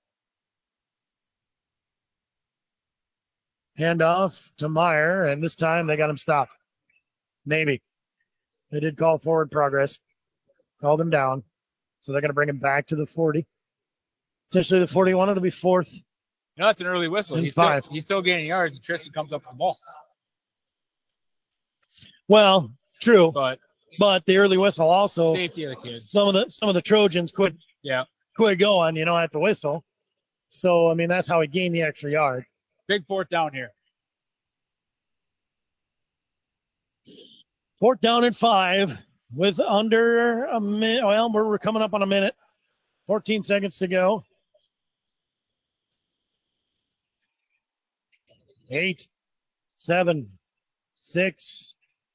Hand off to Meyer, and this time they got him stopped. Maybe. They did call forward progress. Called him down. So they're going to bring him back to the forty. Potentially the forty-one. It'll be fourth. No, that's an early whistle. And He's five. Still, he's still gaining yards, and Tristan comes up with the ball. Well, true. But but the early whistle also. Safety of the kids. Some of the some of the Trojans quit. Yeah. Quit going, you know, at the whistle. So I mean that's how he gained the extra yard. Big fourth down here. Fourth down at five with under a minute. Well, we're coming up on a minute. fourteen seconds to go. Eight, seven, six.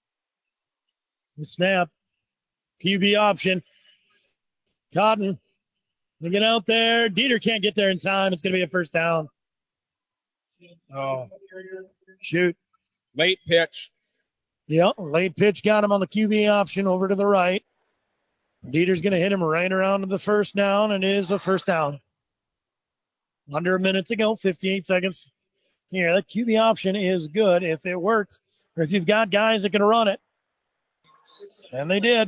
Snap. Q B option. Cotton. We get out there. Dieter can't get there in time. It's going to be a first down. Oh, shoot. Late pitch. Yep, late pitch got him on the Q B option over to the right. Dieter's going to hit him right around to the first down, and it is a first down. Under a minute to go, fifty-eight seconds. Here, that Q B option is good if it works, or if you've got guys that can run it. And they did.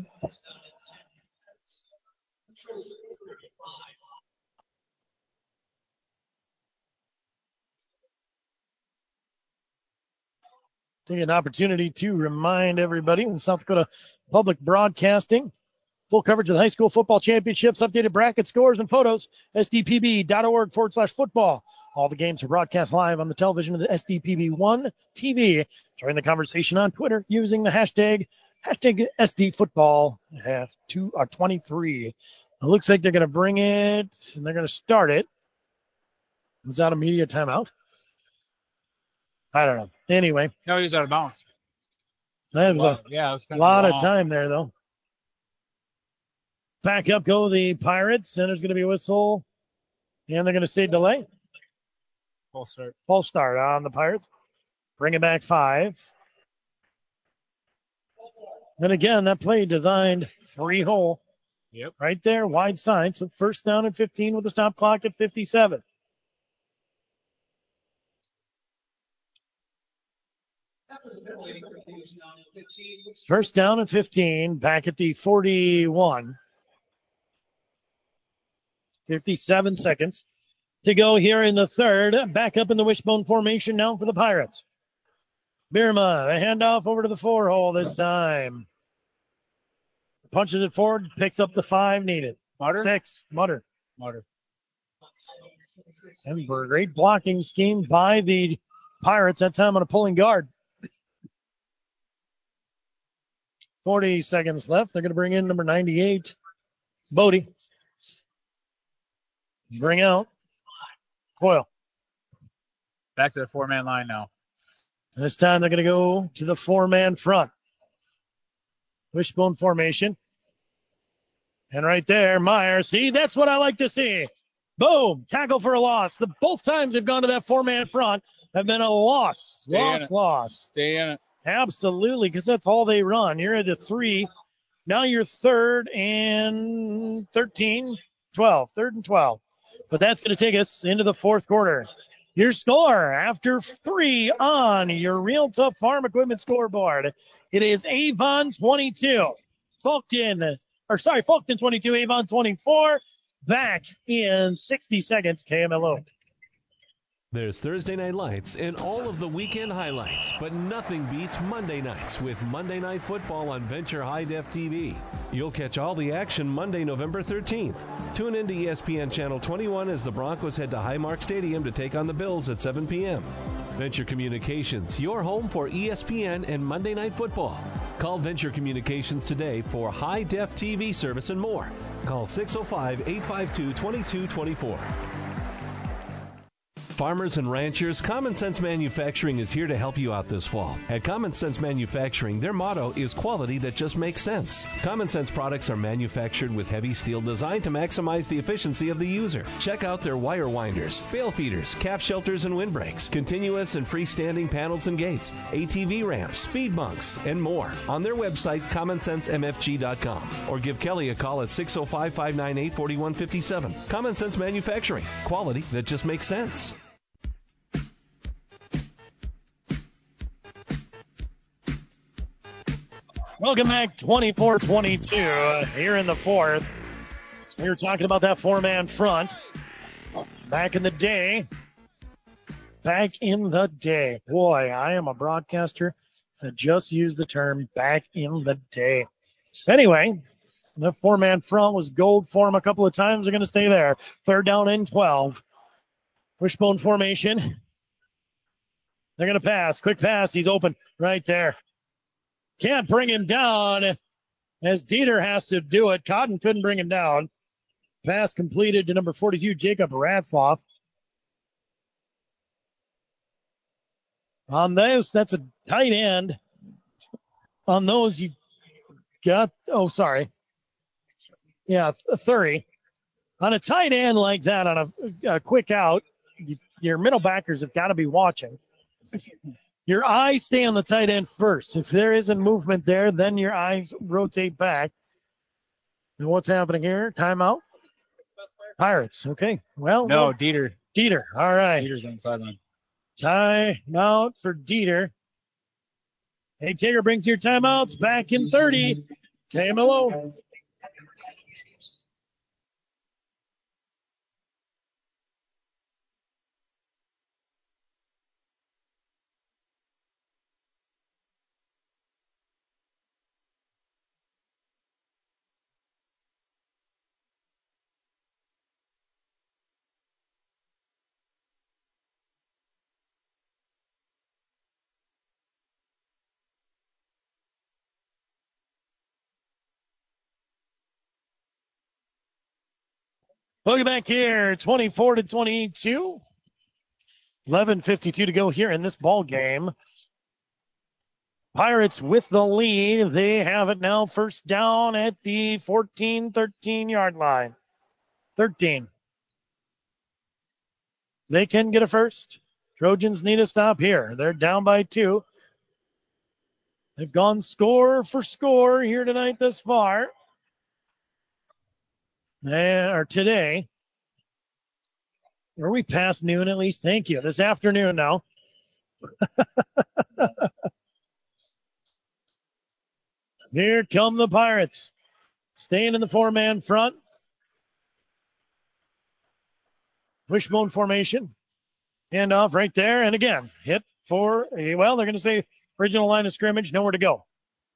Take an opportunity to remind everybody in South Dakota Public Broadcasting. Full coverage of the high school football championships, updated bracket scores and photos, sdpb.org forward slash football. All the games are broadcast live on the television of the S D P B one T V. Join the conversation on Twitter using the hashtag, hashtag S D football two, uh, twenty-three. It looks like they're going to bring it, and they're going to start it. Was that a media timeout? I don't know. Anyway. No, he was out of bounds. That was Wow. a yeah, it was kind lot of, of time there, though. Back up go the Pirates, and there's going to be a whistle, and they're going to say delay. Full start. Full start on the Pirates. Bring it back five. And again, that play designed three hole. Yep. Right there, wide side. So first down and fifteen with the stop clock at fifty-seven. First down and fifteen, back at the forty-one. fifty-seven seconds to go here in the third. Back up in the wishbone formation now for the Pirates. Bierma, a handoff over to the four hole this time. Punches it forward, picks up the five needed. Mutter? Six, Mutter. Mutter. And great blocking scheme by the Pirates, that time on a pulling guard. forty seconds left. They're going to bring in number ninety-eight, Bodie. Bring out Coyle. Back to the four-man line now. This time they're going to go to the four-man front. Wishbone formation. And right there, Meyer. See, that's what I like to see. Boom. Tackle for a loss. The both times they've gone to that four-man front have been a loss. Stay loss, loss. Stay in it. Absolutely, because that's all they run. You're at a three. Now you're third and thirteen, twelve. Third and twelve. But that's going to take us into the fourth quarter. Your score after three on your Real Tough Farm Equipment scoreboard. It is Avon twenty-two. Fulton, or sorry, Fulton twenty-two, Avon twenty-four. Back in sixty seconds, K M L O. There's Thursday Night Lights and all of the weekend highlights, but nothing beats Monday nights with Monday Night Football on Venture High Def T V. You'll catch all the action Monday, November thirteenth. Tune in to E S P N Channel twenty-one as the Broncos head to Highmark Stadium to take on the Bills at seven p.m. Venture Communications, your home for E S P N and Monday Night Football. Call Venture Communications today for High Def T V service and more. Call six oh five, eight five two, two two two four. Farmers and ranchers, Common Sense Manufacturing is here to help you out this fall. At Common Sense Manufacturing, their motto is quality that just makes sense. Common Sense products are manufactured with heavy steel designed to maximize the efficiency of the user. Check out their wire winders, bale feeders, calf shelters and windbreaks, continuous and freestanding panels and gates, A T V ramps, speed bunks, and more on their website, common sense m f g dot com, or give Kelly a call at six oh five, five nine eight, four one five seven. Common Sense Manufacturing, quality that just makes sense. Welcome back, twenty-four twenty-two uh, here in the fourth. So we were talking about that four-man front. Back in the day. Back in the day. Boy, I am a broadcaster that just used the term back in the day. Anyway, the four-man front was gold for them a couple of times. They're going to stay there. Third down and twelve. Wishbone formation. They're going to pass. Quick pass. He's open right there. Can't bring him down as Dieter has to do it. Cotton couldn't bring him down. Pass completed to number forty-two, Jacob Ratzloff. On those, that's a tight end. On those, you've got, oh, sorry. Yeah, a thirty. On a tight end like that, on a, a quick out, you, your middle backers have got to be watching. Your eyes stay on the tight end first. If there isn't movement there, then your eyes rotate back. And what's happening here? Timeout? Pirates. Okay. Well, no, well, Dieter. Dieter. All right. Dieter's on the sideline. Timeout for Dieter. Hey, Tater brings your timeouts back in thirty. K M L O. Welcome back here, twenty-four to twenty-two. eleven fifty-two to go here in this ball game. Pirates with the lead. They have it now first down at the fourteen thirteen yard line. thirteen. They can get a first. Trojans need a stop here. They're down by two. They've gone score for score here tonight thus far. They are today. Are we past noon at least? Thank you. This afternoon now. Here come the Pirates. Staying in the four-man front. Wishbone formation. Handoff right there. And again, hit for, a, well, they're going to say original line of scrimmage, nowhere to go.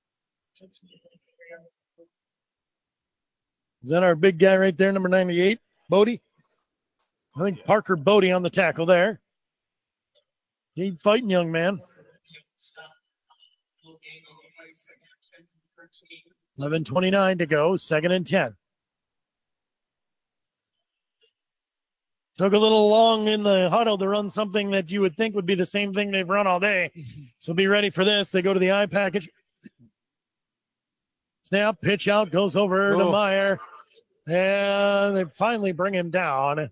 Is that our big guy right there, number ninety-eight, Bodie? I think Parker Bodie on the tackle there. Keep fighting, young man. eleven twenty-nine to go, second and ten. Took a little long in the huddle to run something that you would think would be the same thing they've run all day. So be ready for this. They go to the eye package. Snap, pitch out, goes over oh. to Meyer. And they finally bring him down.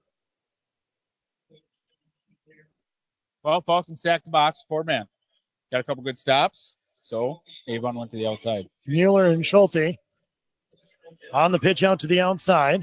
Well, Falcon stacked the box, four man. Got a couple good stops. So Avon went to the outside. Mueller and Schulte on the pitch out to the outside.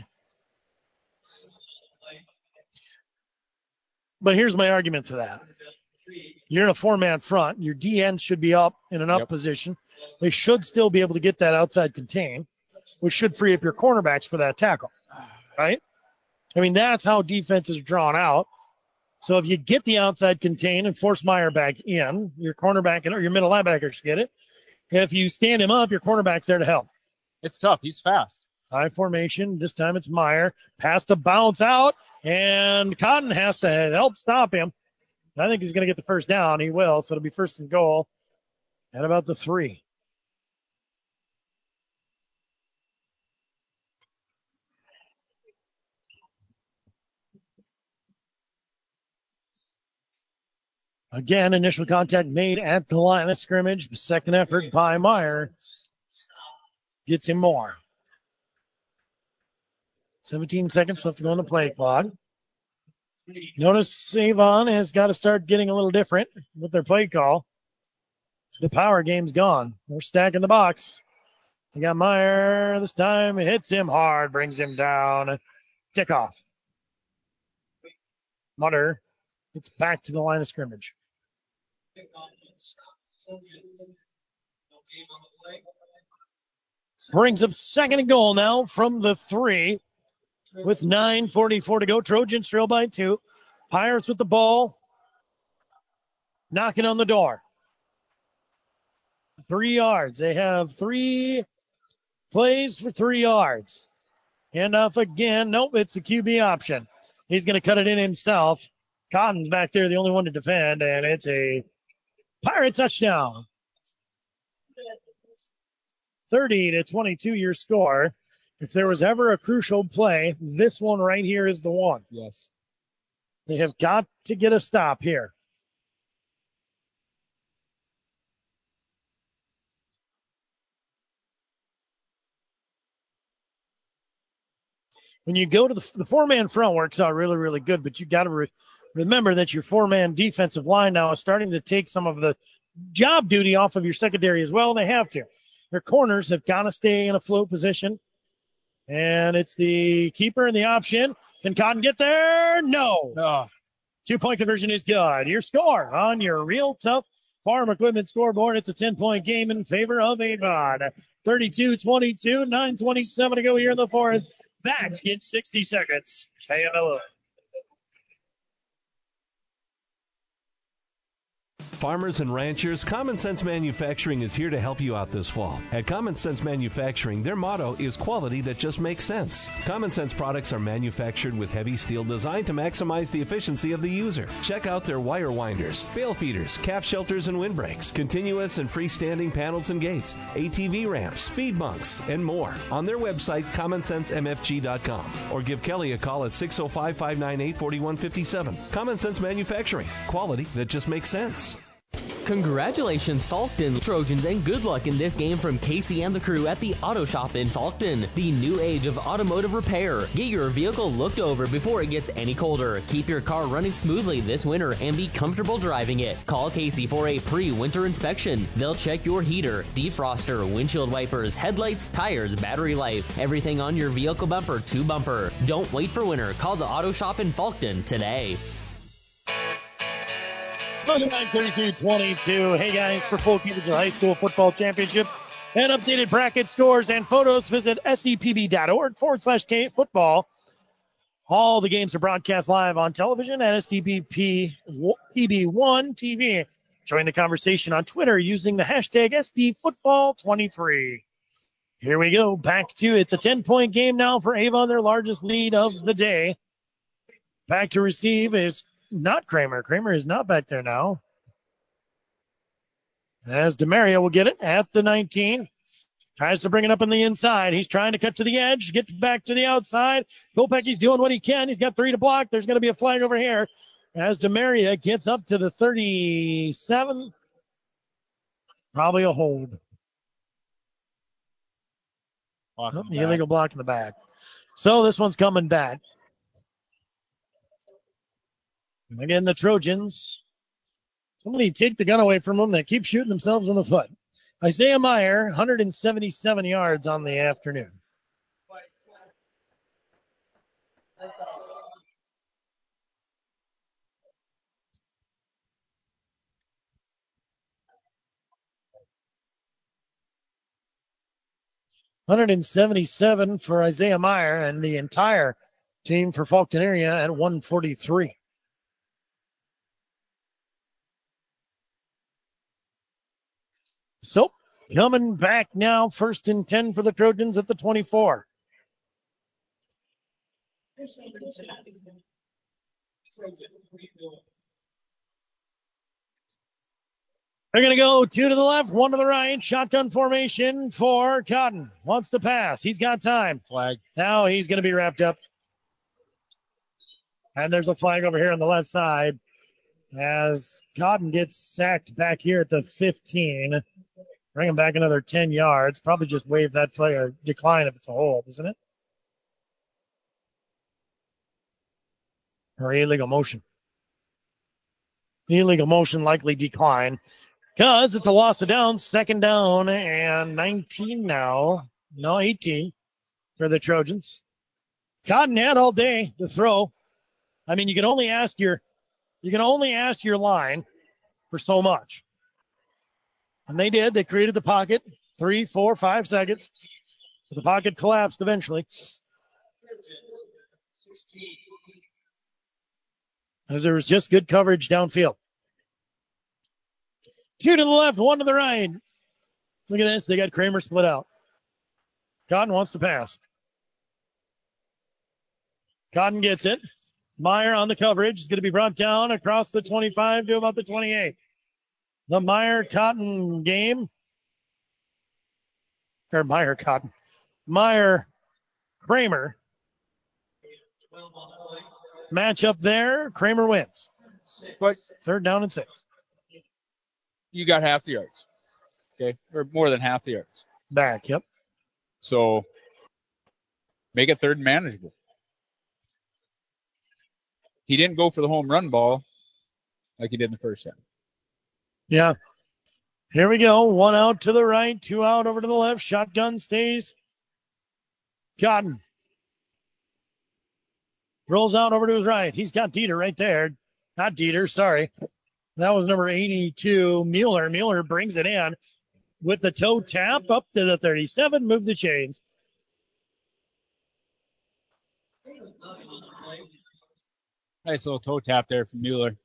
But here's my argument to that. You're in a four-man front. Your D Ns should be up in an up yep. position. They should still be able to get that outside contain, which should free up your cornerbacks for that tackle, right? I mean, that's how defense is drawn out. So if you get the outside contain and force Meyer back in, your cornerback or your middle linebacker should get it. If you stand him up, your cornerback's there to help. It's tough. He's fast. High formation. This time it's Meyer. Pass to bounce out, and Cotton has to help stop him. I think he's going to get the first down. He will, so it'll be first and goal at about the three. Again, initial contact made at the line of scrimmage. Second effort by Meyer gets him more. seventeen seconds left to go on the play clock. Notice Avon has got to start getting a little different with their play call. The power game's gone. They're stacking the box. They got Meyer this time. It hits him hard, brings him down. Tick off. Mutter. It's back to the line of scrimmage. Brings up second and goal now from the three with nine forty-four to go. Trojans trail by two. Pirates with the ball. Knocking on the door. Three yards. They have three plays for three yards. Handoff again. Nope, it's the Q B option. He's going to cut it in himself. Cotton's back there, the only one to defend, and it's a Pirate touchdown. thirty to twenty-two your score. If there was ever a crucial play, this one right here is the one. Yes. They have got to get a stop here. When you go to the, the four-man front works out really, really good, but you got to re- remember that your four-man defensive line now is starting to take some of the job duty off of your secondary as well. They have to. Your corners have got to stay in a float position. And it's the keeper and the option. Can Cotton get there? No. Oh. Two-point conversion is good. Your score on your Real Tough Farm Equipment scoreboard. It's a ten-point game in favor of Avon. thirty-two twenty-two, nine twenty-seven to go here in the fourth. Back in sixty seconds. K M L O. Farmers and ranchers, Common Sense Manufacturing is here to help you out this fall. At Common Sense Manufacturing, their motto is quality that just makes sense. Common Sense products are manufactured with heavy steel designed to maximize the efficiency of the user. Check out their wire winders, bale feeders, calf shelters and windbreaks, continuous and freestanding panels and gates, A T V ramps, speed bunks, and more on their website, common sense m f g dot com, or give Kelly a call at six oh five, five nine eight, four one five seven. Common Sense Manufacturing, quality that just makes sense. Congratulations, Falkton Trojans, and good luck in this game from Casey and the crew at the Auto Shop in Falkton, the new age of automotive repair. Get your vehicle looked over before it gets any colder. Keep your car running smoothly this winter and be comfortable driving it. Call Casey for a pre-winter inspection. They'll check your heater, defroster, windshield wipers, headlights, tires, battery life, everything on your vehicle bumper to bumper. Don't wait for winter. Call the Auto Shop in Falkton today. nine thirty-two twenty-two. Hey guys, for full coverage of high school football championships and updated bracket scores and photos, visit sdpb.org forward slash K football. All the games are broadcast live on television at S D P B one T V. Join the conversation on Twitter using the hashtag S D football twenty-three. Here we go. Back to it's a ten-point game now for Avon, their largest lead of the day. Back to receive is not Kramer. Kramer is not back there now. As DeMaria will get it at the nineteen. Tries to bring it up on the inside. He's trying to cut to the edge, get back to the outside. Kopecky's doing what he can. He's got three to block. There's going to be a flag over here as DeMaria gets up to the thirty-seven. Probably a hold. Oh, illegal block in the back. So this one's coming back. Again, the Trojans. Somebody take the gun away from them. They keep shooting themselves in the foot. Isaiah Meyer, one hundred seventy-seven yards on the afternoon. one hundred seventy-seven for Isaiah Meyer and the entire team for Falkton area at one forty-three. So, coming back now, first and ten for the Trojans at the twenty-four. They're going to go two to the left, one to the right. Shotgun formation for Cotton. Wants to pass. He's got time. Flag. Now he's going to be wrapped up. And there's a flag over here on the left side as Cotton gets sacked back here at the fifteen. Bring him back another ten yards. Probably just wave that flag or decline if it's a hold, isn't it? Or illegal motion. Illegal motion, likely decline. Because it's a loss of down. Second down and nineteen now. No, eighteen for the Trojans. Cotton had all day to throw. I mean, you can only ask your you can only ask your line for so much. And they did. They created the pocket. Three, four, five seconds. So the pocket collapsed eventually. As there was just good coverage downfield. Two to the left, one to the right. Look at this. They got Kramer split out. Cotton wants to pass. Cotton gets it. Meyer on the coverage is going to be brought down across the twenty-five to about the twenty-eight. The Meyer-Cotton game. Or Meyer-Cotton. Meyer-Kramer. Match up there. Kramer wins. But third down and six. You got half the yards. Okay. Or more than half the yards. Back, yep. So make it third and manageable. He didn't go for the home run ball like he did in the first half. Yeah. Here we go. One out to the right, two out over to the left. Shotgun stays. Cotton. Rolls out over to his right. He's got Dieter right there. Not Dieter, sorry. That was number eighty-two, Mueller. Mueller brings it in with the toe tap up to the thirty-seven. Move the chains. Nice little toe tap there from Mueller.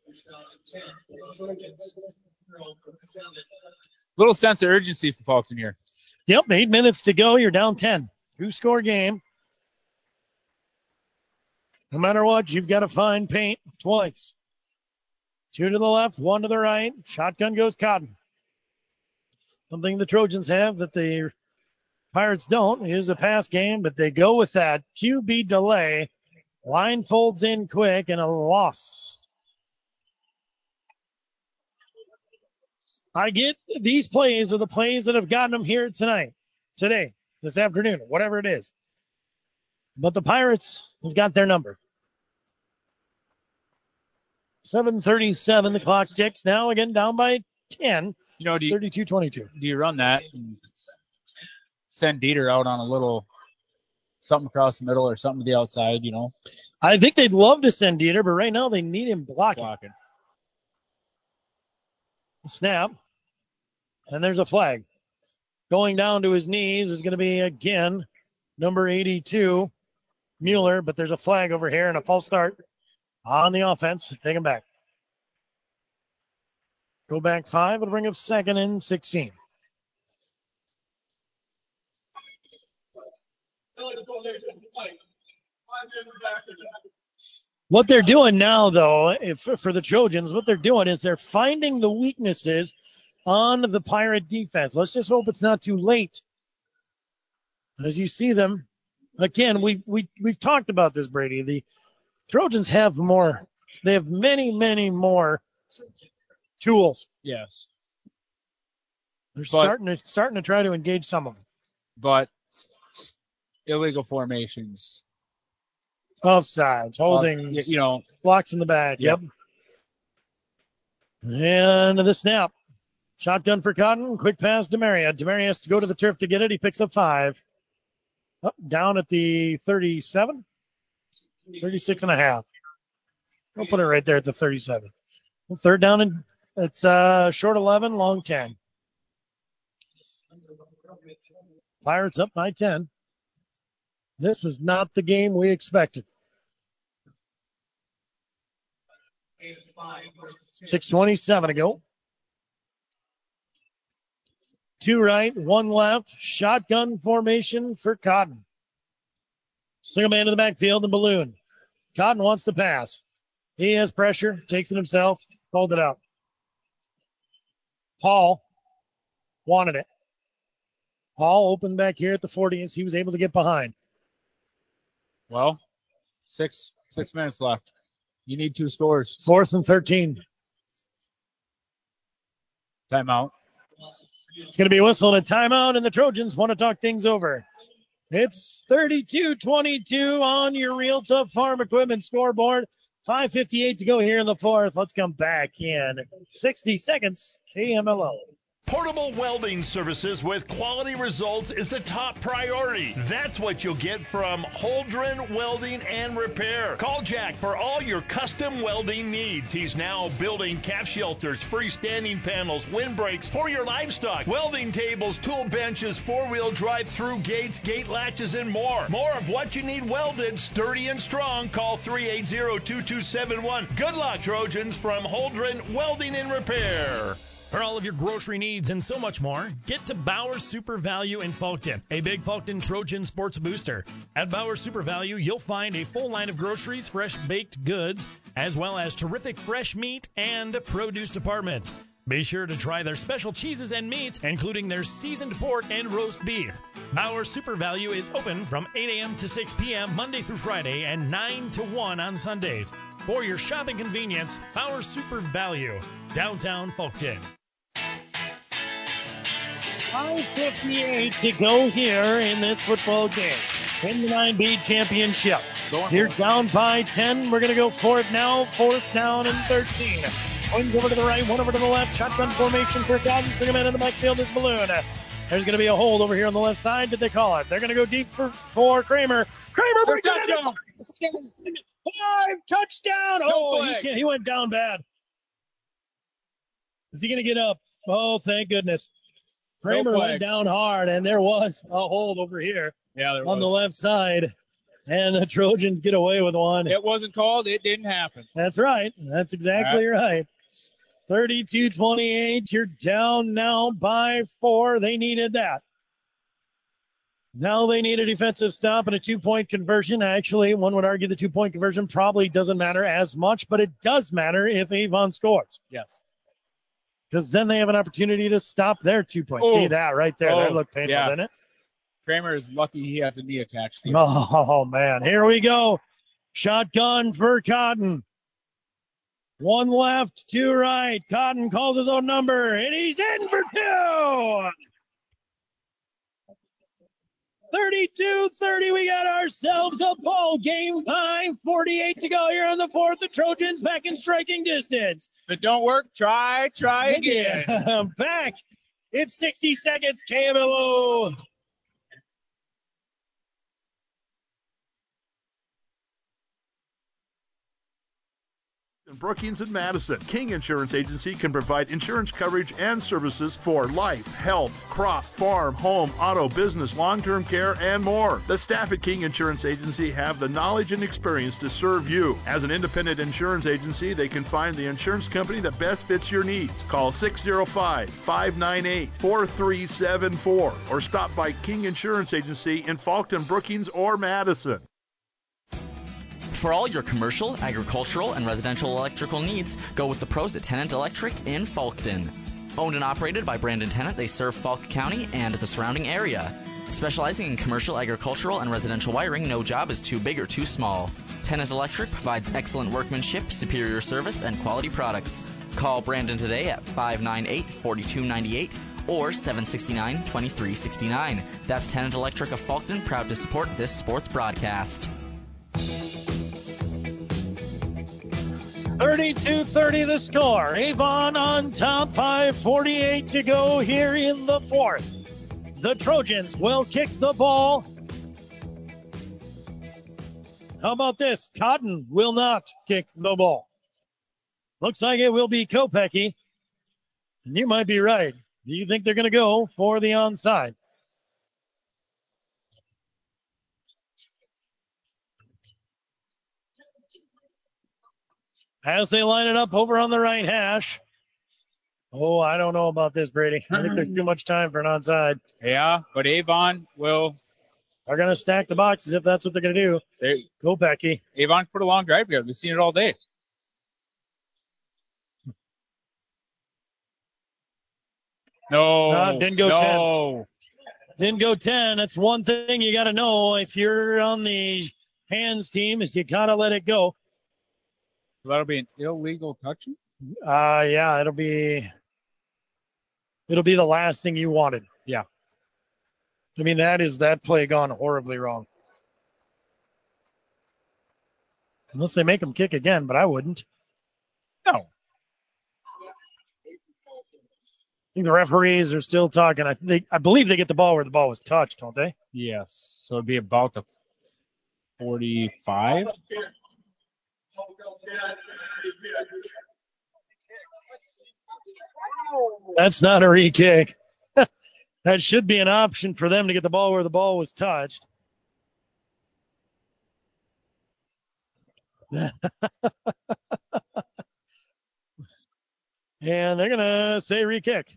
Little sense of urgency for Falkton here. Yep, eight minutes to go. You're down ten. Two-score game. No matter what, you've got to find paint twice. Two to the left, one to the right. Shotgun goes Cotton. Something the Trojans have that the Pirates don't is a pass game, but they go with that Q B delay. Line folds in quick and a loss. I get these plays are the plays that have gotten them here tonight, today, this afternoon, whatever it is. But the Pirates have got their number. seven thirty-seven, the clock ticks. Now again down by ten. You know, do you, thirty-two twenty-two. Do you run that and send Dieter out on a little something across the middle or something to the outside, you know? I think they'd love to send Dieter, but right now they need him blocking. Blocking. Snap. And there's a flag. Going down to his knees is going to be, again, number eighty-two, Mueller, but there's a flag over here and a false start on the offense. Take him back. Go back five. It'll bring up second and sixteen. What they're doing now, though, if for the Trojans, what they're doing is they're finding the weaknesses on the Pirate defense. Let's just hope it's not too late. As you see them, again, we, we, we've talked about this, Brady. The Trojans have more. They have many, many more tools. Yes. They're But- starting to starting to try to engage some of them. But illegal formations. Offsides, holding, Uh, y- you know, blocks in the back. Yep. And the snap. Shotgun for Cotton. Quick pass to Demaria. Demaria has to go to the turf to get it. He picks up five. Up, down at the thirty-seven. thirty-six and a half. We'll put it right there at the thirty-seven. Third down, and it's uh, short eleven, long ten. Pirates up by ten. This is not the game we expected. six twenty-seven to go. Two right, one left. Shotgun formation for Cotton. Single man to the backfield and Balloon. Cotton wants to pass. He has pressure, takes it himself, hold it up. Paul wanted it. Paul opened back here at the forty as he was able to get behind. Well, six six minutes left. You need two scores. Fourth and thirteen. Timeout. It's going to be a whistle and a timeout, and the Trojans want to talk things over. It's thirty-two twenty-two on your Real Tough Farm Equipment scoreboard. five fifty-eight to go here in the fourth. Let's come back in sixty seconds. K M L O. Portable welding services with quality results is a top priority. That's what you'll get from Holdren Welding and Repair. Call Jack for all your custom welding needs. He's now building calf shelters, freestanding panels, windbreaks for your livestock, welding tables, tool benches, four-wheel drive through gates, gate latches, and more. More of what you need welded, sturdy and strong. Call three eight zero, two two seven one. Good luck, Trojans, from Holdren Welding and Repair. For all of your grocery needs and so much more, get to Bauer Super Value in Fulton, a big Fulton Trojan sports booster. At Bauer Super Value, you'll find a full line of groceries, fresh baked goods, as well as terrific fresh meat and produce departments. Be sure to try their special cheeses and meats, including their seasoned pork and roast beef. Bauer Super Value is open from eight a.m. to six p.m. Monday through Friday and nine to one on Sundays. For your shopping convenience, Bauer Super Value, downtown Fulton. five fifty-eight to go here in this football game in the nine B championship. You're down by ten. We're going to go for it now. Fourth down and thirteen. One over to the right, one over to the left. Shotgun formation for Cotton. Single man in the backfield is Balloon. There's going to be a hold over here on the left side. Did they call it? They're going to go deep for, for Kramer. Kramer breaks touchdown. Five touchdown. Oh, he, can't, he went down bad. Is he going to get up? Oh, thank goodness. Kramer No went down hard, and there was a hold over here Yeah, there on the was. left side. And the Trojans get away with one. It wasn't called. It didn't happen. That's right. That's exactly right. thirty-two twenty-eight. You're down now by four. They needed that. Now they need a defensive stop and a two-point conversion. Actually, one would argue the two-point conversion probably doesn't matter as much, but it does matter if Avon scores. Yes. Because then they have an opportunity to stop their two-point. Oh. See that right there. Oh, That looked painful, yeah. didn't it? Kramer is lucky he has a knee attached to it. Oh, man. Here we go. Shotgun for Cotton. One left, two right. Cotton calls his own number, and he's in for two. thirty-two thirty, we got ourselves a ball game time. forty-eight to go here in the fourth. The Trojans back in striking distance. If it don't work, try, try again. Yeah, back. It's sixty seconds, K M L O. Brookings and Madison. King Insurance Agency can provide insurance coverage and services for life, health, crop, farm, home, auto, business, long-term care, and more. The staff at King Insurance Agency have the knowledge and experience to serve you. As an independent insurance agency, they can find the insurance company that best fits your needs. Call six oh five, five nine eight, four three seven four or stop by King Insurance Agency in Falkton, Brookings, or Madison. For all your commercial, agricultural, and residential electrical needs, go with the pros at Tennant Electric in Falkton. Owned and operated by Brandon Tennant, they serve Falk County and the surrounding area. Specializing in commercial, agricultural, and residential wiring, no job is too big or too small. Tennant Electric provides excellent workmanship, superior service, and quality products. Call Brandon today at five nine eight, four two nine eight or seven six nine, two three six nine. That's Tennant Electric of Falkton, proud to support this sports broadcast. thirty-two thirty the score. Avon on top, five forty-eight to go here in the fourth. The Trojans will kick the ball. How about this? Cotton will not kick the ball. Looks like it will be Kopecky. And you might be right. Do you think they're going to go for the onside? As they line it up over on the right hash. Oh, I don't know about this, Brady. I think there's too much time for an onside. Yeah, but Avon will. They're going to stack the boxes if that's what they're going to do. They, Go, Becky. Avon's put a long drive together. We've seen it all day. No. Uh, didn't go no. ten. Didn't go ten. That's one thing you got to know if you're on the hands team is you got to let it go. That'll be an illegal touching? Uh, yeah, it'll be it'll be the last thing you wanted. Yeah. I mean, that is that play gone horribly wrong. Unless they make them kick again, but I wouldn't. No. I think the referees are still talking. I think I believe they get the ball where the ball was touched, don't they? Yes. So it'd be about the forty-five. That's not a re-kick. That should be an option for them to get the ball where the ball was touched. And they're going to say re-kick.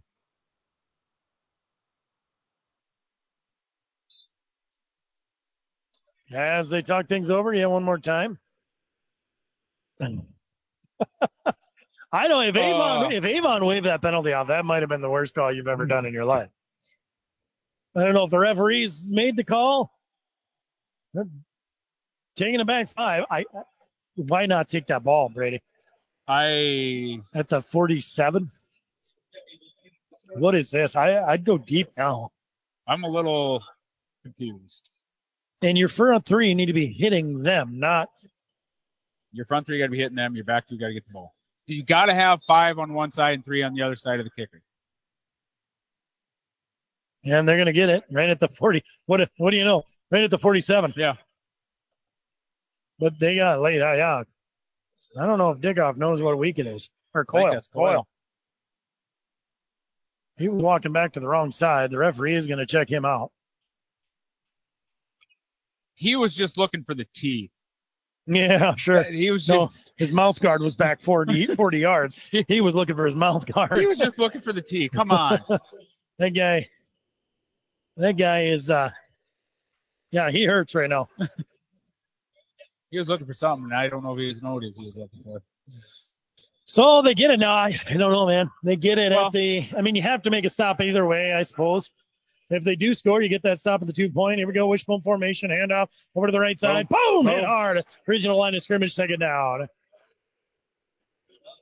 As they talk things over, yeah, one more time. I know if Avon uh, if Avon waved that penalty off, that might have been the worst call you've ever done in your life. I don't know if the referees made the call. They're taking it back five. I why not take that ball, Brady? I at the forty-seven. What is this? I I'd go deep now. I'm a little confused. And your front three need to be hitting them, not your front three got to be hitting them. Your back two got to get the ball. You got to have five on one side and three on the other side of the kicker. And they're going to get it right at the forty. What What do you know? Right at the forty-seven. Yeah. But they got late. Yeah. I don't know if Dickoff knows what week it is. Or Coyle. Coyle. Coyle. He was walking back to the wrong side. The referee is going to check him out. He was just looking for the tee. Yeah, sure. He was just, no, his mouth guard was back forty, forty yards. He was looking for his mouth guard. He was just looking for the tee. Come on. That guy, that guy is, uh, yeah, he hurts right now. He was looking for something, and I don't know if he was know what he was looking for. So they get it now. I, I don't know, man. They get it well, at the, I mean, you have to make a stop either way, I suppose. If they do score, you get that stop at the two-point. Here we go, wishbone formation, handoff over to the right side. Boom! Boom. Hit hard. Original line of scrimmage, second down.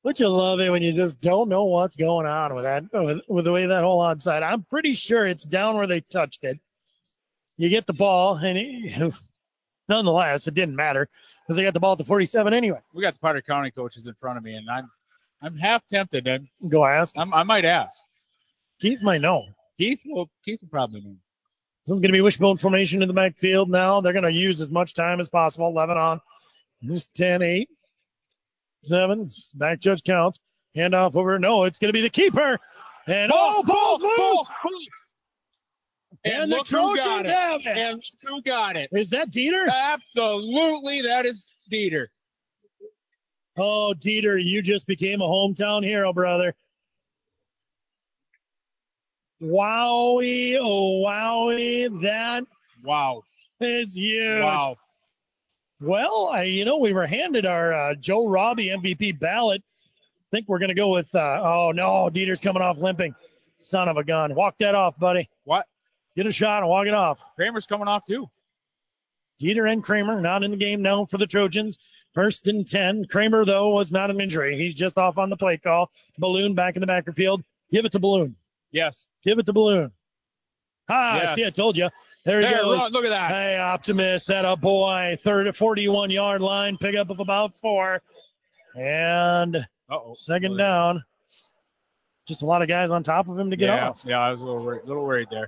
Don't you love it when you just don't know what's going on with that, with, with the way that whole onside? I'm pretty sure it's down where they touched it. You get the ball, and it, nonetheless, it didn't matter because they got the ball at the forty-seven anyway. We got the Potter County coaches in front of me, and I'm I'm half tempted. And go ask. I'm, I might ask. Keith might know. Keith will. Keith will probably know. This is going to be wishbone formation in the backfield now. They're going to use as much time as possible. eleven on. Here's ten, eight, seven. Back judge counts. Handoff over. No, it's going to be the keeper. And ball, oh, ball's ball, loose. ball, ball. And, And look the who Trojans got it. have it. And look who got it. Is that Dieter? Absolutely, that is Dieter. Oh, Dieter, you just became a hometown hero, brother. Wowie, oh, wowie, that wow is huge. Wow. Well, I, you know, we were handed our uh, Joe Robbie M V P ballot. I think we're going to go with, uh, oh, no, Dieter's coming off limping. Son of a gun. Walk that off, buddy. What? Get a shot and walk it off. Kramer's coming off, too. Dieter and Kramer not in the game now for the Trojans. First and ten. Kramer, though, was not an injury. He's just off on the play call. Balloon back in the backfield. Give it to Balloon. Yes. Give it to Balloon. Ah, yes. see, I told you. There he there, goes. Run, look at that. Hey, Optimist, that a boy. Third, forty-one-yard line. Pickup of about four. And Uh-oh. second down. Just a lot of guys on top of him to get yeah, off. Yeah, I was a little worried, little worried there.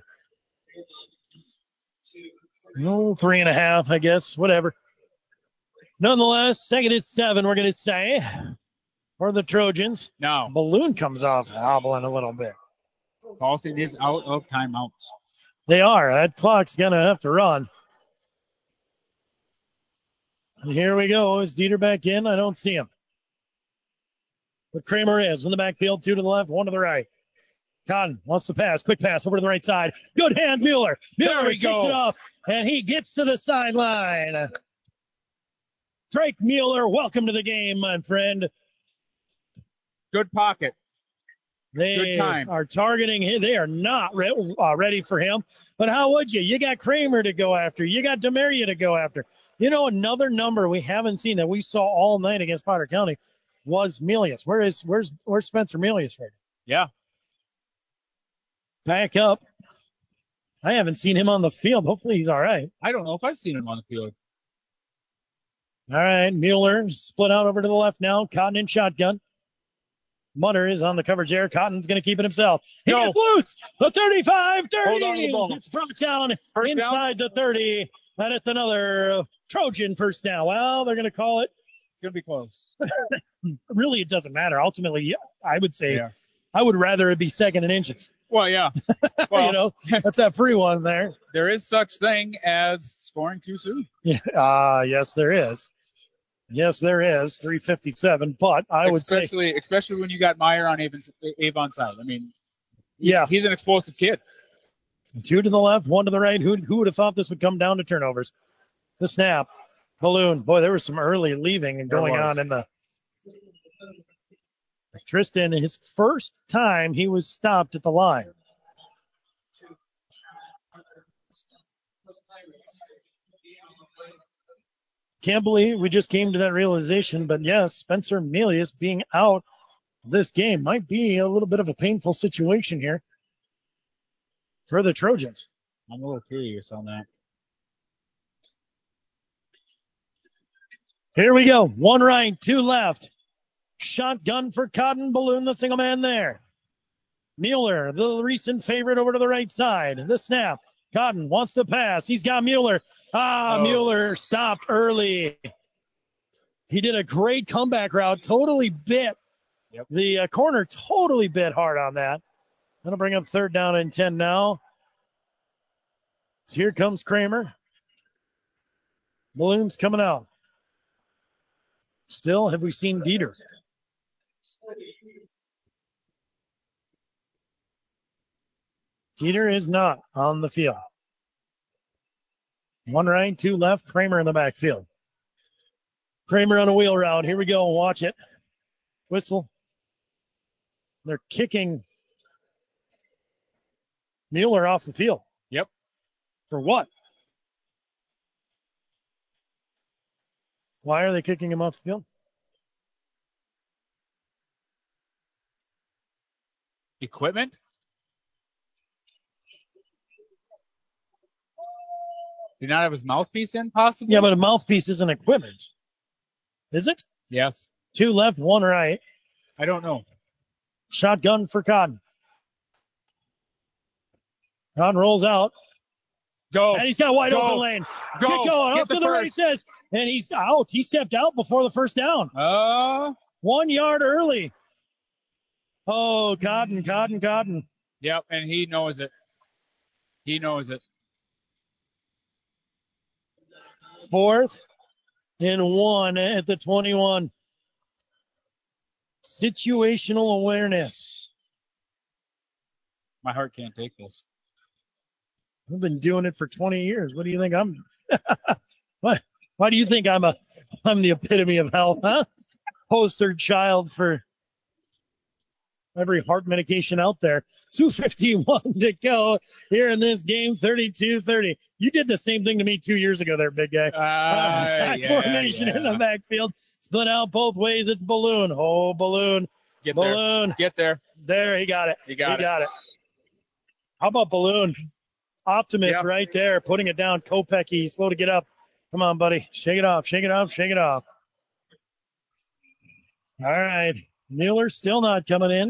No, three and a half, I guess. Whatever. Nonetheless, second and seven, we're going to say, for the Trojans. No. Balloon comes off hobbling a little bit. Boston is out of timeouts. They are. That clock's going to have to run. And here we go. Is Dieter back in? I don't see him. But Kramer is in the backfield, two to the left, one to the right. Cotton wants to pass. Quick pass over to the right side. Good hand, Mueller. Mueller takes it off, and he gets to the sideline. Drake Mueller, welcome to the game, my friend. Good pocket. They Good time. are targeting him. They are not re- uh, ready for him. But how would you? You got Kramer to go after. You got Demaria to go after. You know, another number we haven't seen that we saw all night against Potter County was Melius. Where is where's where's Spencer Melius right now? Yeah. Back up. I haven't seen him on the field. Hopefully he's all right. I don't know if I've seen him on the field. All right, Mueller split out over to the left now. Cotton in shotgun. Mutter is on the coverage there. Cotton's going to keep it himself. He no. gets loose. The thirty-five, thirty. Hold on to the ball. It's brought down first inside down? the thirty. And it's another Trojan first down. Well, they're going to call it. It's going to be close. Really, it doesn't matter. Ultimately, I would say yeah. I would rather it be second and inches. Well, yeah. Well, you know, that's that free one there. There is such thing as scoring too soon. Yeah, uh, yes, there is. Yes, there is. three fifty-seven, but I would say. Especially, especially when you got Meyer on Avon's, Avon's side. I mean, yeah, he's an explosive kid. Two to the left, one to the right. Who, who would have thought this would come down to turnovers? The snap. Balloon. Boy, there was some early leaving and going on in the. Tristan, his first time he was stopped at the line. Can't believe we just came to that realization, but yes, Spencer Melius being out this game might be a little bit of a painful situation here for the Trojans. I'm a little curious on that. Here we go. One right, two left. Shotgun for Cotton. Balloon, the single man there. Mueller, the recent favorite, over to the right side. The snap. Cotton wants to pass. He's got Mueller. Ah, oh. Mueller stopped early. He did a great comeback route. Totally bit. Yep. The uh, corner totally bit hard on that. That'll bring up third down and ten now. So here comes Kramer. Balloon's coming out. Still, have we seen Dieter? Dieter is not on the field. One right, two left. Kramer in the backfield. Kramer on a wheel route. Here we go. Watch it. Whistle. They're kicking Mueller off the field. Yep. For what? Why are they kicking him off the field? Equipment? Do not have his mouthpiece in, possibly? Yeah, but a mouthpiece isn't equipment. Is it? Yes. Two left, one right. I don't know. Shotgun for Cotton. Cotton rolls out. Go. And he's got a wide Go. open lane. Go. Get going. Get Up the to the first. races. And he's out. He stepped out before the first down. Uh, One yard early. Oh, Cotton, Cotton, Cotton. Yep, and he knows it. He knows it. Fourth and one at the twenty-one. Situational awareness. My heart can't take this. I've been doing it for twenty years. What do you think I'm? Why, why do you think I'm a? I'm the epitome of health, huh? Poster child for every heart medication out there. two fifty-one to go here in this game, thirty-two thirty. You did the same thing to me two years ago there, big guy. Uh, Uh, back yeah, formation yeah. in the backfield. Split out both ways. It's Balloon. Oh, Balloon. Get Balloon. there. Get there. There, he got it. He got he it. got it. How about Balloon? Optimist Yep. right there, putting it down. Kopecky, slow to get up. Come on, buddy. Shake it off, shake it off, shake it off. All right. Mueller still not coming in.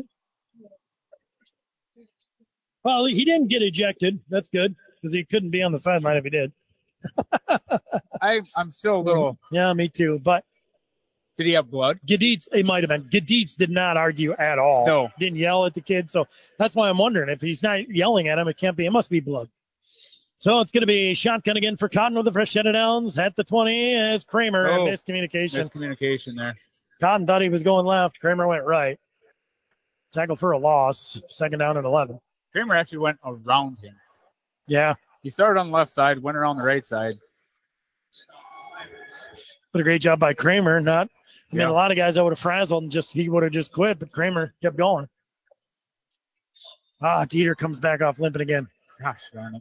Well, he didn't get ejected. That's good because he couldn't be on the sideline if he did. I, I'm still a little. Yeah, me too. But did he have blood? Gaditz, it might have been. Gaditz did not argue at all. No. Didn't yell at the kid. So that's why I'm wondering if he's not yelling at him, it can't be. It must be blood. So it's going to be shotgun again for Cotton with the fresh set of downs at the twenty as Kramer Oh, miscommunication. Miscommunication there. Cotton thought he was going left. Kramer went right. Tackle for a loss. Second down and eleven. Kramer actually went around him. Yeah. He started on the left side, went around the right side. But a great job by Kramer. Not, I mean, Yeah. a lot of guys I would have frazzled and just he would have just quit, but Kramer kept going. Ah, Dieter comes back off limping again. Gosh darn it.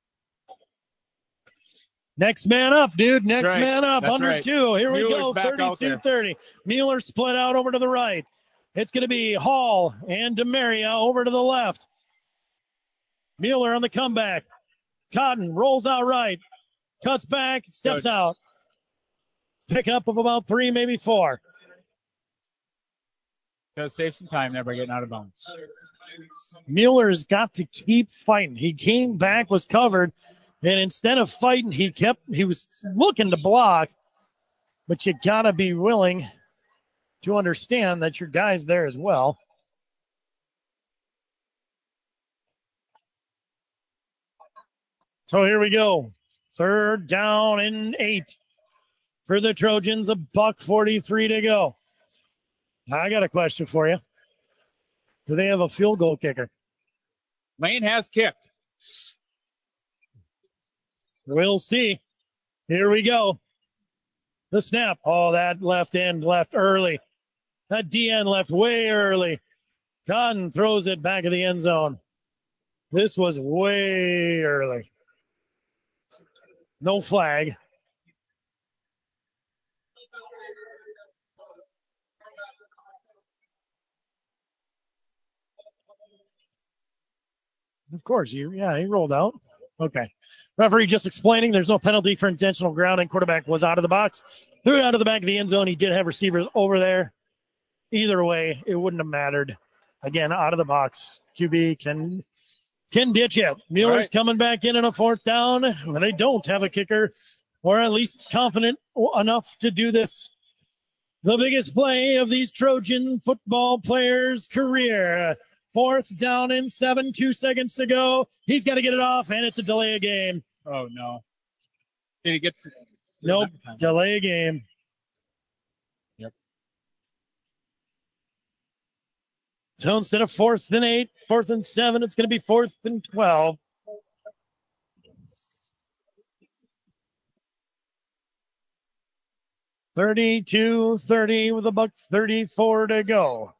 Next man up, dude. Next That's right. man up. That's Under right. two. Here we Mueller's go. back out thirty-two there. thirty. Mueller split out over to the right. It's going to be Hall and Demaria over to the left. Mueller on the comeback. Cotton rolls out right. Cuts back. Steps Good. out. Pickup of about three, maybe four. Does save some time there by getting out of bounds. Mueller's got to keep fighting. He came back, was covered, and instead of fighting, he kept, he was looking to block, but you got to be willing to understand that your guy's there as well. So here we go. Third down and eight for the Trojans. A buck forty-three to go. I got a question for you. Do they have a field goal kicker? Lane has kicked. We'll see. Here we go. The snap. Oh, that left end left early. That D N left way early. Cotton throws it back of the end zone. This was way early. No flag. Of course, you yeah, he rolled out. Okay. Referee just explaining there's no penalty for intentional grounding. Quarterback was out of the box. Threw it out of the back of the end zone. He did have receivers over there. Either way, it wouldn't have mattered. Again, out of the box. Q B can can ditch it. Mueller's Right. coming back in on a fourth down. They don't have a kicker, or at least confident enough to do this. The biggest play of these Trojan football players' career. Fourth down and seven, two seconds to go. He's got to get it off, and it's a delay of game. Oh, no. Did he get to... Nope, delay of game. Yep. So instead of fourth and eight, fourth and seven, it's going to be fourth and twelve. thirty-two thirty with a buck thirty-four to go.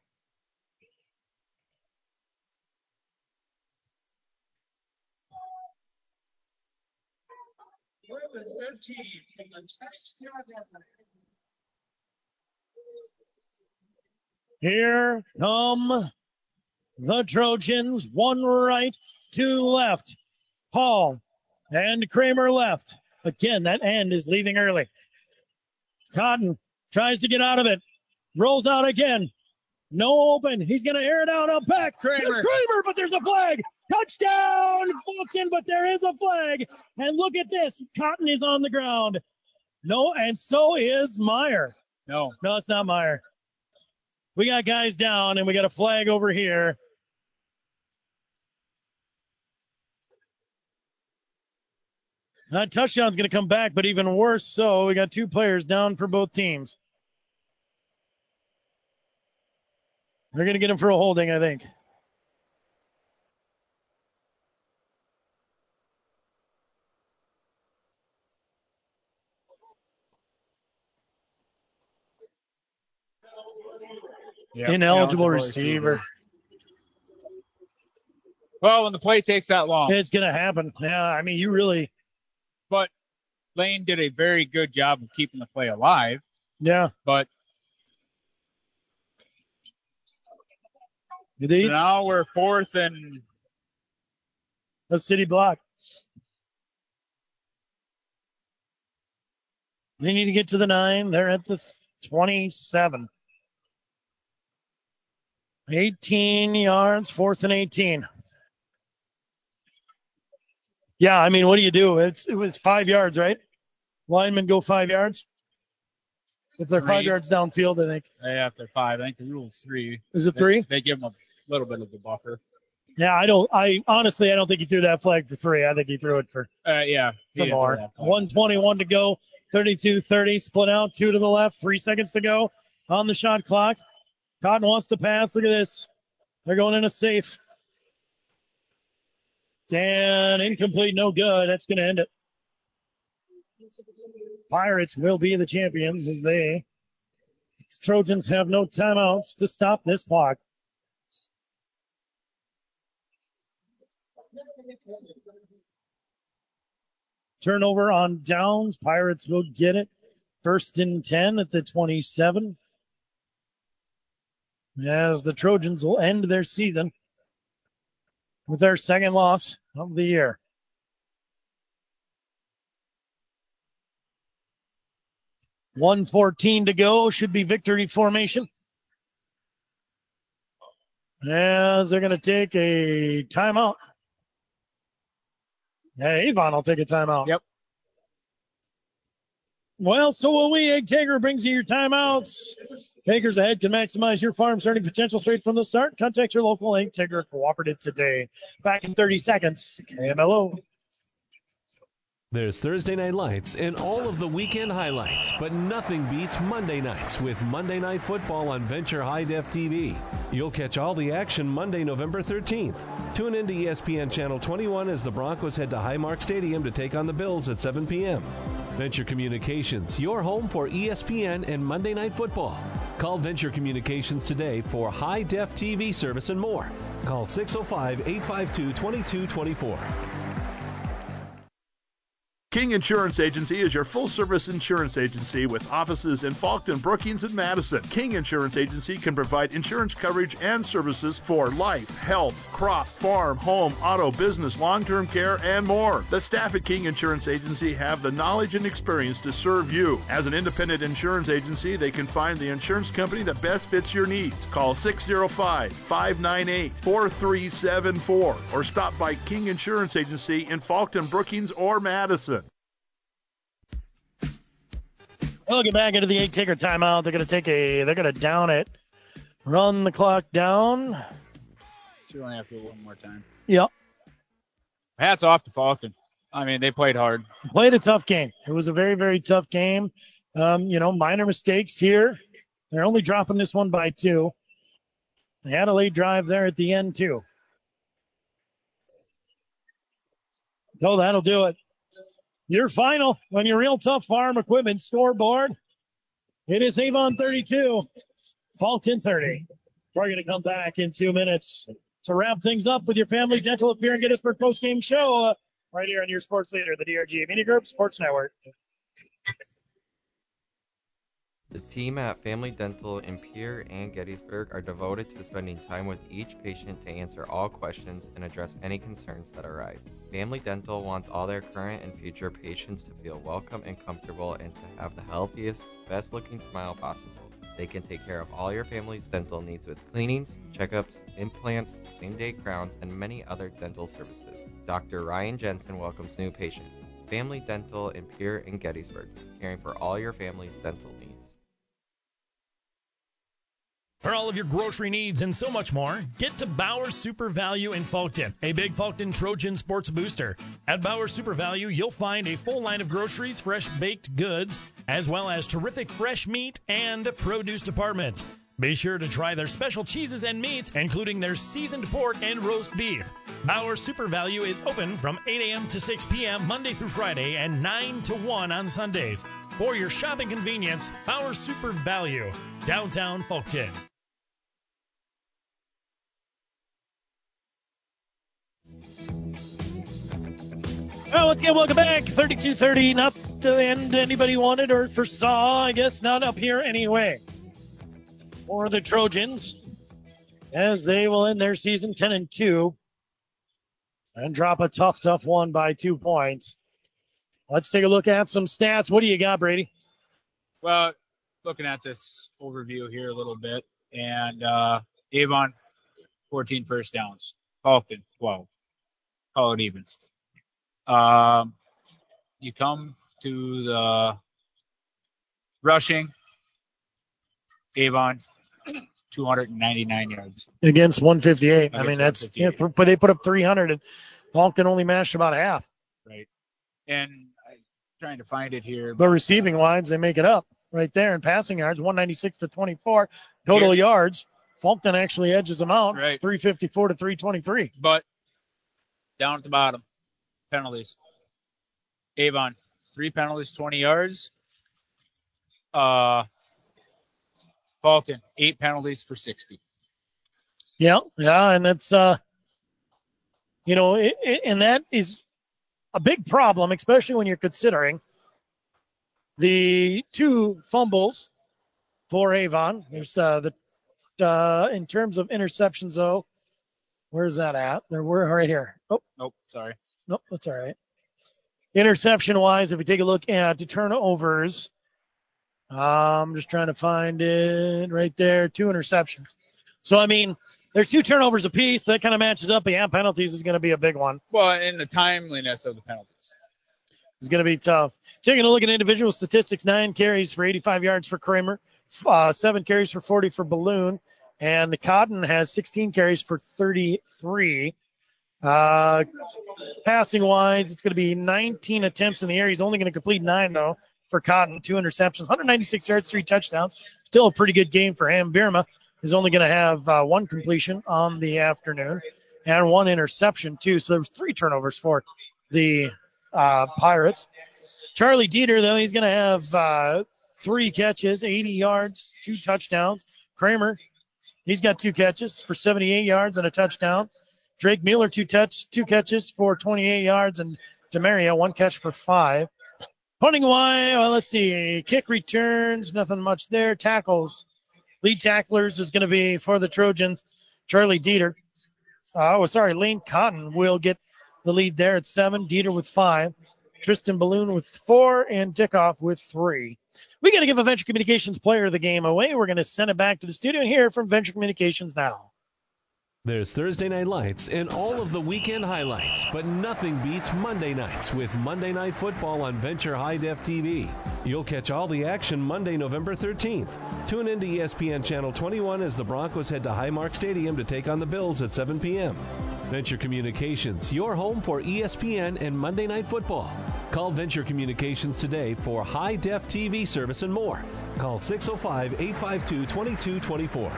Here come The Trojans, one right, two left. Hall and Kramer left. Again, that end is leaving early. Cotton tries to get out of it. Rolls out again. No open. He's going to air it out up back. Kramer. It's Kramer, but there's a flag. Touchdown, Fulton, but there is a flag. And look at this. Cotton is on the ground. No, and so is Meyer. No. No, it's not Meyer. We got guys down, and we got a flag over here. That touchdown's going to come back, but even worse so, we got two players down for both teams. They're going to get him for a holding, I think. Yep, Ineligible ineligible receiver. receiver. Well, when the play takes that long. It's going to happen. Yeah, I mean, you really. But Lane did a very good job of keeping the play alive. Yeah. But so now we're fourth and a city block. They need to get to the nine. They're at the twenty-seven. eighteen yards, fourth and eighteen. Yeah, I mean, what do you do? It's It was five yards, right? Linemen go five yards. If they're Three. five yards downfield, I think. Yeah, if they're five, I think the rule is three. Is it They- three? They, give them a little bit of the buffer. Yeah, I don't. I honestly, I don't think he threw that flag for three. I think he threw it for, Uh, yeah. for he more. did that. one twenty-one to go. thirty-two thirty. Split out. Two to the left. Three seconds to go on the shot clock. Cotton wants to pass. Look at this. They're going in a safe. And incomplete. No good. That's going to end it. Pirates will be the champions as they Trojans have no timeouts to stop this clock. Turnover on downs. Pirates will get it. First and ten at the twenty-seven. As the Trojans will end their season with their second loss of the year. one fourteen to go. Should be victory formation. As they're going to take a timeout. Yeah, Avon will take a timeout. Yep. Well, so will we. Egg Taker brings you your timeouts. Acres Ahead can maximize your farm's earning potential straight from the start. Contact your local Egg Taker cooperative today. Back in thirty seconds. K M L O. There's Thursday Night Lights and all of the weekend highlights, but nothing beats Monday nights with Monday Night Football on Venture High Def T V. You'll catch all the action Monday, November thirteenth. Tune in to E S P N Channel twenty-one as the Broncos head to Highmark Stadium to take on the Bills at seven p.m. Venture Communications, your home for E S P N and Monday Night Football. Call Venture Communications today for High Def T V service and more. Call six oh five, eight five two, two two two four. King Insurance Agency is your full-service insurance agency with offices in Faulkton, Brookings, and Madison. King Insurance Agency can provide insurance coverage and services for life, health, crop, farm, home, auto, business, long-term care, and more. The staff at King Insurance Agency have the knowledge and experience to serve you. As an independent insurance agency, they can find the insurance company that best fits your needs. Call six oh five, five nine eight, four three seven four or stop by King Insurance Agency in Faulkton, Brookings, or Madison. We'll get back into the eight taker timeout. They're going to take a, they're going to down it, run the clock down. Should only have to do it one more time. Yep. Hats off to Falcon. I mean, they played hard. Played a tough game. It was a very, very tough game. Um, you know, minor mistakes here. They're only dropping this one by two. They had a late drive there at the end, too. So that'll do it. Your final on your Real Tough Farm Equipment scoreboard. It is Avon thirty-two, Fulton thirty. We're going to come back in two minutes to wrap things up with your Family Dental of Fear and Gettysburg postgame show uh, right here on your sports leader, the D R G Media Group Sports Network. The team at Family Dental in Pierre and Gettysburg are devoted to spending time with each patient to answer all questions and address any concerns that arise. Family Dental wants all their current and future patients to feel welcome and comfortable and to have the healthiest, best-looking smile possible. They can take care of all your family's dental needs with cleanings, checkups, implants, same-day crowns, and many other dental services. Doctor Ryan Jensen welcomes new patients. Family Dental in Pierre and Gettysburg, caring for all your family's dental needs. For all of your grocery needs and so much more, get to Bauer Super Value in Fulton, a big Fulton Trojan sports booster. At Bauer Super Value, you'll find a full line of groceries, fresh baked goods, as well as terrific fresh meat and produce departments. Be sure to try their special cheeses and meats, including their seasoned pork and roast beef. Bauer Super Value is open from eight a.m. to six p.m. Monday through Friday and nine to one on Sundays. For your shopping convenience, Bauer Super Value, downtown Fulton. Well, once again, welcome back. thirty-two thirty, not the end anybody wanted or foresaw. I guess not up here anyway. For the Trojans, as they will end their season ten and two and drop a tough, tough one by two points. Let's take a look at some stats. What do you got, Brady? Well, looking at this overview here a little bit, and uh, Avon, fourteen first downs. Falcon, twelve. Call it even. Um, you come to the rushing, Avon, two hundred ninety-nine yards. Against one fifty-eight. Against I mean, that's, yeah, one fifty-eight. but they put up three hundred, and Falcon only mashed about half. Right. And I'm trying to find it here. But receiving lines, they make it up right there. In passing yards, one ninety-six to twenty-four. Total Here. yards, Falcon actually edges them out, Right. three fifty-four to three twenty-three. But down at the bottom, penalties. Avon, three penalties, twenty yards. Uh, Falcon, eight penalties for sixty. Yeah, yeah, and that's, uh, you know, it, it, and that is a big problem, especially when you're considering the two fumbles for Avon. There's uh, the uh, in terms of interceptions, though. Where's that at? There we're right here. Oh, Nope, sorry. nope, that's all right. Interception-wise, if we take a look at the turnovers, I'm just trying to find it right there. Two interceptions. So, I mean, there's two turnovers apiece. That kind of matches up. But yeah, penalties is going to be a big one. Well, and the timeliness of the penalties. It's going to be tough. Taking a look at individual statistics, nine carries for eighty-five yards for Kramer, uh, seven carries for forty for Balloon, and the Cotton has sixteen carries for thirty-three. Uh, passing wise, it's going to be nineteen attempts in the air. He's only going to complete nine, though, for Cotton, two interceptions, one ninety-six yards, three touchdowns. Still a pretty good game for him. Birma is only going to have uh, one completion on the afternoon and one interception, too. So there was three turnovers for the uh, Pirates. Charlie Dieter, though, he's going to have uh, three catches, eighty yards, two touchdowns. Kramer, he's got two catches for seventy-eight yards and a touchdown. Drake Mueller, two touch, two catches for twenty-eight yards, and Demaria, one catch for five. Punting wise, well, let's see. Kick returns, nothing much there. Tackles, lead tacklers is going to be for the Trojans. Charlie Dieter. Uh, oh, sorry, Lane Cotton will get the lead there at seven. Dieter with five. Tristan Balloon with four, and Dickoff with three. We got to give a Venture Communications player of the game away. We're going to send it back to the studio and hear from Venture Communications now. There's Thursday Night Lights and all of the weekend highlights, but nothing beats Monday nights with Monday Night Football on Venture High Def T V. You'll catch all the action Monday, November thirteenth. Tune in to E S P N Channel twenty-one as the Broncos head to Highmark Stadium to take on the Bills at seven p.m. Venture Communications, your home for E S P N and Monday Night Football. Call Venture Communications today for High Def T V service and more. Call six oh five, eight five two, two two two four.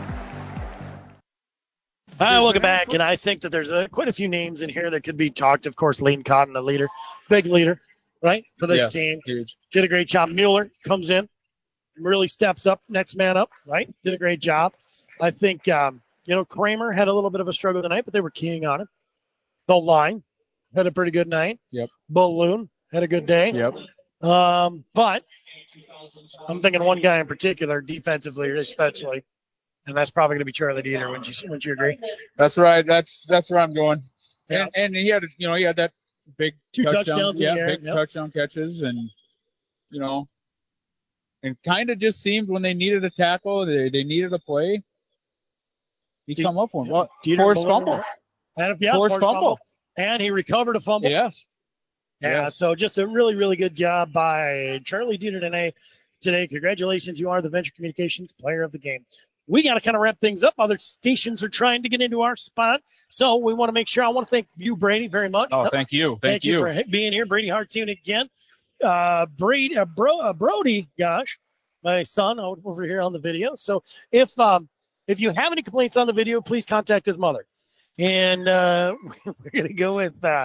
Hi, welcome back, and I think that there's a, quite a few names in here that could be talked. Of course, Lane Cotton, the leader, big leader, right, for this Yeah, team. huge. Did a great job. Mueller comes in, really steps up, next man up, right? Did a great job. I think, um, you know, Kramer had a little bit of a struggle tonight, but they were keying on him. The line had a pretty good night. Yep. Balloon had a good day. Yep. Um, but I'm thinking one guy in particular, defensively especially, and that's probably going to be Charlie Dieter. Wouldn't you? Wouldn't you agree? That's right. That's that's where I'm going. Yeah. And and he had you know he had that big Two touchdown, touchdowns in yeah, the air, big yep. touchdown catches, and you know, and kind of just seemed when they needed a tackle, they they needed a play, he De- come up with one. Well, Dieter forced Malone. fumble, And if, yeah, forced forced fumble. fumble. And he recovered a fumble. Yes. Yeah, Yes. so just a really, really good job by Charlie Dieter today. Today, congratulations. You are the Venture Communications Player of the Game. We got to kind of wrap things up. Other stations are trying to get into our spot. So we want to make sure. I want to thank you, Brady, very much. Oh, thank you. Thank, Thank you. you. for being here. Brady Hartoon again. Uh, Brady, uh, Bro, uh, Brody, gosh, my son out over here on the video. So if um, if you have any complaints on the video, please contact his mother. And uh, we're going to go with uh,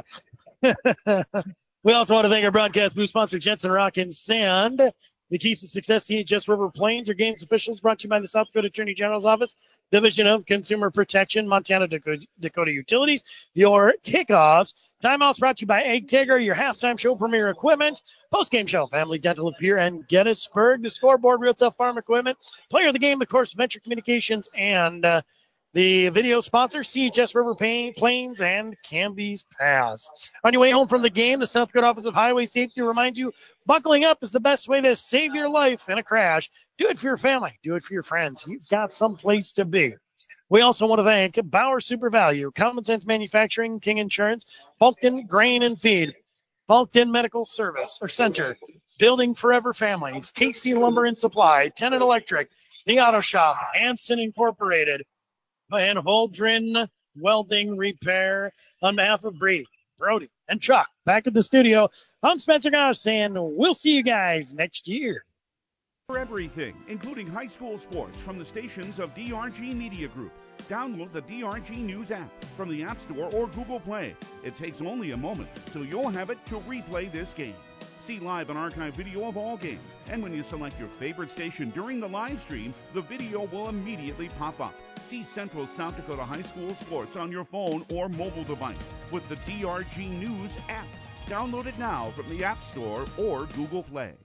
we also want to thank our broadcast booth sponsor, Jensen Rock and Sand. The keys to success, C H S River Plains, your games officials, brought to you by the South Dakota Attorney General's Office, Division of Consumer Protection, Montana Dakota, Dakota Utilities. Your kickoffs, timeouts brought to you by Egg Tiger, your halftime show, Premier Equipment, postgame show, Family Dental Appear, and Gettysburg, the scoreboard, Real Tough Farm Equipment, player of the game, of course, Venture Communications, and uh, the video sponsor, C H S River Plains and Camby's Pass. On your way home from the game, the South Dakota Office of Highway Safety reminds you buckling up is the best way to save your life in a crash. Do it for your family. Do it for your friends. You've got some place to be. We also want to thank Bauer Super Value, Common Sense Manufacturing, King Insurance, Fulton Grain and Feed, Fulton Medical Service or Center, Building Forever Families, K C Lumber and Supply, Tenant Electric, The Auto Shop, Hanson Incorporated, and Holdren Welding Repair. On behalf of Brady, Brody, and Chuck, back at the studio, I'm Spencer Goss saying we'll see you guys next year. For everything, including high school sports from the stations of D R G Media Group. Download the D R G News app from the App Store or Google Play. It takes only a moment, so you'll have it to replay this game. See live and archive video of all games, and when you select your favorite station during the live stream, the video will immediately pop up. See Central South Dakota High School sports on your phone or mobile device with the D R G News app. Download it now from the App Store or Google Play.